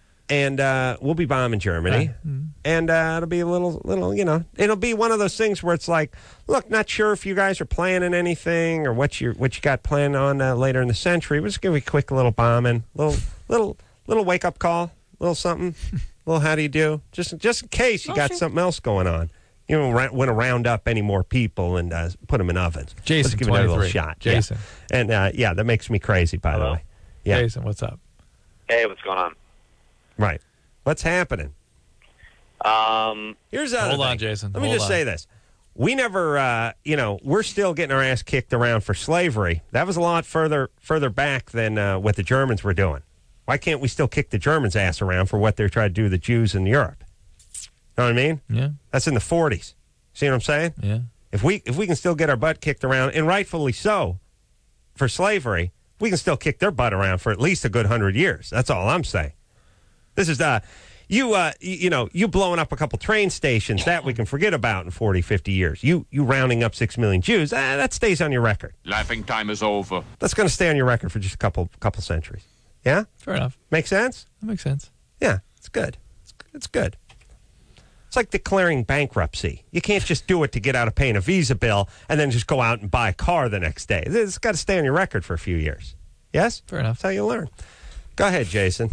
Speaker 2: And uh, we'll be bombing Germany,
Speaker 4: Right.
Speaker 2: and uh, it'll be a little, little, you know, it'll be one of those things where it's like, look, not sure if you guys are planning anything or what you what you got planned on uh, later in the century. We'll just give you a quick little bombing, little, little, little wake up call, little something, little how do you do, just just in case you
Speaker 3: Oh,
Speaker 2: got
Speaker 3: sure.
Speaker 2: something else going on. You don't ra- want to round up any more people and uh, put them in ovens.
Speaker 4: Jason,
Speaker 2: Let's give it a little
Speaker 4: twenty-three.
Speaker 2: shot. Yeah.
Speaker 4: Jason.
Speaker 2: And uh, yeah, that makes me crazy. By the
Speaker 12: Hello?
Speaker 2: way, yeah,
Speaker 4: Jason, what's up?
Speaker 12: Hey, what's going on?
Speaker 2: right. What's happening?
Speaker 12: Um,
Speaker 2: Here's the other
Speaker 4: Hold on,
Speaker 2: thing.
Speaker 4: Jason.
Speaker 2: Let me
Speaker 4: Hold
Speaker 2: just
Speaker 4: on.
Speaker 2: say this. We never, uh, you know, we're still getting our ass kicked around for slavery. That was a lot further further back than uh, what the Germans were doing. Why can't we still kick the Germans' ass around for what they're trying to do to the Jews in Europe? Know what I mean?
Speaker 4: Yeah.
Speaker 2: That's in the forties. See what I'm saying?
Speaker 4: Yeah.
Speaker 2: If we if we can still get our butt kicked around, and rightfully so, for slavery, we can still kick their butt around for at least a good hundred years. That's all I'm saying. This is uh you uh you, you know, you blowing up a couple train stations, that we can forget about in forty, fifty years. You you rounding up six million Jews, uh, that stays on your record.
Speaker 13: Laughing time is over.
Speaker 2: That's going to stay on your record for just a couple couple centuries. Yeah?
Speaker 4: Fair enough.
Speaker 2: Make sense?
Speaker 4: That makes sense.
Speaker 2: Yeah, it's good. It's, it's good. It's like declaring bankruptcy. You can't just do it to get out of paying a Visa bill and then just go out and buy a car the next day. It's got to stay on your record for a few years. Yes?
Speaker 4: Fair enough.
Speaker 2: That's how you learn. Go ahead, Jason.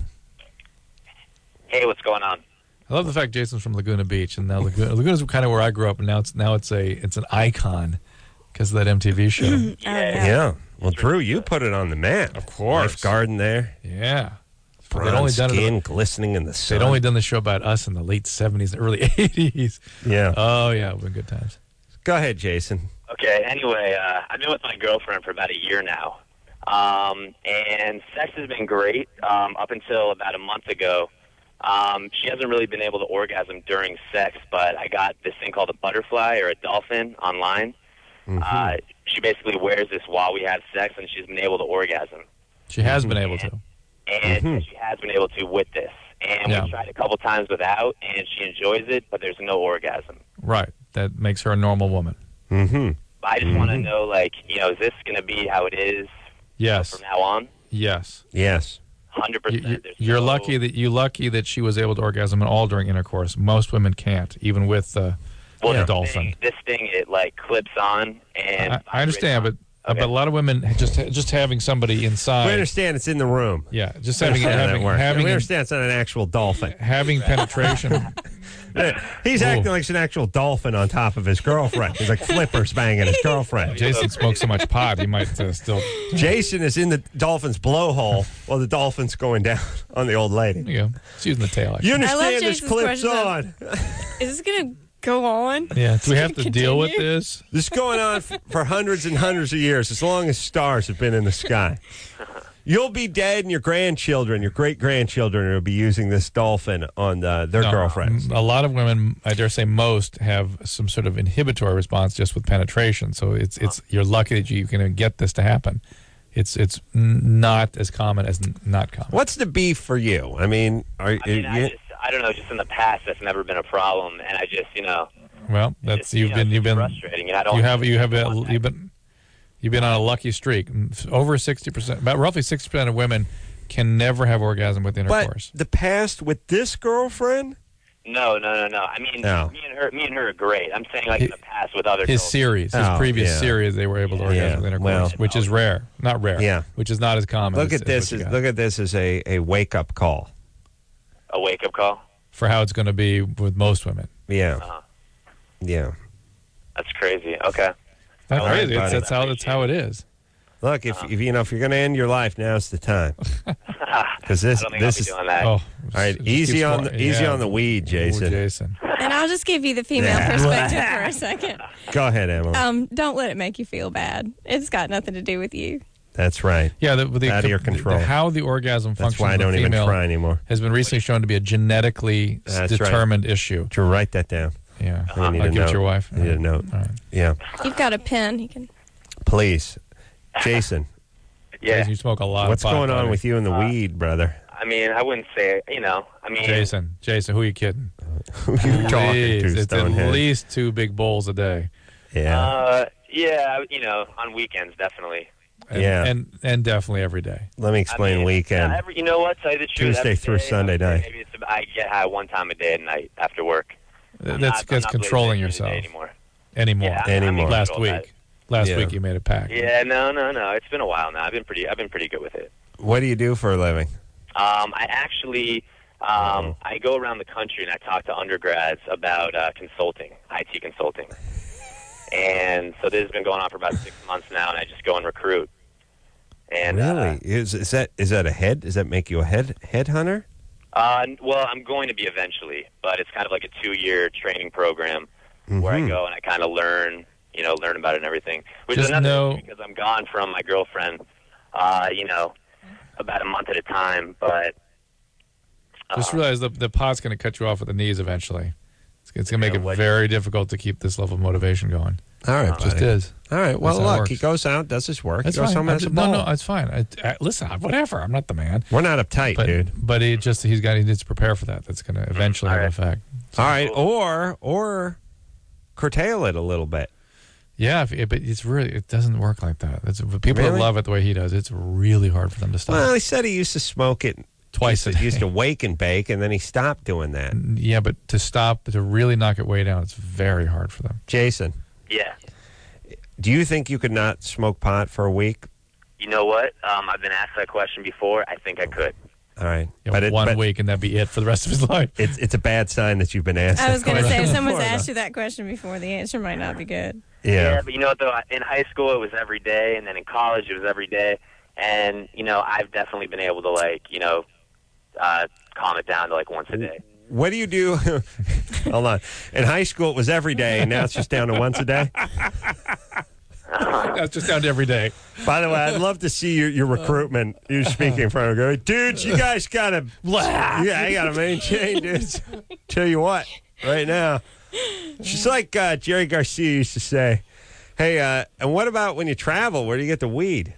Speaker 12: Hey, what's going on?
Speaker 4: I love the fact Jason's from Laguna Beach, and now Laguna, Laguna's kind of where I grew up, and now it's now it's a it's an icon because of that M T V show.
Speaker 3: Oh, yeah.
Speaker 2: Yeah. Well, Drew, you put it on the map.
Speaker 4: Of course.
Speaker 2: Life garden there.
Speaker 4: Yeah.
Speaker 2: Bronze
Speaker 4: They'd only done
Speaker 2: skin
Speaker 4: it,
Speaker 2: glistening in the sun.
Speaker 4: They'd only done the show about us in the late seventies, early eighties.
Speaker 2: Yeah.
Speaker 4: Oh, yeah. It was good times.
Speaker 2: Go ahead, Jason.
Speaker 12: Okay, anyway, uh, I've been with my girlfriend for about a year now. Um, and sex has been great um, up until about a month ago. Um, she hasn't really been able to orgasm during sex, but I got this thing called a butterfly or a dolphin online.
Speaker 2: Mm-hmm.
Speaker 12: Uh, she basically wears this while we have sex, and she's been able to orgasm.
Speaker 4: She has been able to.
Speaker 12: And
Speaker 2: Mm-hmm.
Speaker 12: she has been able to with this. And
Speaker 4: Yeah.
Speaker 12: we tried a couple times without, and she enjoys it, but there's no orgasm.
Speaker 4: Right. That makes her a normal woman.
Speaker 2: Mm-hmm.
Speaker 12: But I just want to know, like, you know, is this going to be how it is
Speaker 4: Yes.
Speaker 12: from now on?
Speaker 4: Yes.
Speaker 2: Yes.
Speaker 12: one hundred
Speaker 4: You,
Speaker 12: percent.
Speaker 4: you,
Speaker 12: There's
Speaker 4: you're
Speaker 12: no-
Speaker 4: lucky that you lucky that she was able to orgasm at all during intercourse. Most women can't, even with uh,
Speaker 12: well,
Speaker 4: the
Speaker 12: this
Speaker 4: dolphin.
Speaker 12: Thing, this thing, it, like, clips on, and
Speaker 4: I, I understand, but
Speaker 12: Okay.
Speaker 4: but a lot of women just just having somebody inside.
Speaker 2: We understand it's in the room.
Speaker 4: Yeah, just
Speaker 2: We
Speaker 4: having
Speaker 2: understand how
Speaker 4: having
Speaker 2: that works.
Speaker 4: having
Speaker 2: we understand it's not an actual dolphin.
Speaker 4: having penetration.
Speaker 2: He's
Speaker 4: Ooh.
Speaker 2: acting like it's an actual dolphin on top of his girlfriend. He's like flippers banging his girlfriend.
Speaker 4: Jason smokes so much pot, he might uh, still.
Speaker 2: Jason is in the dolphin's blowhole while the dolphin's going down on the old lady.
Speaker 4: There you go. She's using the tail. Actually.
Speaker 2: You
Speaker 3: I love
Speaker 2: understand this
Speaker 3: Jason's
Speaker 2: clip's
Speaker 3: question, though.
Speaker 2: on.
Speaker 3: Is this going to go on?
Speaker 4: Yeah. Do we have to
Speaker 3: Continue?
Speaker 4: deal with this?
Speaker 2: This is going on f- for hundreds and hundreds of years, as long as stars have been in the sky. You'll be dead, and your grandchildren, your great grandchildren, will be using this dolphin on uh, their
Speaker 4: No,
Speaker 2: girlfriends.
Speaker 4: A lot of women, I dare say most, have some sort of inhibitory response just with penetration. So it's it's you're lucky that you can get this to happen. It's it's n- not as common as n- not common.
Speaker 2: What's the beef for you? I mean, are
Speaker 12: I mean,
Speaker 2: you?
Speaker 12: I just, I don't know, just in the past, that's never been a problem, and I just, you know,
Speaker 4: Well, that's
Speaker 12: just,
Speaker 4: you've
Speaker 12: you know,
Speaker 4: been
Speaker 12: it's
Speaker 4: you've been
Speaker 12: frustrating, and I don't
Speaker 4: you have you have a,
Speaker 12: want that.
Speaker 4: you've been you've been on a lucky streak. Over sixty percent, about roughly sixty percent of women can never have orgasm with intercourse.
Speaker 2: But the past with this girlfriend?
Speaker 12: No, no, no, no. I mean,
Speaker 2: No.
Speaker 12: me and her, me and her are great. I'm saying, like, in the past with other
Speaker 4: His
Speaker 12: girls.
Speaker 4: series, his
Speaker 2: Oh,
Speaker 4: previous
Speaker 2: yeah.
Speaker 4: series, they were able to
Speaker 2: Yeah.
Speaker 4: orgasm
Speaker 2: Yeah,
Speaker 4: with intercourse,
Speaker 2: well-
Speaker 4: which is rare, not rare.
Speaker 2: Yeah.
Speaker 4: which is not as common.
Speaker 2: Look
Speaker 4: as,
Speaker 2: at this.
Speaker 4: As what you
Speaker 2: As,
Speaker 4: got.
Speaker 2: look at this as a, a wake up call.
Speaker 12: A wake-up call?
Speaker 4: For how it's going to be with most women.
Speaker 2: Yeah.
Speaker 12: Uh-huh.
Speaker 2: Yeah.
Speaker 12: That's crazy. Okay.
Speaker 4: Not
Speaker 2: All right,
Speaker 4: crazy. It's,
Speaker 2: buddy.
Speaker 4: that's how that's how it is.
Speaker 2: Look, if,
Speaker 12: Uh-huh.
Speaker 2: if you know if you're going to end your life, now's the time. Because this
Speaker 12: I don't think
Speaker 2: this
Speaker 12: I'll be
Speaker 2: is
Speaker 12: doing that.
Speaker 4: Oh,
Speaker 2: all right.
Speaker 4: just
Speaker 2: Easy
Speaker 4: keep
Speaker 2: on
Speaker 4: smart-
Speaker 2: the easy
Speaker 4: yeah.
Speaker 2: on the weed,
Speaker 4: Ooh,
Speaker 2: Jason.
Speaker 4: Jason.
Speaker 3: And I'll just give you the female perspective for a second.
Speaker 2: Go ahead, Emily.
Speaker 3: Um, don't let it make you feel bad. It's got nothing to do with you.
Speaker 2: That's right.
Speaker 4: Yeah, the, the,
Speaker 2: Out of your
Speaker 4: the-
Speaker 2: control.
Speaker 4: the- how the orgasm
Speaker 2: That's
Speaker 4: functions
Speaker 2: why I
Speaker 4: with
Speaker 2: don't even
Speaker 4: female
Speaker 2: try anymore.
Speaker 4: has been recently shown to be a genetically s-
Speaker 2: That's right.
Speaker 4: determined issue.
Speaker 2: To write that down.
Speaker 4: Yeah,
Speaker 2: I
Speaker 4: I'll
Speaker 2: need
Speaker 4: give
Speaker 2: a
Speaker 4: it to
Speaker 2: note.
Speaker 4: your wife.
Speaker 2: I need a note.
Speaker 4: All right.
Speaker 2: Yeah.
Speaker 3: You've got a pen. You can.
Speaker 2: Please, Jason.
Speaker 12: Yeah.
Speaker 4: Jason, you smoke a lot.
Speaker 2: What's
Speaker 4: of pot,
Speaker 2: going on
Speaker 4: buddy.
Speaker 2: with you and the
Speaker 12: Uh,
Speaker 2: weed, brother?
Speaker 12: I mean, I wouldn't say, you know, I mean,
Speaker 4: Jason? Jason, who are you kidding?
Speaker 2: Who you talking
Speaker 4: Please,
Speaker 2: to,
Speaker 4: it's at
Speaker 2: Stonehead?
Speaker 4: least two big bowls a day.
Speaker 2: Yeah.
Speaker 12: uh, yeah, you know, on weekends, definitely.
Speaker 4: And,
Speaker 2: Yeah.
Speaker 4: and and definitely every day.
Speaker 2: Let me explain
Speaker 12: I mean,
Speaker 2: weekend.
Speaker 12: yeah, every, you know what? Tell you the truth.
Speaker 2: Tuesday
Speaker 12: every
Speaker 2: through
Speaker 12: day,
Speaker 2: Sunday
Speaker 12: I would say
Speaker 2: night.
Speaker 12: Maybe it's about, I get high one time a day at night after work.
Speaker 4: Th-
Speaker 12: I'm
Speaker 4: That's
Speaker 12: not- I'm
Speaker 4: that's
Speaker 12: not
Speaker 4: controlling
Speaker 12: really during the
Speaker 4: yourself
Speaker 12: day anymore.
Speaker 4: anymore.
Speaker 12: Yeah, I'm- I'm in
Speaker 2: Anymore.
Speaker 4: Last
Speaker 12: control of that.
Speaker 4: week, last
Speaker 2: Yeah.
Speaker 4: week you made a pact.
Speaker 12: Yeah, no, no, no. It's been a while now. I've been pretty. I've been pretty good with it.
Speaker 2: What do you do for a living?
Speaker 12: Um, I actually, um, I go around the country and I talk to undergrads about uh, consulting, I T consulting. And so this has been going on for about six months now, and I just go and recruit. And
Speaker 2: Really?
Speaker 12: uh,
Speaker 2: is is that is that a head? Does that make you a head headhunter?
Speaker 12: uh, well, I'm going to be eventually, but it's kind of like a two-year training program where I
Speaker 2: Mhm.
Speaker 12: go and I kind of learn, you know, learn about it and everything. Which
Speaker 4: Just
Speaker 12: is another
Speaker 4: know-
Speaker 12: thing because I'm gone from my girlfriend, uh, you know, about a month at a time. But
Speaker 4: Just
Speaker 12: uh,
Speaker 4: realize the the pot's going to cut you off at the knees eventually. It's, it's going to make
Speaker 12: Yeah,
Speaker 4: it
Speaker 12: what-
Speaker 4: very difficult to keep this level of motivation going.
Speaker 2: All right,
Speaker 4: It just
Speaker 2: buddy.
Speaker 4: is.
Speaker 2: All right. Well,
Speaker 4: That's how it
Speaker 2: look,
Speaker 4: works.
Speaker 2: he goes out, does his work.
Speaker 4: That's
Speaker 2: he goes
Speaker 4: fine.
Speaker 2: home,
Speaker 4: I
Speaker 2: has a
Speaker 4: did- no,
Speaker 2: ball.
Speaker 4: no, it's fine. I, I, listen, whatever. I'm not the man.
Speaker 2: We're not uptight,
Speaker 4: But
Speaker 2: dude.
Speaker 4: but he just he's got he needs to prepare for that. That's going to eventually
Speaker 12: All
Speaker 4: have
Speaker 12: right.
Speaker 4: an effect.
Speaker 2: All right, or or curtail it a little bit.
Speaker 4: Yeah, if, it, but it's really it doesn't work like that. It's, people
Speaker 2: Really?
Speaker 4: that love it the way he does. It's really hard for them to stop.
Speaker 2: Well, he said he used to smoke it
Speaker 4: Twice
Speaker 2: he
Speaker 4: a
Speaker 2: used,
Speaker 4: day.
Speaker 2: he used to wake and bake, and then he stopped doing that.
Speaker 4: Yeah, but to stop, to really knock it way down, it's very hard for them.
Speaker 2: Jason,
Speaker 12: Yeah.
Speaker 2: do you think you could not smoke pot for a week?
Speaker 12: You know what? Um, I've been asked that question before. I think I could.
Speaker 2: All right.
Speaker 4: Yeah,
Speaker 2: but it,
Speaker 4: one
Speaker 2: but
Speaker 4: week and that'd be it for the rest of his life.
Speaker 2: It's it's a bad sign that you've been asked.
Speaker 3: I was
Speaker 2: that
Speaker 3: going to say, if
Speaker 2: question
Speaker 3: someone's
Speaker 2: before,
Speaker 3: asked
Speaker 2: though.
Speaker 3: you that question before, the answer might not be good.
Speaker 2: Yeah.
Speaker 12: but you know what, though? In high school, it was every day, and then in college, it was every day. And, you know, I've definitely been able to, like, you know, uh, calm it down to, like, once a day.
Speaker 2: What do you do? Hold on. In high school, it was every day, and now it's just down to once a day?
Speaker 4: That's just down to every day.
Speaker 2: By the way, I'd love to see your, your recruitment. You speaking in front of go, dudes, you guys got to, yeah, I got to maintain, dudes. Tell you what, right now. She's like uh, Jerry Garcia used to say, hey, uh, and what about when you travel? Where do you get the weed?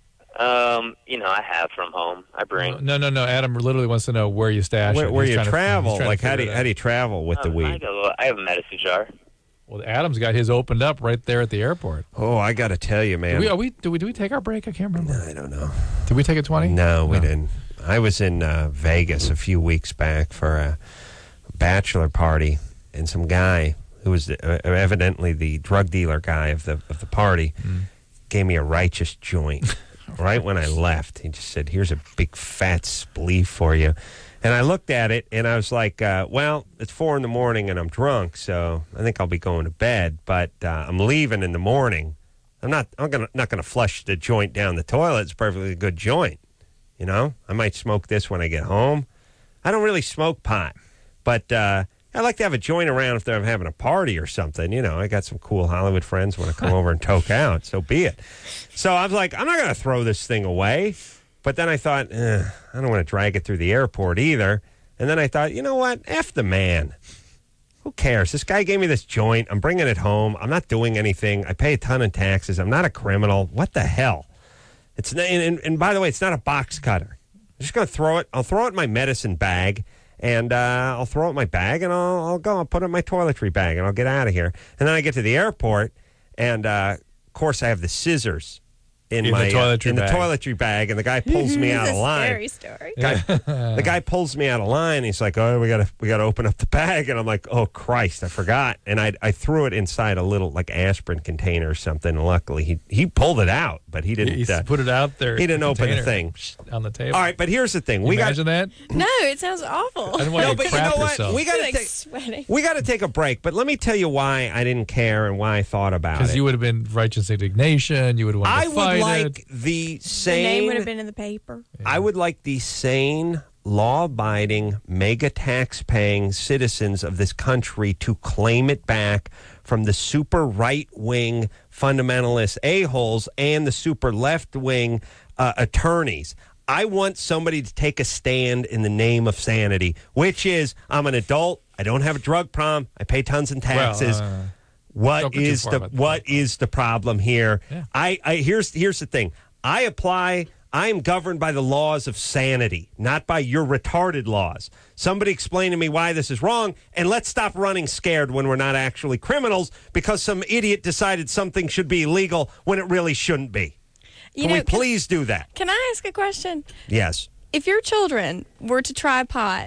Speaker 12: Um, you know, I have from home. I bring.
Speaker 4: No, no, no. Adam literally wants to know where you stash
Speaker 2: Where,
Speaker 4: it.
Speaker 2: where
Speaker 4: He's
Speaker 2: you
Speaker 4: trying to-
Speaker 2: travel?
Speaker 4: he's trying to
Speaker 2: Like, how
Speaker 4: figure
Speaker 2: do you,
Speaker 4: it out.
Speaker 2: how do you travel with the
Speaker 12: Um, I,
Speaker 2: weed?
Speaker 12: go, I have a medicine jar.
Speaker 4: Well, Adam's got his opened up right there at the airport.
Speaker 2: Oh, I got to tell you, man.
Speaker 4: Do we, are we, do we do we take our break? I can't remember.
Speaker 2: I don't know.
Speaker 4: Did we take a twenty?
Speaker 2: No, we didn't. I was in uh, Vegas a few weeks back for a bachelor party, and some guy who was uh, evidently the drug dealer guy of the of the party gave me a righteous joint. Right when I left, he just said, "Here's a big fat spleef for you." And I looked at it, and I was like, uh, well, it's four in the morning, and I'm drunk, so I think I'll be going to bed. But uh, I'm leaving in the morning. I'm not I'm gonna, not going to flush the joint down the toilet. It's a perfectly good joint. You know? I might smoke this when I get home. I don't really smoke pot. But uh, I like to have a joint around if they're having a party or something. You know, I got some cool Hollywood friends want to come over and toke out, so be it. So I was like, I'm not going to throw this thing away. But then I thought, eh, I don't want to drag it through the airport either. And then I thought, you know what? F the man. Who cares? This guy gave me this joint. I'm bringing it home. I'm not doing anything. I pay a ton of taxes. I'm not a criminal. What the hell? It's and, and, and by the way, it's not a box cutter. I'm just going to throw it. I'll throw it in my medicine bag, and uh, I'll throw it in my bag, and I'll, I'll go. I'll put it in my toiletry bag, and I'll get out of here. And then I get to the airport, and uh, of course I have the scissors. In,
Speaker 4: In
Speaker 2: my
Speaker 4: the toiletry
Speaker 2: uh, in
Speaker 4: bag.
Speaker 2: the toiletry bag, and the guy pulls me out of line.
Speaker 3: Scary story.
Speaker 2: Guy, the guy pulls me out of line. He's like, "Oh, we gotta we gotta open up the bag," and I'm like, "Oh Christ, I forgot." And I I threw it inside a little like aspirin container or something. And luckily, he he pulled it out, but he didn't
Speaker 4: He
Speaker 2: uh,
Speaker 4: put it out there.
Speaker 2: He didn't open the
Speaker 4: container
Speaker 2: thing
Speaker 4: on the table.
Speaker 2: All right, but here's the thing: we got
Speaker 4: Imagine that.
Speaker 3: No, it sounds awful.
Speaker 4: I didn't want
Speaker 2: no,
Speaker 4: you to
Speaker 2: but you
Speaker 4: crap
Speaker 2: know what?
Speaker 4: yourself.
Speaker 2: We got to
Speaker 3: like
Speaker 2: take
Speaker 3: sweating.
Speaker 2: we got to take a break. But let me tell you why I didn't care and why I thought about
Speaker 4: Because
Speaker 2: it.
Speaker 4: you would have been righteous indignation. You would have wanted
Speaker 2: I
Speaker 4: to
Speaker 2: would
Speaker 4: fight
Speaker 2: like
Speaker 4: it.
Speaker 2: the
Speaker 3: The
Speaker 2: same.
Speaker 3: name would have been in the paper.
Speaker 2: I would like the sane, law-abiding, mega tax-paying citizens of this country to claim it back from the super right-wing fundamentalist a-holes and the super left-wing uh, attorneys. I want somebody to take a stand in the name of sanity, which is I'm an adult, I don't have a drug problem, I pay tons in taxes.
Speaker 4: Well, uh,
Speaker 2: what
Speaker 4: don't go too
Speaker 2: is
Speaker 4: far
Speaker 2: the
Speaker 4: about the
Speaker 2: what is the problem here?
Speaker 4: Yeah.
Speaker 2: I, I here's here's the thing. I apply. I am governed by the laws of sanity, not by your retarded laws. Somebody explain to me why this is wrong, and let's stop running scared when we're not actually criminals because some idiot decided something should be illegal when it really shouldn't be.
Speaker 3: You
Speaker 2: Can
Speaker 3: know,
Speaker 2: we please do that?
Speaker 3: Can I ask a question?
Speaker 2: Yes.
Speaker 3: If your children were to try pot,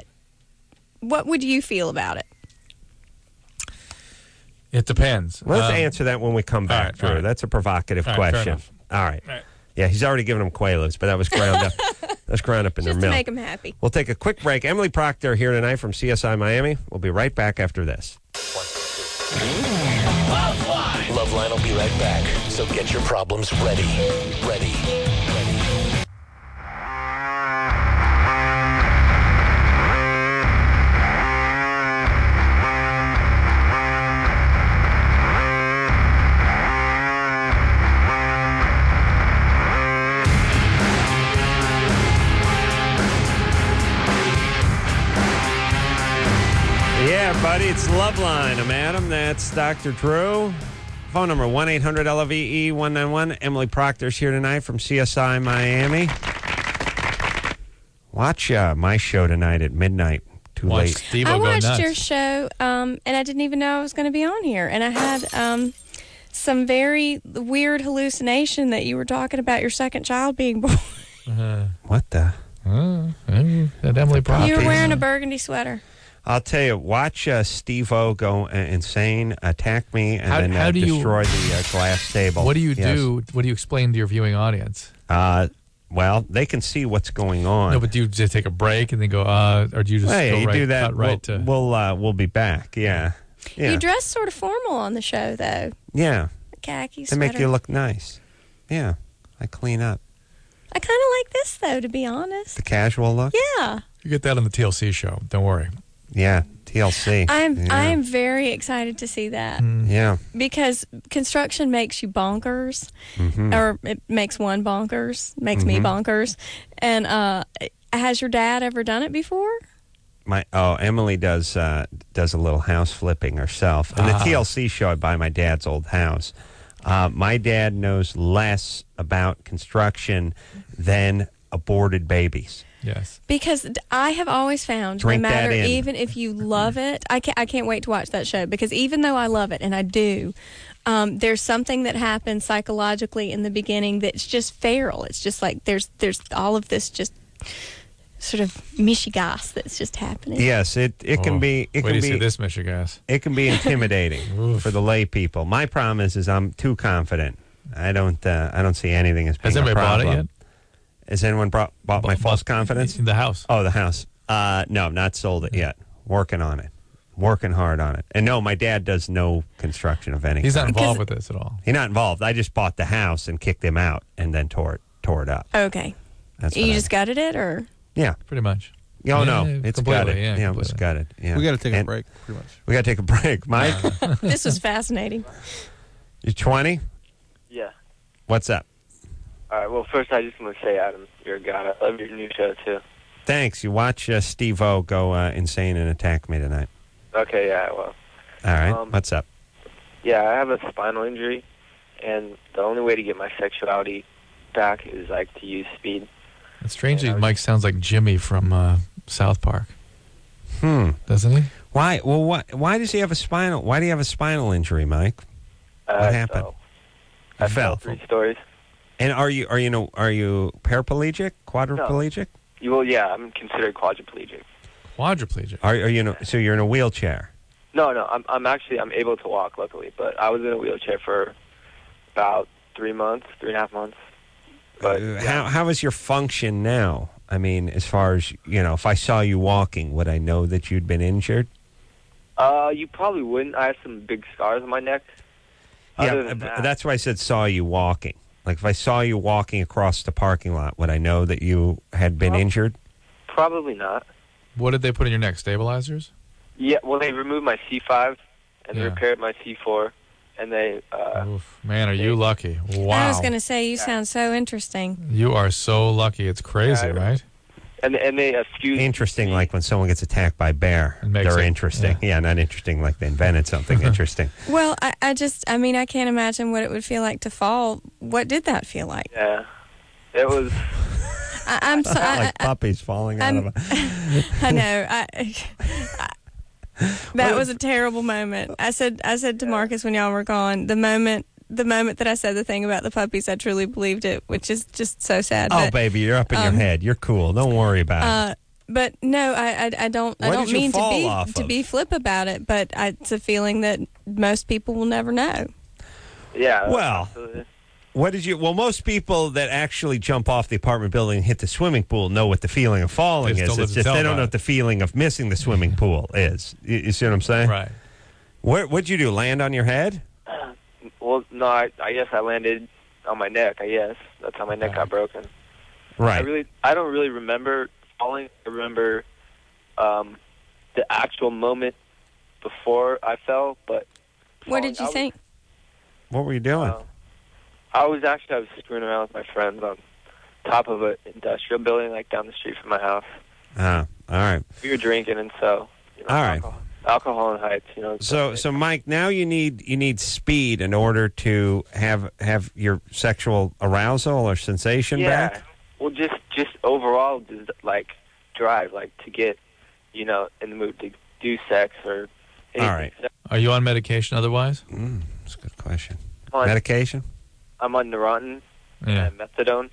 Speaker 3: what would you feel about it?
Speaker 4: It depends.
Speaker 2: Let's
Speaker 4: Um,
Speaker 2: answer that when we come back,
Speaker 4: all right,
Speaker 2: Drew.
Speaker 4: all right.
Speaker 2: That's a provocative
Speaker 4: All right, fair
Speaker 2: question.
Speaker 4: enough.
Speaker 2: All right.
Speaker 4: All right.
Speaker 2: Yeah, he's already given them Quaaludes, but that was ground up. That was ground up in
Speaker 3: Just to
Speaker 2: their milk.
Speaker 3: make them happy.
Speaker 2: We'll take a quick break. Emily Proctor here tonight from C S I Miami. We'll be right back after this.
Speaker 1: Loveline will be right back. So get your problems ready. Ready. Ready.
Speaker 2: Yeah, buddy, it's Loveline. I'm Adam. That's Doctor Drew. Phone number one eight hundred L V E one nine one. Emily Proctor's here tonight from C S I Miami. Watch uh, my show tonight at midnight. Too
Speaker 4: Watch
Speaker 2: late.
Speaker 4: Steve-O
Speaker 3: I
Speaker 4: go
Speaker 3: watched
Speaker 4: nuts.
Speaker 3: your show, um, and I didn't even know I was going to be on here. And I had um, some very weird hallucination that you were talking about your second child being born.
Speaker 4: Uh,
Speaker 2: What the?
Speaker 4: uh, that Not Emily Propp.
Speaker 3: You were wearing a burgundy sweater.
Speaker 2: I'll tell you, watch uh, Steve-O go uh, insane, attack me, and
Speaker 4: How-
Speaker 2: then
Speaker 4: how
Speaker 2: uh,
Speaker 4: do you-
Speaker 2: destroy the uh, glass table.
Speaker 4: What do you
Speaker 2: Yes.
Speaker 4: do? What do you explain to your viewing audience?
Speaker 2: Uh, well, they can see what's going on.
Speaker 4: No, but do you just take a break and then go, uh, or do you just
Speaker 2: Well, yeah,
Speaker 4: go
Speaker 2: you
Speaker 4: right,
Speaker 2: do that.
Speaker 4: cut right
Speaker 2: we'll
Speaker 4: to...
Speaker 2: we'll, uh, we'll be back. Yeah, yeah,
Speaker 3: You dress sort of formal on the show, though.
Speaker 2: yeah.
Speaker 3: Khaki
Speaker 2: They
Speaker 3: sweater.
Speaker 2: make you look nice. Yeah, I clean up.
Speaker 3: I kind of like this, though, to be honest.
Speaker 2: The casual look.
Speaker 3: Yeah.
Speaker 4: You get that on the T L C show. Don't worry.
Speaker 2: Yeah, T L C.
Speaker 3: I'm
Speaker 2: yeah.
Speaker 3: I'm very excited to see that.
Speaker 2: Yeah.
Speaker 3: Because construction makes you bonkers,
Speaker 2: Mhm.
Speaker 3: or it makes one bonkers, makes me
Speaker 2: Mhm.
Speaker 3: bonkers. And uh, has your dad ever done it before?
Speaker 2: My oh, Emily does uh, does a little house flipping herself. In the
Speaker 4: Ah.
Speaker 2: T L C show, I buy my dad's old house. Uh, my dad knows less about construction than aborted babies.
Speaker 4: Yes.
Speaker 3: Because d- I have always found,
Speaker 2: Drink
Speaker 3: no
Speaker 2: that
Speaker 3: matter,
Speaker 2: in.
Speaker 3: even if you love it, I can't, I can't wait to watch that show, because even though I love it, and I do, um, there's something that happens psychologically in the beginning that's just feral. It's just like there's there's all of this just sort of mishigas that's just happening.
Speaker 2: Yes, it, it can
Speaker 4: Oh,
Speaker 2: be. It
Speaker 4: wait
Speaker 2: can
Speaker 4: till you
Speaker 2: be
Speaker 4: see this, Michigas.
Speaker 2: It can be intimidating for the lay people. My problem is, is I'm too confident. I don't. Uh, I don't see anything as being
Speaker 4: Has
Speaker 2: a
Speaker 4: anybody bought it
Speaker 2: problem.
Speaker 4: yet?
Speaker 2: Has anyone brought, bought my
Speaker 4: Bought-
Speaker 2: false
Speaker 4: bought-
Speaker 2: confidence?
Speaker 4: In the house.
Speaker 2: Oh, the house. Uh, no, not sold it yet. Working on it. Working hard on it. And no, my dad does no construction of any
Speaker 4: He's not
Speaker 2: kind.
Speaker 4: involved with this at all.
Speaker 2: He's not involved. I just bought the house and kicked him out and then tore it, tore it up.
Speaker 3: Okay.
Speaker 2: That's
Speaker 3: you
Speaker 2: what I
Speaker 3: just gutted it, or?
Speaker 2: Yeah.
Speaker 4: Pretty much.
Speaker 2: Oh, no.
Speaker 4: Yeah,
Speaker 2: It's
Speaker 4: completely,
Speaker 2: gutted.
Speaker 4: yeah,
Speaker 2: Yeah, it was
Speaker 4: completely.
Speaker 2: gutted. Yeah.
Speaker 10: We got to take a
Speaker 2: And
Speaker 10: break, pretty much.
Speaker 2: We got to take a break. Mike,
Speaker 3: This was fascinating.
Speaker 2: you're twenty?
Speaker 13: Yeah.
Speaker 2: What's up?
Speaker 13: All right. Well, first, I just want to say, Adam, you're a god. I love your new show, too.
Speaker 2: Thanks. You watch uh, Steve-O go uh, insane and attack me tonight.
Speaker 13: Okay, yeah, well.
Speaker 2: All right.
Speaker 13: Um,
Speaker 2: What's up?
Speaker 13: Yeah, I have a spinal injury, and the only way to get my sexuality back is, like, to use speed.
Speaker 4: And strangely, Mike sounds like Jimmy from uh, South Park.
Speaker 2: Hmm.
Speaker 4: Doesn't he?
Speaker 2: Why? Well, why, why does he have a spinal? Why do you have a spinal injury, Mike?
Speaker 13: Uh,
Speaker 2: What happened?
Speaker 13: so
Speaker 2: You
Speaker 13: I
Speaker 2: fell.
Speaker 13: fell three stories.
Speaker 2: And are you are you know are you paraplegic, quadriplegic?
Speaker 13: You, well, yeah, I'm considered quadriplegic.
Speaker 4: Quadriplegic.
Speaker 2: Are, are you in a, so you're in a wheelchair?
Speaker 13: No, no, I'm I'm actually I'm able to walk, luckily, but I was in a wheelchair for about three months, three and a half months. But
Speaker 2: Uh, how how is your function now? I mean, as far as you know, if I saw you walking, would I know that you'd been injured?
Speaker 13: uh, you probably wouldn't. I have some big scars on my neck. Other
Speaker 2: yeah,
Speaker 13: than
Speaker 2: but
Speaker 13: that,
Speaker 2: that's why I said saw you walking. Like if I saw you walking across the parking lot, would I know that you had been
Speaker 13: Well-
Speaker 2: injured?
Speaker 13: probably not.
Speaker 4: What did they put in your neck? Stabilizers?
Speaker 13: Yeah, well, they removed my C five and they
Speaker 4: Yeah.
Speaker 13: repaired my C four, and they. Uh,
Speaker 4: Oof, man, are you lucky? Wow.
Speaker 3: I was going to say, you sound so interesting.
Speaker 4: You are so lucky. It's crazy,
Speaker 13: Yeah, I-
Speaker 4: right?
Speaker 13: And and they uh, fused.
Speaker 2: Interesting, like when someone gets attacked by a bear.
Speaker 4: makes
Speaker 2: They're
Speaker 4: it-
Speaker 2: interesting. Yeah. not interesting like they invented something interesting.
Speaker 3: Well, I, I just, I mean, I can't imagine what it would feel like to fall. What did that feel like?
Speaker 13: Yeah, it was.
Speaker 3: I, I'm so, I,
Speaker 2: like puppies falling out
Speaker 3: I'm-
Speaker 2: of a...
Speaker 3: I know. I, I, that was a terrible moment. I said, I said to Marcus when y'all were gone, the moment, the moment that I said the thing about the puppies, I truly believed it, which is just so sad.
Speaker 2: Oh,
Speaker 3: but,
Speaker 2: baby, you're up in your
Speaker 3: um,
Speaker 2: head. You're cool. Don't worry about it.
Speaker 3: Uh, but no, I, I, I don't. I
Speaker 2: What
Speaker 3: don't
Speaker 2: did you
Speaker 3: mean to
Speaker 2: fall
Speaker 3: be
Speaker 2: off
Speaker 3: to
Speaker 2: of?
Speaker 3: be flip about it, but I, it's a feeling that most people will never know.
Speaker 13: Yeah.
Speaker 2: Well,
Speaker 13: absolutely.
Speaker 2: What did you? Well, most people that actually jump off the apartment building and hit the swimming pool know what the feeling of falling
Speaker 4: They just
Speaker 2: is.
Speaker 4: don't live
Speaker 2: It's
Speaker 4: to
Speaker 2: just
Speaker 4: tell
Speaker 2: they don't
Speaker 4: about
Speaker 2: know
Speaker 4: it.
Speaker 2: what the feeling of missing the swimming pool is. You, you see what I'm saying?
Speaker 4: Right.
Speaker 2: What What'd you do? Land on your head?
Speaker 13: Well, no, I, I guess I landed on my neck. I guess that's how my neck got broken. I
Speaker 2: Right.
Speaker 13: really, I don't really remember falling. I remember um, the actual moment before I fell. But
Speaker 3: What did
Speaker 13: falling, I
Speaker 3: you
Speaker 13: was-
Speaker 3: think?
Speaker 2: What were you doing?
Speaker 13: Uh, I was actually I was screwing around with my friends on top of an industrial building, like down the street from my house.
Speaker 2: Ah, all right.
Speaker 13: We were drinking, and so you know,
Speaker 2: All right.
Speaker 13: alcohol, alcohol and heights. You know.
Speaker 2: So, so Mike, now you need you need speed in order to have have your sexual arousal or sensation
Speaker 13: yeah.
Speaker 2: back.
Speaker 13: Well, just just overall, just like drive, like to get you know in the mood to do sex or. Anything.
Speaker 2: All right.
Speaker 4: Are you on medication otherwise?
Speaker 2: Mm, that's a good question.
Speaker 13: On-
Speaker 2: Medication?
Speaker 13: I'm on Neurontin
Speaker 4: Yeah.
Speaker 13: and methadone.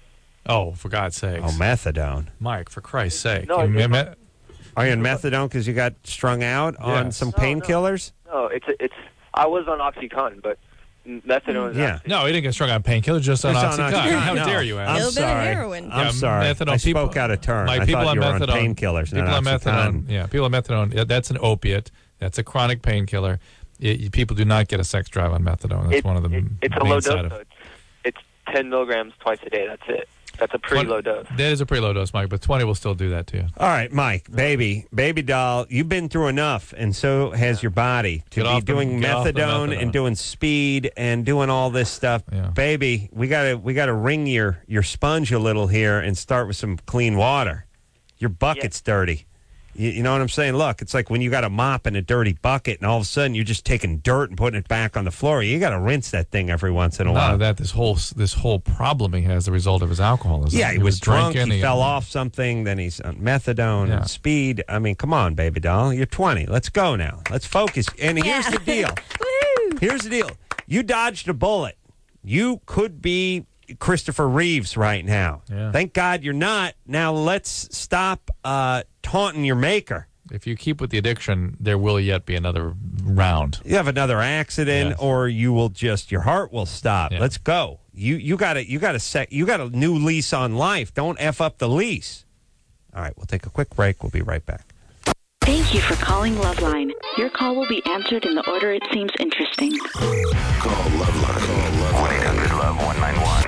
Speaker 4: Oh, for God's sakes.
Speaker 2: Oh, methadone.
Speaker 4: Mike, for Christ's sake.
Speaker 13: No,
Speaker 4: You
Speaker 13: I
Speaker 4: me-
Speaker 13: just-
Speaker 4: me-
Speaker 2: Are you on methadone because you got strung out on
Speaker 4: Yes.
Speaker 2: some
Speaker 13: No, no.
Speaker 2: painkillers?
Speaker 13: No, it's it's. I was on OxyContin, but methadone is
Speaker 2: Yeah.
Speaker 13: actually-
Speaker 4: No, he didn't get strung on painkillers, just on
Speaker 2: It's
Speaker 4: OxyContin.
Speaker 2: Oxycontin.
Speaker 4: How
Speaker 2: No.
Speaker 4: dare you, Adam?
Speaker 2: I'm
Speaker 3: Little bit of
Speaker 2: sorry.
Speaker 3: heroin.
Speaker 2: I'm
Speaker 4: Yeah,
Speaker 2: sorry.
Speaker 4: methadone,
Speaker 2: I
Speaker 4: people-
Speaker 2: spoke out of turn.
Speaker 4: Like
Speaker 2: I
Speaker 4: people
Speaker 2: thought
Speaker 4: on
Speaker 2: you were on
Speaker 4: methadone,
Speaker 2: painkillers,
Speaker 4: people
Speaker 2: not
Speaker 4: on
Speaker 2: Oxycontin.
Speaker 4: methadone, yeah, people on methadone. Yeah, that's an opiate. That's a chronic painkiller. It- you- people do not get a sex drive on methadone. That's
Speaker 13: It-
Speaker 4: one of the
Speaker 13: it- it's a
Speaker 4: main
Speaker 13: low
Speaker 4: side
Speaker 13: dose.
Speaker 4: of-
Speaker 13: Though. It's, it's ten milligrams twice a day. That's it. That's a pretty
Speaker 4: Twenty-
Speaker 13: low dose.
Speaker 4: That is a pretty low dose, Mike, but twenty will still do that to you.
Speaker 2: All right, Mike, baby, baby doll, you've been through enough, and so has your body to
Speaker 4: Get
Speaker 2: be
Speaker 4: off the-
Speaker 2: doing
Speaker 4: get off the
Speaker 2: methadone,
Speaker 4: methadone.
Speaker 2: and doing speed and doing all this stuff.
Speaker 4: Yeah.
Speaker 2: Baby, we gotta we gotta wring your your sponge a little here and start with some clean water. Your bucket's dirty. You, you know what I'm saying? Look, it's like when you got a mop in a dirty bucket, and all of a sudden you're just taking dirt and putting it back on the floor. You got to rinse that thing every once in a
Speaker 4: None
Speaker 2: while.
Speaker 4: of that. This whole this whole problem he has as a result of his alcoholism.
Speaker 2: Yeah, he, was, drunk.
Speaker 4: drinking,
Speaker 2: He, fell off something. Then he's on methadone
Speaker 4: Yeah.
Speaker 2: and speed. I mean, come on, baby doll. You're twenty. Let's go now. Let's focus. And here's
Speaker 3: Yeah.
Speaker 2: the deal.
Speaker 3: Woo!
Speaker 2: Here's the deal. You dodged a bullet. You could be Christopher Reeves right now.
Speaker 4: Yeah.
Speaker 2: Thank God you're not. Now let's stop uh, taunting your maker.
Speaker 4: If you keep with the addiction, there will yet be another round.
Speaker 2: You have another accident,
Speaker 4: Yes.
Speaker 2: or you will just your heart will stop.
Speaker 4: Yeah.
Speaker 2: Let's go. You you got a you got a sec, you got a new lease on life. Don't f up the lease. All right, we'll take a quick break. We'll be right back.
Speaker 14: Thank you for calling Loveline. Your call will be answered in the order it seems interesting.
Speaker 1: Call Loveline. Call one eight hundred love one nine one.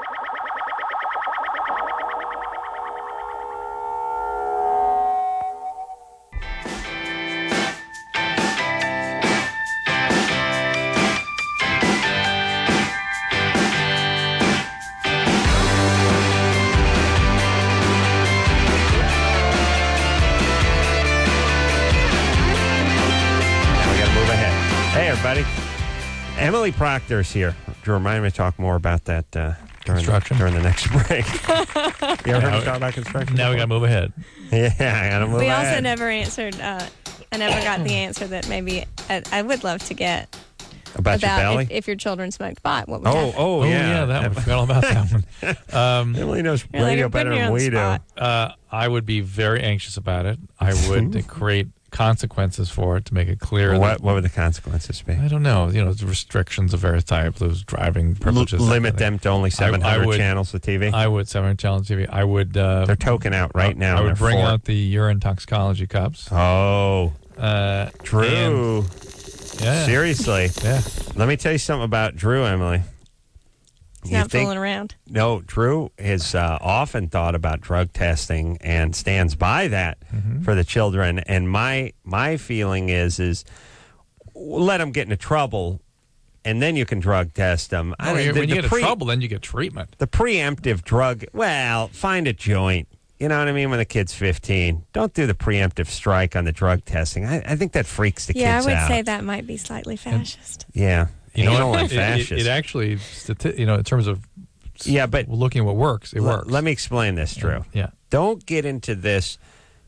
Speaker 2: Now we got to move ahead. Hey, everybody. Emily Proctor's here. Drew, remind me to talk more about that uh, during, the,
Speaker 4: Construction?
Speaker 2: during the next break. You ever heard
Speaker 4: Now-
Speaker 2: me talk about construction?
Speaker 4: Now we got to move ahead.
Speaker 2: Yeah, I got to move
Speaker 3: We
Speaker 2: ahead.
Speaker 3: also never answered. Uh, I never got the answer that maybe I, I would love to get
Speaker 2: About your belly?
Speaker 3: if, if your children smoked pot. What would
Speaker 2: Oh,
Speaker 3: happen?
Speaker 2: oh, yeah.
Speaker 4: that one. I forgot all about that one. Um,
Speaker 2: Emily knows
Speaker 3: You're like,
Speaker 2: radio
Speaker 3: you're putting
Speaker 2: better
Speaker 3: me
Speaker 2: than
Speaker 3: on the
Speaker 2: we do.
Speaker 3: spot.
Speaker 4: uh, I would be very anxious about it. I would create consequences for it to make it clear.
Speaker 2: What,
Speaker 4: that,
Speaker 2: what would the consequences be?
Speaker 4: I don't know. You know, restrictions of various types, those driving privileges.
Speaker 2: L-
Speaker 4: that
Speaker 2: limit
Speaker 4: kind of thing.
Speaker 2: them to only seven hundred
Speaker 4: I would-
Speaker 2: channels of T V?
Speaker 4: I would seven hundred channels T V. I would. Uh,
Speaker 2: They're token out right now.
Speaker 4: I would
Speaker 2: They're
Speaker 4: bring
Speaker 2: four.
Speaker 4: out the urine toxicology cups.
Speaker 2: Oh,
Speaker 4: Uh,
Speaker 2: Drew.
Speaker 4: and- yeah.
Speaker 2: Seriously.
Speaker 4: Yeah.
Speaker 2: Let me tell you something about Drew, Emily.
Speaker 3: He's
Speaker 2: You
Speaker 3: not
Speaker 2: think-
Speaker 3: fooling around.
Speaker 2: No, Drew has uh, often thought about drug testing and stands by that
Speaker 4: Mm-hmm.
Speaker 2: for the children. And my my feeling is is let them get into trouble, and then you can drug test them.
Speaker 4: No, when you
Speaker 2: the,
Speaker 4: when
Speaker 2: the
Speaker 4: you get
Speaker 2: pre-
Speaker 4: in trouble, then you get treatment.
Speaker 2: the preemptive drug. Well, find a joint. You know what I mean? When the kid's fifteen, don't do the preemptive strike on the drug testing. I, I think that freaks the
Speaker 3: Yeah, I
Speaker 2: kids
Speaker 3: would
Speaker 2: out.
Speaker 3: say that might be slightly fascist.
Speaker 2: Yeah,
Speaker 4: You know,
Speaker 2: anal
Speaker 4: what?
Speaker 2: and
Speaker 4: It, it,
Speaker 2: fascist.
Speaker 4: it actually, stati- you know, in terms of
Speaker 2: Yeah, but
Speaker 4: looking at what works, it
Speaker 2: L-
Speaker 4: works.
Speaker 2: Let me explain this, Drew.
Speaker 4: Yeah.
Speaker 2: Don't get into this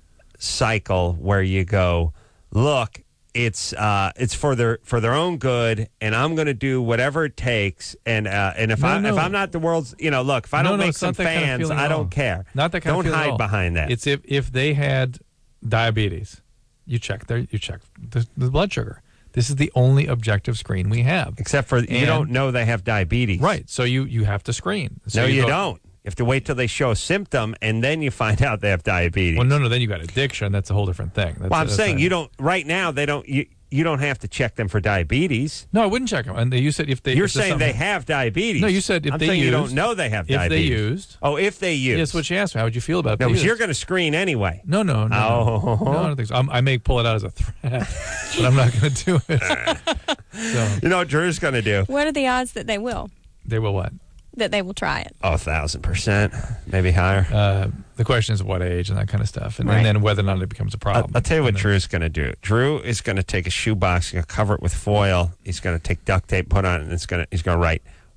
Speaker 2: cycle where you go, look, it's uh, it's for their for their own good, and I'm going to do whatever it takes. And uh, and if
Speaker 4: No,
Speaker 2: I
Speaker 4: no.
Speaker 2: if I'm not the world's, you know, look, if I
Speaker 4: No,
Speaker 2: don't
Speaker 4: no,
Speaker 2: make
Speaker 4: it's
Speaker 2: some
Speaker 4: not that kind of
Speaker 2: fans,
Speaker 4: feeling
Speaker 2: I
Speaker 4: at all.
Speaker 2: don't care.
Speaker 4: Not that kind
Speaker 2: don't
Speaker 4: of feeling at
Speaker 2: hide
Speaker 4: all.
Speaker 2: behind that.
Speaker 4: It's if if they had diabetes, you check their you check the, the blood sugar. This is the only objective screen we have.
Speaker 2: Except for you
Speaker 4: And-
Speaker 2: don't know they have diabetes,
Speaker 4: Right. So you you have to screen. So
Speaker 2: no, you,
Speaker 4: go-
Speaker 2: don't. You have to wait till they show a symptom, and then you find out they have diabetes.
Speaker 4: Well, no, no. Then you got addiction. That's a whole different thing. That's,
Speaker 2: well, I'm
Speaker 4: that's
Speaker 2: saying
Speaker 4: a-
Speaker 2: you don't. Right now, they don't. You you don't have to check them for diabetes.
Speaker 4: No, I wouldn't check them. And you said if they.
Speaker 2: You're
Speaker 4: if there's
Speaker 2: saying they
Speaker 4: something-
Speaker 2: have diabetes.
Speaker 4: No, you said if
Speaker 2: I'm
Speaker 4: they
Speaker 2: saying you don't
Speaker 4: used-
Speaker 2: know they have
Speaker 4: if
Speaker 2: diabetes.
Speaker 4: they used.
Speaker 2: Oh, if they use.
Speaker 4: Yes, what she asked me. How would you feel about it?
Speaker 2: No,
Speaker 4: if they
Speaker 2: because you're
Speaker 4: used?
Speaker 2: going to screen anyway.
Speaker 4: No, no, no.
Speaker 2: Oh.
Speaker 4: No, no I don't think so. I'm, I may pull it out as a threat, but I'm not going to do it. So
Speaker 2: You know what Drew's going to do?
Speaker 3: What are the odds that they will?
Speaker 4: they will what?
Speaker 3: That they will try it?
Speaker 2: Oh, a thousand percent, maybe higher.
Speaker 4: Uh, the question is what age and that kind of stuff, and,
Speaker 2: Right.
Speaker 4: and then whether or not it becomes a
Speaker 2: I'll,
Speaker 4: problem.
Speaker 2: I'll tell you what
Speaker 4: And then-
Speaker 2: Drew's going to do. Drew is going to take a shoebox, he's going to cover it with foil. He's going to take duct tape, put on it, and it's going to. He's going to write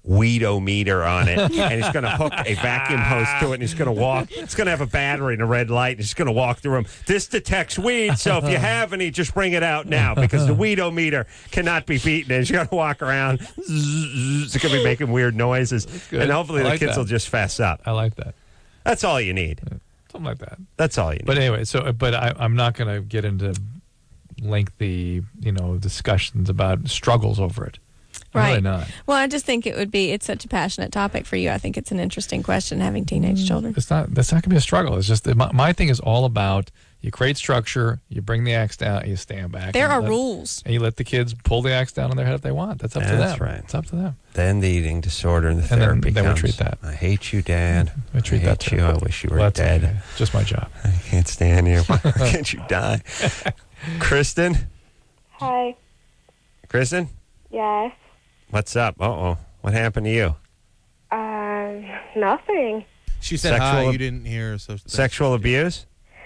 Speaker 2: weedometer on it, and he's going to hook a vacuum hose to it, and he's going to walk. It's going to have a battery and a red light, and he's going to walk through them. This detects weed, so if you have any, just bring it out now, because the weedometer cannot be beaten. And he's going to walk around. It's going to be making weird noises, and hopefully
Speaker 4: I
Speaker 2: the
Speaker 4: like
Speaker 2: kids
Speaker 4: that.
Speaker 2: will just fess up.
Speaker 4: I like that.
Speaker 2: That's all you need.
Speaker 4: Something like that.
Speaker 2: That's all you need.
Speaker 4: But anyway, so but I, I'm not going to get into lengthy, you know, discussions about struggles over it. I'm
Speaker 3: Right.
Speaker 4: really not.
Speaker 3: Well, I just think it would be, it's such a passionate topic for you. I think it's an interesting question, having teenage children.
Speaker 4: It's not. That's not going to be a struggle. It's just my, my thing is all about you create structure, you bring the axe down, you stand back.
Speaker 3: There
Speaker 4: and
Speaker 3: are
Speaker 4: let-
Speaker 3: rules.
Speaker 4: and you let the kids pull the axe down on their head if they want. That's up to them.
Speaker 2: That's right.
Speaker 4: It's up to them.
Speaker 2: Then the eating disorder and the
Speaker 4: And then-
Speaker 2: therapy
Speaker 4: then we
Speaker 2: comes.
Speaker 4: treat that.
Speaker 2: I hate you, Dad.
Speaker 4: We treat
Speaker 2: I
Speaker 4: that
Speaker 2: hate
Speaker 4: too.
Speaker 2: you. I wish you were
Speaker 4: Well, that's
Speaker 2: dead.
Speaker 4: okay. Just my job.
Speaker 2: I can't stand you. Why can't you die? Kristen?
Speaker 8: Hi.
Speaker 2: Kristen?
Speaker 8: Yes.
Speaker 2: What's up? Uh-oh. What happened to you?
Speaker 8: Um, nothing.
Speaker 10: She said
Speaker 2: Sexual
Speaker 10: hi.
Speaker 2: ab-
Speaker 10: You didn't hear. So
Speaker 2: Sexual abuse?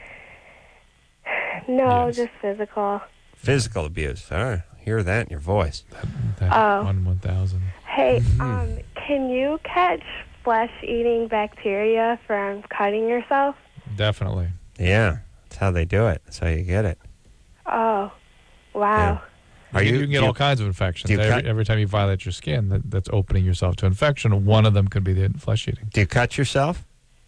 Speaker 8: No, just physical.
Speaker 2: Physical abuse. All right. Hear that in your voice.
Speaker 4: That
Speaker 8: Oh.
Speaker 4: one one thousand.
Speaker 8: Hey, um, can you catch flesh-eating bacteria from cutting yourself?
Speaker 4: Definitely.
Speaker 2: Yeah. That's how they do it. That's how you get it.
Speaker 8: Oh, wow.
Speaker 4: Are you, you can get
Speaker 2: do you-
Speaker 4: all kinds of infections.
Speaker 2: do you
Speaker 4: Every,
Speaker 2: cut-
Speaker 4: every time you violate your skin, that, that's opening yourself to infection. One of them could be the flesh eating.
Speaker 2: Do you cut yourself?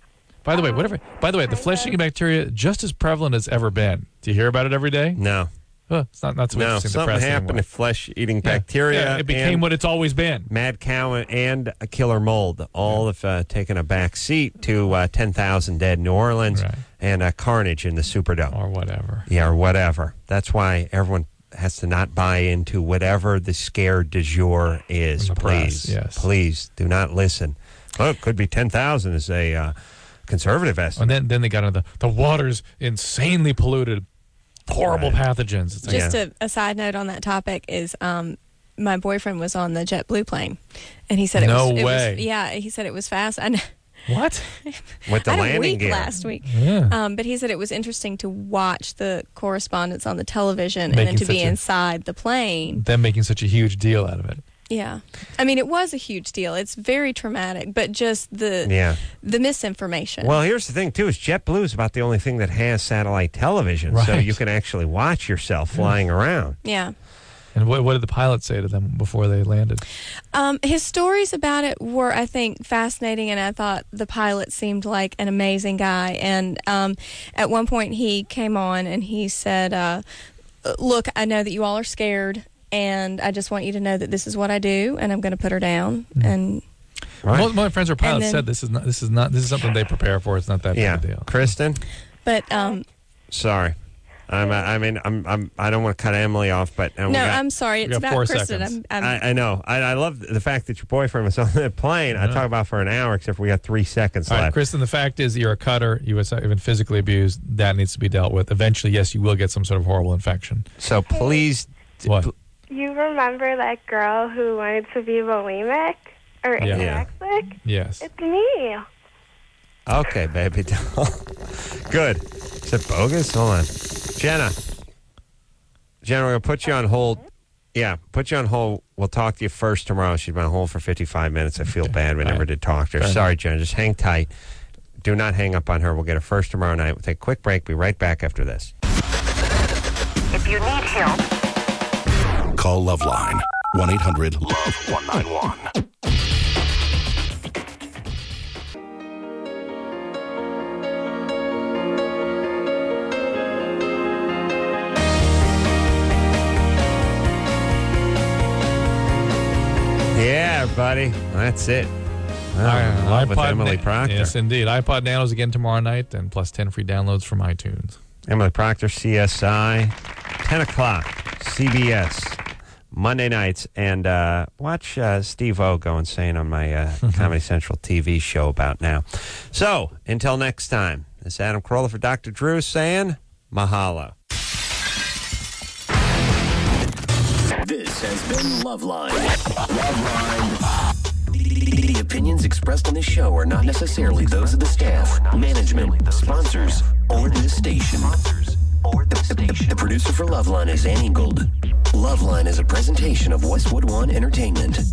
Speaker 4: By the way, whatever. By the way, the flesh eating bacteria just as prevalent as ever been. Do you hear about it every day?
Speaker 2: No.
Speaker 4: Huh, it's not not so
Speaker 2: No,
Speaker 4: interesting. to
Speaker 2: something
Speaker 4: press
Speaker 2: happened
Speaker 4: anymore.
Speaker 2: to flesh-eating
Speaker 4: Yeah.
Speaker 2: bacteria.
Speaker 4: Yeah, it became
Speaker 2: and
Speaker 4: what it's always been.
Speaker 2: Mad cow and a killer mold. All have uh, taken a back seat to uh, ten thousand dead in New Orleans and uh, carnage in the Superdome.
Speaker 4: Or whatever.
Speaker 2: Yeah, or whatever. That's why everyone has to not buy into whatever the scare du jour is.
Speaker 4: From the
Speaker 2: Please,
Speaker 4: press, yes.
Speaker 2: please do not listen. Oh, it could be ten thousand is a uh, conservative estimate.
Speaker 4: And then, then they got into the, the water's insanely polluted, horrible pathogens. It's like,
Speaker 3: Just a, a side note on that topic is um, my boyfriend was on the JetBlue plane, and he said it
Speaker 4: No
Speaker 3: was it
Speaker 4: way.
Speaker 3: Was, yeah, he said it was fast. I know.
Speaker 4: What?
Speaker 2: With the
Speaker 3: I had a
Speaker 2: landing
Speaker 3: week
Speaker 2: gear.
Speaker 3: last week.
Speaker 4: Yeah.
Speaker 3: Um, but he said it was interesting to watch the correspondence on the television and
Speaker 4: Making
Speaker 3: then to be
Speaker 4: such a-
Speaker 3: inside the plane.
Speaker 4: them making such a huge deal out of it.
Speaker 3: Yeah. I mean, it was a huge deal. It's very traumatic, but just the
Speaker 2: Yeah.
Speaker 3: the misinformation.
Speaker 2: Well, here's the thing, too, is JetBlue is about the only thing that has satellite television, so
Speaker 4: Right.
Speaker 2: you can actually watch yourself flying around.
Speaker 3: yeah.
Speaker 4: And what, what did the pilot say to them before they landed?
Speaker 3: Um, his stories about it were, I think, fascinating, and I thought the pilot seemed like an amazing guy. And um, at one point, he came on and he said, uh, "Look, I know that you all are scared, and I just want you to know that this is what I do, and I'm going to put her down." And
Speaker 2: Right.
Speaker 4: Most of my friends who are pilots
Speaker 3: then-
Speaker 4: said this is not this is not this is something they prepare for. It's not that
Speaker 2: Yeah.
Speaker 4: big a deal.
Speaker 2: Kristen?
Speaker 3: but um,
Speaker 2: Sorry. I'm, I mean, I'm, I'm, I don't want to cut Emily off, but uh, we
Speaker 3: no,
Speaker 2: got-
Speaker 3: I'm sorry. It's
Speaker 4: got
Speaker 3: about
Speaker 4: four
Speaker 3: Kristen.
Speaker 4: seconds.
Speaker 3: I'm, I'm,
Speaker 2: I, I know. I, I love the fact that your boyfriend was on the plane. I talk about for an hour, except for we got three seconds
Speaker 4: All right,
Speaker 2: left.
Speaker 4: Kristen, the fact is you're a cutter. You was even physically abused. That needs to be dealt with. Eventually, yes, you will get some sort of horrible infection.
Speaker 2: So please,
Speaker 4: What?
Speaker 8: You remember that girl who wanted to be bulimic or
Speaker 4: Yeah.
Speaker 8: anorexic?
Speaker 4: Yes.
Speaker 8: It's me.
Speaker 2: Okay, baby doll. Good. Is it bogus? Hold on. Jenna. Jenna, we're going to put you on hold. Yeah, put you on hold. We'll talk to you first tomorrow. She's been on hold for fifty-five minutes. I feel bad. We
Speaker 4: All
Speaker 2: never
Speaker 4: right.
Speaker 2: did talk to her.
Speaker 4: Fair
Speaker 2: Sorry, Jenna. Just hang tight. Do not hang up on her. We'll get her first tomorrow night. We'll take a quick break. Be right back after this.
Speaker 15: If you need help,
Speaker 1: Call Loveline. one eight hundred love one nine one.
Speaker 2: Yeah, buddy. That's it. Oh,
Speaker 4: Uh,
Speaker 2: in love with
Speaker 4: iPod
Speaker 2: Emily
Speaker 4: Na-
Speaker 2: Proctor.
Speaker 4: Yes, indeed. iPod Nanos again tomorrow night, and plus ten free downloads from iTunes.
Speaker 2: Emily Proctor, C S I, ten o'clock, C B S, Monday nights. And uh, watch uh, Steve O go insane on my uh, Comedy Central T V show about now. So, until next time, this is Adam Carolla for Doctor Drew saying mahalo.
Speaker 1: This has been Loveline. Loveline. The, the opinions expressed on this show are not necessarily those of the staff, management, sponsors, or the station. The, the producer for Loveline is Annie Gold. Loveline is a presentation of Westwood One Entertainment.